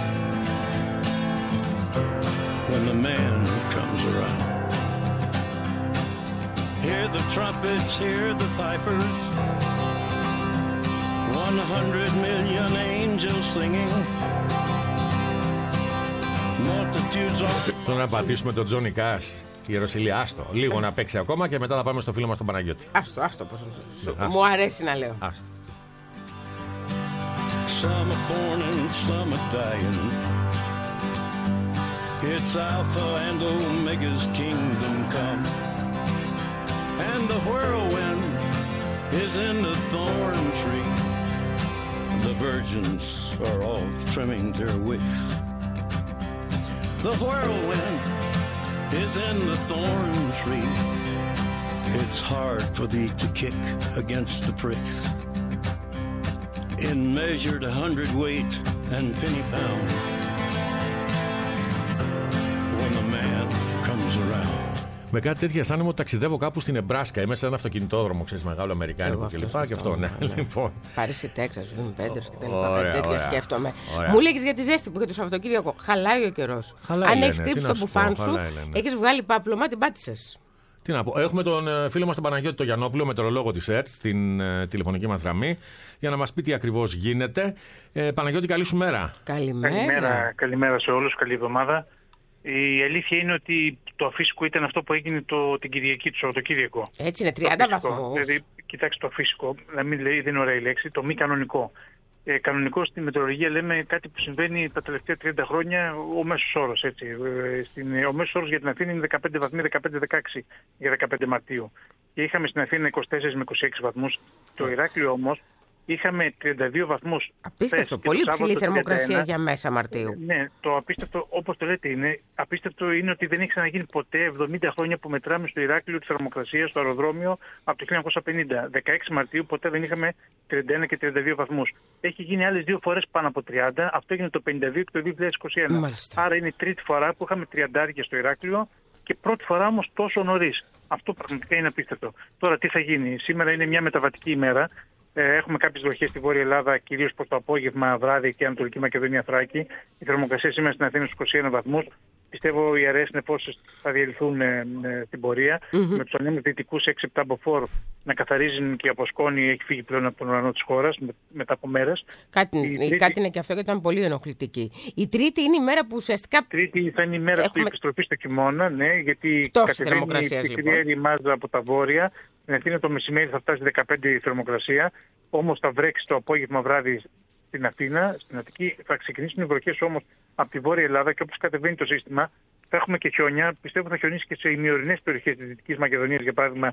when the man comes around. Hear the trumpets, hear the pipers. One hundred million angels singing. Multitudes of... Τώρα να πατήσουμε τον Τζόνι Κάς, η Ιεροσυλία, άστο. Λίγο να παίξει ακόμα και μετά θα πάμε στο φίλο μας τον Παναγιώτη. Άστο, άστο. Πώς... άστο. Μου αρέσει να λέω. Άστο. Some are born and some are dying. It's Alpha and Omega's kingdom come. And the whirlwind is in the thorn tree. The virgins are all trimming their wicks. The whirlwind is in the thorn tree. It's hard for thee to kick against the pricks. In measured a hundred weight and penny pound. When the man comes around. Με κάτι τέτοια αισθάνομαι ότι ταξιδεύω κάπου στην Νεμπράσκα. Είμαι σε ένα αυτοκινητόδρομο, ξέρεις, μεγάλο αμερικάνικο Εγώ κλπ. αυτό Και αυτό, ναι. Λοιπόν. Πάρisi, Τέξας, Βιν Πέντερς και τα λοιπά. Ωραία, Κάτι τέτοια ωραία. σκέφτομαι. Ωραία. Μου λέγεις για τη ζέστη που για το Σαββατοκύριακο. Χαλάει ο καιρός. Χαλάει, Αν λένε. έχεις Τι κρύψει να το σου μπουφάν πω, σου, χαλάει, λένε. έχεις βγάλει πάπλωμα, την πάτησες. Τι να πω. Έχουμε τον ε, φίλο μας τον Παναγιώτη τον Γιαννόπουλο, μετεωρολόγο της ΕΡΤ, στην ε, τηλεφωνική μας γραμμή, για να μας πει τι ακριβώς γίνεται. Ε, Παναγιώτη, καλή σου μέρα. Καλημέρα. Καλημέρα, καλημέρα σε όλους, καλή εβδομάδα. Η αλήθεια είναι ότι το αφύσικο ήταν αυτό που έγινε το, την Κυριακή, το Σαββατοκύριακο. Έτσι είναι, τριάντα Το αφύσικο. βαθμούς. Δηλαδή, κοιτάξτε το αφύσικο, να μην λέει, δεν είναι ωραία η λέξη, το μη κανονικό. Ε, κανονικό στη μετεωρολογία λέμε κάτι που συμβαίνει τα τελευταία τριάντα χρόνια, ο μέσος όρος. Έτσι. Ε, στην, ο μέσος όρος για την Αθήνα είναι δεκαπέντε βαθμοί, δεκαπέντε δεκαέξι για δεκαπέντε Μαρτίου. Και είχαμε στην Αθήνα είκοσι τέσσερα με είκοσι έξι βαθμούς. Το Ηράκλειο όμως είχαμε τριάντα δύο βαθμούς. Απίστευτο, χθες και πολύ το ψηλή Σάββατο θερμοκρασία τριάντα ένα. για μέσα Μαρτίου. Ναι, το απίστευτο, όπως το λέτε, είναι απίστευτο είναι ότι δεν έχει ξαναγίνει ποτέ εβδομήντα χρόνια που μετράμε στο Ηράκλειο τη θερμοκρασία στο αεροδρόμιο από το χίλια εννιακόσια πενήντα. δεκαέξι Μαρτίου ποτέ δεν είχαμε τριάντα ένα και τριάντα δύο βαθμούς. Έχει γίνει άλλες δύο φορές πάνω από τριάντα. Αυτό έγινε το πενήντα δύο και το δύο χιλιάδες είκοσι ένα. Μάλιστα. Άρα είναι η τρίτη φορά που είχαμε τριάντα στο Ηράκλειο και πρώτη φορά όμως τόσο νωρίς. Αυτό πραγματικά είναι απίστευτο. Τώρα τι θα γίνει. Σήμερα είναι μια μεταβατική ημέρα. Ε, έχουμε κάποιες βροχές στη Βόρεια Ελλάδα, κυρίως προς το απόγευμα, βράδυ και Ανατολική Μακεδονία, Θράκη. Η θερμοκρασία σήμερα στην Αθήνα στους είκοσι ένα βαθμούς. Πιστεύω οι αραιές νεφώσεις θα διαλυθούν ε, ε, στην πορεία. Mm-hmm. Με τους ανέμους δυτικούς έξι επτά μποφόρ να καθαρίζουν και από σκόνη έχει φύγει πλέον από τον ουρανό της χώρας με, μετά από μέρες. Κάτι, τρίτη... κάτι είναι και αυτό και ήταν πολύ ενοχλητική. Η Τρίτη είναι η μέρα που ουσιαστικά. Τρίτη θα είναι η μέρα έχουμε... που επιστροφή στο χειμώνα, ναι, γιατί κατεβαίνει η πληθυριαίτερη λοιπόν. μάζα από τα βόρεια. Στην Αθήνα το μεσημέρι θα φτάσει δεκαπέντε η θερμοκρασία. Όμως θα βρέξει το απόγευμα βράδυ στην Αθήνα. Στην Αττική θα ξεκινήσουν οι βροχές όμως από τη Βόρεια Ελλάδα και όπως κατεβαίνει το σύστημα Θα έχουμε και χιόνια. Πιστεύω θα χιονίσει και σε ημιορεινές περιοχές της Δυτικής Μακεδονίας, για παράδειγμα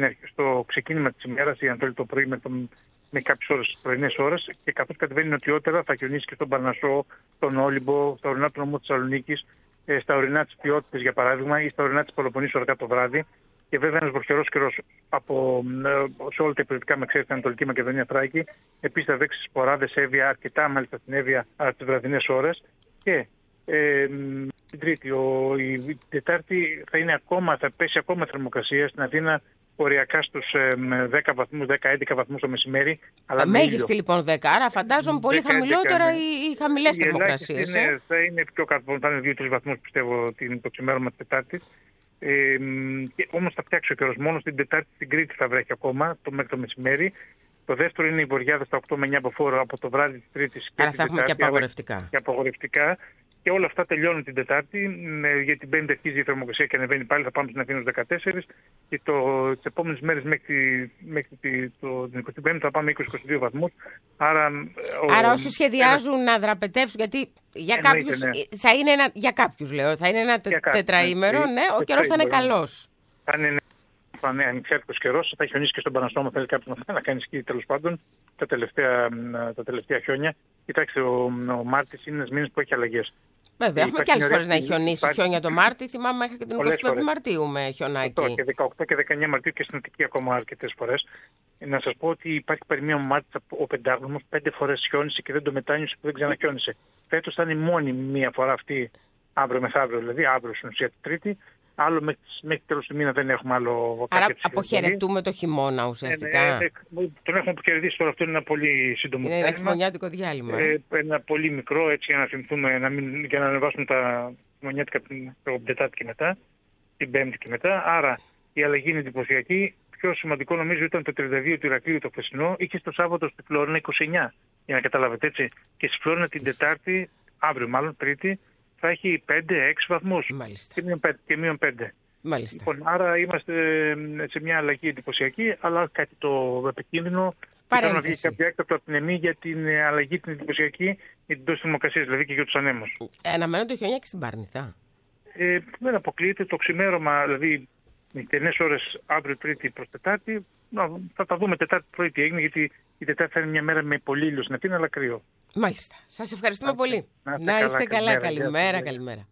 στο ξεκίνημα της ημέρας, η Ανατολή το πρωί με, τον, με κάποιες ώρες, πρωινές ώρες. Και καθώς κατεβαίνει νοτιότερα, θα χιονίσει και στον Παρνασσό, στον Όλυμπο, στα ορεινά του νομού της Θεσσαλονίκης, στα ορεινά της Πιώτης, για παράδειγμα, ή στα ορεινά της Πελοποννήσου αργά το βράδυ. Και βέβαια ένας βροχερός καιρός από, σε όλα τα υπηρετικά με εξαίρεση την Ανατολική Μακεδονία, Θράκη. Επίσης θα δέξει σποράδες, Εύβοια, αρκετά μάλιστα στην Εύβοια τις βραδινές ώρες. Και ε, την Τρίτη, ο, η Τετάρτη θα, είναι ακόμα, θα πέσει ακόμα θερμοκρασία στην Αθήνα, οριακά στους ε, δέκα βαθμούς, δέκα με έντεκα βαθμούς το μεσημέρι. Αλλά μέγιστη λοιπόν δέκα, άρα φαντάζομαι πολύ δέκα, χαμηλότερα έντεκα, οι, οι χαμηλές θερμοκρασίες. Είναι, ε? Θα είναι πιο κάτω, θα είναι δύο τρεις βαθμούς πιστεύω το ξημέρωμα της Τετάρτης. Ε, όμως θα φτιάξει ο καιρός. Μόνο στην Τετάρτη, στην Κρήτη θα βρέχει ακόμα το, μέχρι το μεσημέρι. Το δεύτερο είναι η βορειάδα στα οκτώ με εννιά από φόρο από το βράδυ της Τρίτης και άρα θα έχουμε και απαγορευτικά. και απαγορευτικά. Και όλα αυτά τελειώνουν την Τετάρτη. Για την Πέμπτη αρχίζει η θερμοκρασία και ανεβαίνει πάλι. Θα πάμε στην Αθήνα στους δεκατέσσερα. Και τις επόμενες μέρες μέχρι, μέχρι το, την εικοστή πέμπτη θα πάμε είκοσι με είκοσι δύο βαθμούς. Άρα, Άρα ο, όσοι σχεδιάζουν ένα, να δραπετεύσουν, γιατί για κάποιους, ναι. θα είναι ένα, για κάποιους λέω, θα είναι ένα τε, τετραήμερο, ναι, ναι, ο καιρός θα είναι καλός. Θα είναι ναι, ανοιξιάτικος καιρός, θα χιονίσει και στον Παναστόμο, θέλει κάποιος να, να κάνει σκι τέλος πάντων τα τελευταία, τα τελευταία χιόνια. Κοιτάξτε, ο, ο Μάρτης είναι ένας μήνας που έχει αλλαγές. Βέβαια, έχουμε και άλλες φορές να έχει χιονίσει υπάρχει... χιόνια το Μάρτι. Θυμάμαι μέχρι και την εικοστή πέμπτη Μαρτίου με χιονάκι. Και δεκαοκτώ και δεκαεννιά Μαρτίου και στην Αττική ακόμα αρκετές φορές. Να σας πω ότι υπάρχει παροιμία ο Μάρτης, ο Πεντάγνωμος, πέντε φορές χιόνισε και δεν το μετάνιωσε που δεν ξαναχιόνισε. Φέτος θα είναι μόνη μία φορά αυτή αύριο μεθαύριο, δηλαδή αύριο στην ουσία τη Τρίτη. Άλλο μέχρι, μέχρι τέλος του μήνα δεν έχουμε άλλο. Άρα αποχαιρετούμε το χειμώνα ουσιαστικά. Ε, ε, ε, τον έχουμε αποχαιρετήσει τώρα, αυτό είναι ένα πολύ σύντομο διάλειμμα. Είναι ένα χειμωνιάτικο διάλειμμα. Ε, ένα πολύ μικρό, έτσι για να θυμηθούμε, να μην, για να ανεβάσουμε τα χειμωνιάτικα την Τετάρτη και μετά, την Πέμπτη και μετά. Άρα η αλλαγή είναι εντυπωσιακή. Πιο σημαντικό νομίζω ήταν το τριάντα δύο του Ηρακλείου το χθεσινό. Είχε στο Σάββατο στη Φλόρινα είκοσι εννιά, για να καταλάβετε έτσι. Και στη Φλόρινα την Τετάρτη, αύριο μάλλον, Τρίτη, θα έχει πέντε έξι βαθμούς. Μάλιστα. Και μείον πέντε. Μάλιστα. Λοιπόν, άρα είμαστε σε μια αλλαγή εντυπωσιακή, αλλά κάτι το επικίνδυνο. Θέλω να βγει κάποια έκτακτο από την ΕΜΗ για την αλλαγή την εντυπωσιακή, για την πτώση θερμοκρασίας, δηλαδή και για τους ανέμους. Αναμένω χιόνια και στην Πάρνηθα. Ε, δεν αποκλείεται το ξημέρωμα, δηλαδή νυχτερινές ώρες αύριο Τρίτη προς Τετάρτη. Θα τα δούμε Τετάρτη πρωί τι έγινε, γιατί η Τετάρτη θα είναι μια μέρα με πολύ ήλιο στην Αθήνα, αλλά κρύο. Μάλιστα. Σας ευχαριστούμε πολύ. Να, να είστε καλά. καλά. Καλημέρα, καλημέρα.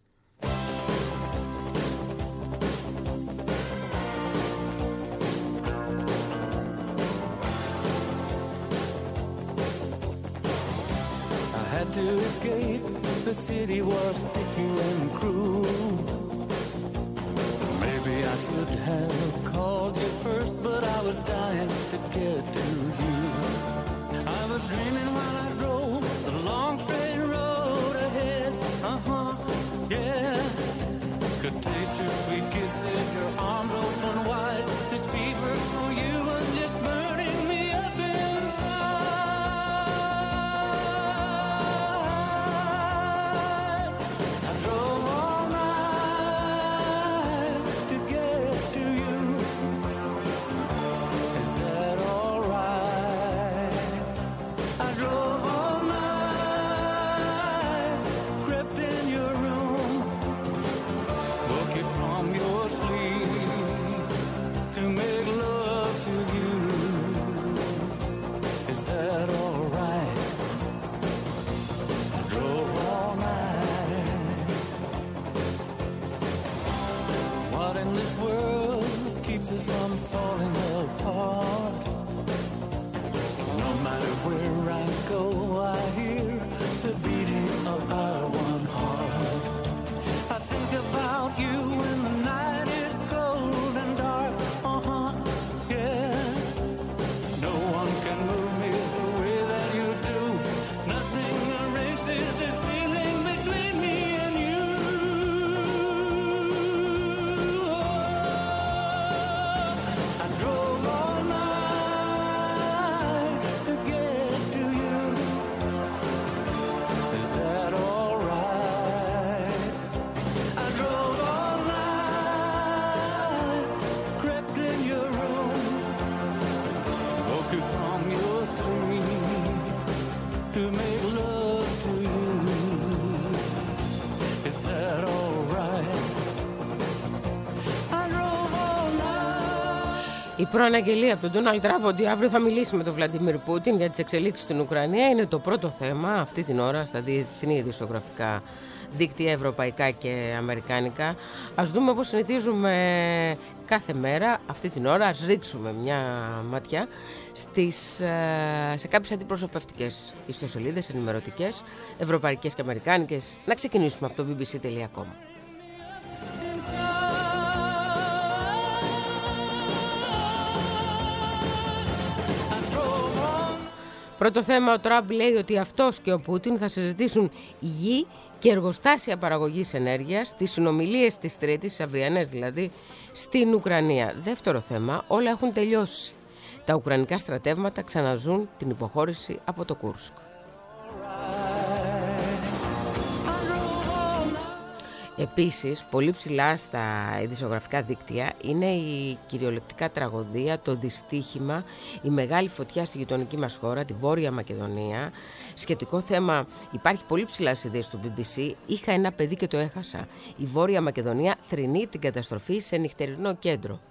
I had to escape. The city was sticky and cruel. Maybe I should have called you first, but I was dying to get to you. I was dreaming while I drove the long straight road ahead. Uh-huh, yeah. Could taste your sweet kisses, your arms open wide. This fever for you was just burning me up inside. I drove all night to get to you. Is that all right? Η προαναγγελία από τον Ντόναλντ Τραμπ ότι αύριο θα μιλήσει με τον Βλαντιμίρ Πούτιν για τις εξελίξεις στην Ουκρανία είναι το πρώτο θέμα αυτή την ώρα στα διεθνή ειδησιογραφικά δίκτυα ευρωπαϊκά και αμερικάνικα. Ας δούμε όπως συνηθίζουμε κάθε μέρα αυτή την ώρα, ας ρίξουμε μια ματιά στις, σε κάποιες αντιπροσωπευτικές ιστοσελίδες ενημερωτικές, ευρωπαϊκές και αμερικάνικες. Να ξεκινήσουμε από το μπι μπι σι τελεία κομ. Πρώτο θέμα, ο Τραμπ λέει ότι αυτός και ο Πούτιν θα συζητήσουν γη και εργοστάσια παραγωγής ενέργειας στις συνομιλίες της Τρίτης, τις αυριανές δηλαδή, στην Ουκρανία. Δεύτερο θέμα, όλα έχουν τελειώσει. Τα ουκρανικά στρατεύματα ξαναζούν την υποχώρηση από το Κούρσκ. Επίσης, πολύ ψηλά στα ειδησιογραφικά δίκτυα είναι η κυριολεκτικά τραγωδία, το δυστύχημα, η μεγάλη φωτιά στη γειτονική μας χώρα, τη Βόρεια Μακεδονία. Σχετικό θέμα υπάρχει πολύ ψηλά στις ειδήσεις του μπι μπι σι. Είχα ένα παιδί και το έχασα. Η Βόρεια Μακεδονία θρηνεί την καταστροφή σε νυχτερινό κέντρο.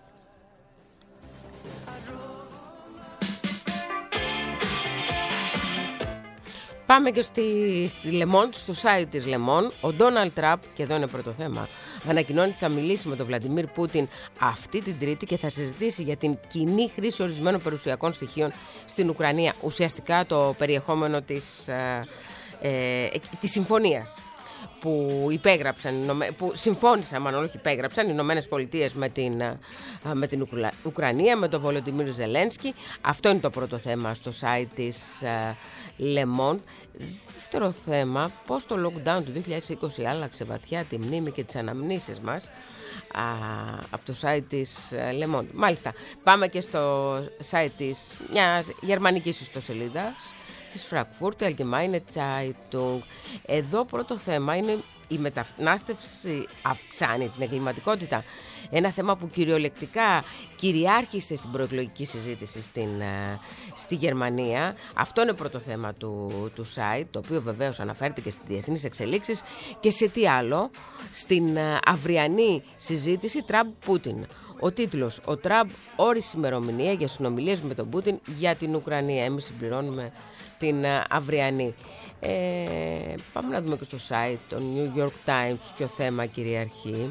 Πάμε και στη, στη Λεμόν, στο site της Λεμόν. Ο Ντόναλντ Τραμπ, και εδώ είναι πρώτο θέμα, ανακοινώνει ότι θα μιλήσει με τον Βλαντιμίρ Πούτιν αυτή την Τρίτη και θα συζητήσει για την κοινή χρήση ορισμένων περιουσιακών στοιχείων στην Ουκρανία. Ουσιαστικά το περιεχόμενο της, ε, ε, της συμφωνίας που υπέγραψαν, που συμφώνησαν, μάλλον όχι υπέγραψαν, οι Ηνωμένες Πολιτείες με την, με την Ουκρανία, με τον Βολοντιμίρ Ζελένσκι. Αυτό είναι το πρώτο θέμα στο site της Le Monde. Δεύτερο θέμα, πώς το lockdown του δύο χιλιάδες είκοσι άλλαξε βαθιά τη μνήμη και τις αναμνήσεις μας, α, από το site της Le Monde. Μάλιστα, πάμε και στο site της μιας γερμανικής ιστοσελίδας, της Frankfurt Allgemeine Zeitung. Εδώ πρώτο θέμα είναι η μετανάστευση αυξάνει την εγκληματικότητα. Ένα θέμα που κυριολεκτικά κυριάρχησε στην προεκλογική συζήτηση στην, στη Γερμανία. Αυτό είναι πρώτο θέμα του, του site, το οποίο βεβαίως αναφέρθηκε στις διεθνείς εξελίξεις και σε τι άλλο, στην αυριανή συζήτηση Τραμπ-Πούτιν. Ο τίτλος, ο Τραμπ όρισε ημερομηνία για συνομιλίες με τον Πούτιν για την Ουκρανία. Εμείς συμπληρώνουμε την αυριανή. Ε, πάμε να δούμε και στο site, το New York Times, ποιο θέμα κυριαρχεί.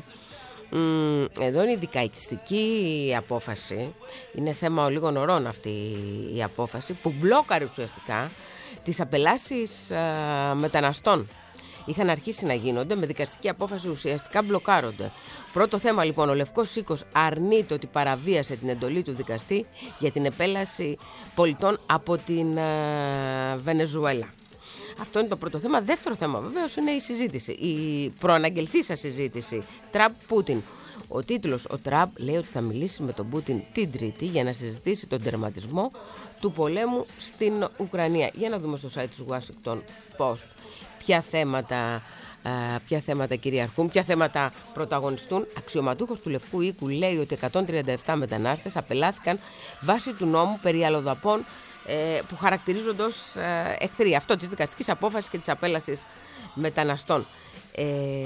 Εδώ είναι η δικαϊκιστική απόφαση. Είναι θέμα ολίγων ωρών αυτή η απόφαση που μπλόκαρε ουσιαστικά τις απελάσεις α, μεταναστών. Είχαν αρχίσει να γίνονται, με δικαστική απόφαση ουσιαστικά μπλοκάρονται. Πρώτο θέμα λοιπόν, ο Λευκός Οίκος αρνείται ότι παραβίασε την εντολή του δικαστή για την επέλαση πολιτών από την α, Βενεζουέλα. Αυτό είναι το πρώτο θέμα. Δεύτερο θέμα βεβαίως είναι η συζήτηση, η προαναγγελθήσα συζήτηση Τραμπ-Πούτιν. Ο τίτλος, ο Τραμπ λέει ότι θα μιλήσει με τον Πούτιν την Τρίτη για να συζητήσει τον τερματισμό του πολέμου στην Ουκρανία. Για να δούμε στο site της Washington Post ποια θέματα, ποια θέματα κυριαρχούν, ποια θέματα πρωταγωνιστούν. Αξιωματούχος του Λευκού Οίκου λέει ότι εκατόν τριάντα επτά μετανάστες απελάθηκαν βάσει του νόμου περί αλλοδαπών που χαρακτηρίζονται ως εχθροί. Αυτό της δικαστικής απόφασης και της απέλασης μεταναστών. Ε,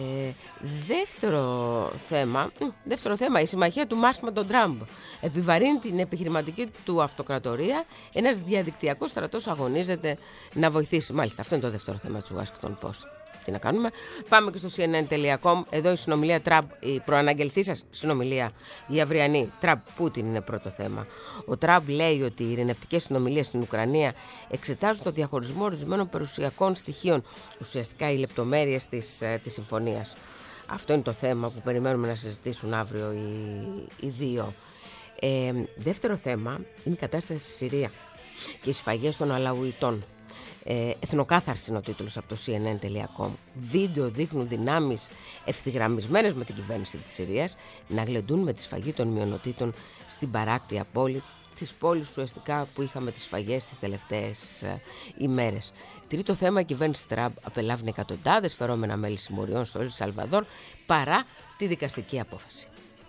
δεύτερο θέμα, δεύτερο θέμα, η συμμαχία του Μάσκ με τον Τραμπ επιβαρύνει την επιχειρηματική του αυτοκρατορία. Ένας διαδικτυακός στρατός αγωνίζεται να βοηθήσει. Μάλιστα, αυτό είναι το δεύτερο θέμα του Washington Post. Τι να κάνουμε. Πάμε και στο σι εν εν τελεία κομ. Εδώ η συνομιλία Τραμπ, η προαναγγελθή σας συνομιλία, η αυριανή Τραμπ-Πούτιν είναι πρώτο θέμα. Ο Τραμπ λέει ότι οι ειρηνευτικές συνομιλίες στην Ουκρανία εξετάζουν το διαχωρισμό ορισμένων περιουσιακών στοιχείων, ουσιαστικά οι λεπτομέρειες της, της συμφωνίας. Αυτό είναι το θέμα που περιμένουμε να συζητήσουν αύριο οι, οι δύο. Ε, δεύτερο θέμα είναι η κατάσταση στη Συρία και οι σφαγές των Αλαουιτών. Ε, εθνοκάθαρση είναι ο τίτλος από το σι εν εν τελεία κομ. Βίντεο δείχνουν δυνάμεις ευθυγραμμισμένες με την κυβέρνηση της Συρίας να γλεντούν με τη σφαγή των μειονοτήτων στην παράκτια πόλη, στις πόλεις ουσιαστικά που είχαμε τις σφαγές τις τελευταίες ε, ημέρες. Τρίτο θέμα, η κυβέρνηση Τραμπ απελάβει εκατοντάδες φερόμενα μέλη συμμοριών στο Ελ Σαλβαδόρ παρά τη δικαστική απόφαση.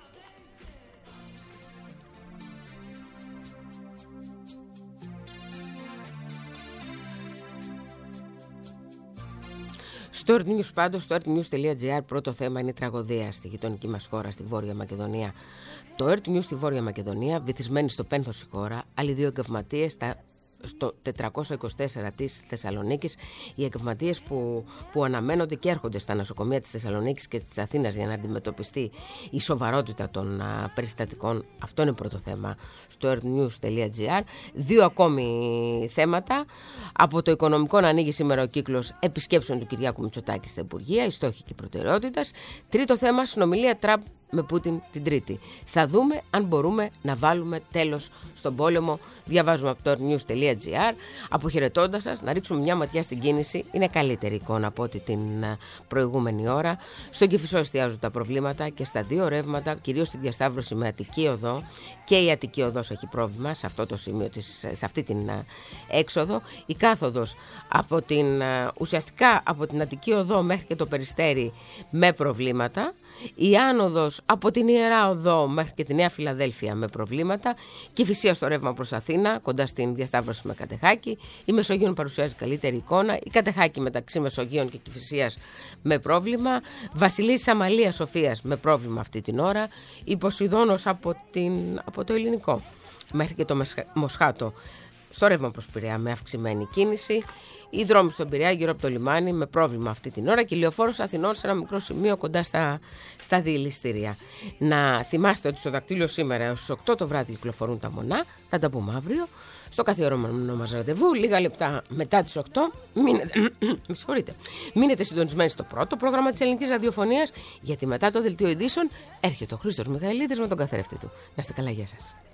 Στο Earth News πάντως, στο earth news τελεία gr, πρώτο θέμα είναι η τραγωδία στη γειτονική μας χώρα, στη Βόρεια Μακεδονία. Το Earth News στη Βόρεια Μακεδονία, βυθισμένη στο πένθος η χώρα, άλλοι δύο εγκαυματίες στα στο τετρακόσια είκοσι τέσσερα της Θεσσαλονίκης, οι εγκαυματίες που, που αναμένονται και έρχονται στα νοσοκομεία της Θεσσαλονίκης και της Αθήνας για να αντιμετωπιστεί η σοβαρότητα των α, περιστατικών. Αυτό είναι πρώτο θέμα στο earthnews.gr. Δύο ακόμη θέματα. Από το οικονομικό να ανοίγει σήμερα ο κύκλος επισκέψεων του Κυριάκου Μητσοτάκη στα Υπουργεία, οι στόχοι και οι προτεραιότητες. Τρίτο θέμα, συνομιλία Τραμπ με Πούτιν την Τρίτη. Θα δούμε αν μπορούμε να βάλουμε τέλος στον πόλεμο. Διαβάζουμε από το earthnews.gr. Αποχαιρετώντας σας, να ρίξουμε μια ματιά στην κίνηση. Είναι καλύτερη εικόνα από ό,τι την προηγούμενη ώρα. Στον Κηφισό εστιάζουν τα προβλήματα και στα δύο ρεύματα, κυρίως στη διασταύρωση με Αττική Οδό. Και η Αττική Οδός έχει πρόβλημα σε αυτό το σημείο, σε αυτή την έξοδο. Η κάθοδος από την, ουσιαστικά από την Αττική Οδό μέχρι και το Περιστέρι με προβλήματα. Η άνοδος από την Ιερά Οδό μέχρι και τη Νέα Φιλαδέλφια με προβλήματα. Κηφισία στο ρεύμα προς Αθήνα, κοντά στην διασταύρωση με Κατεχάκη. Η Μεσογείων παρουσιάζει καλύτερη εικόνα. Η Κατεχάκη μεταξύ Μεσογείων και Κηφισίας με πρόβλημα. Βασιλής Αμαλίας Σοφίας με πρόβλημα αυτή την ώρα. Η Ποσειδώνος από, την, από το Ελληνικό μέχρι και το Μοσχάτο στο ρεύμα προς Πειραιά με αυξημένη κίνηση. Οι δρόμοι στον Πειραιά γύρω από το λιμάνι με πρόβλημα αυτή την ώρα και η Λεωφόρος Αθηνών σε ένα μικρό σημείο κοντά στα, στα διελιστήρια. Να θυμάστε ότι στο δακτύλιο σήμερα έως τις οκτώ το βράδυ κυκλοφορούν τα μονά. Θα τα πούμε αύριο στο καθιερωμένο μας ραντεβού. Λίγα λεπτά μετά τις οκτώ. Μείνετε, με συγχωρείτε. Μείνετε συντονισμένοι στο πρώτο πρόγραμμα της Ελληνικής Ραδιοφωνίας, γιατί μετά το δελτίο ειδήσεων έρχεται ο Χρήστος Μιχαηλίδης με τον καθρέφτη του. Να είστε καλά, γεια σας.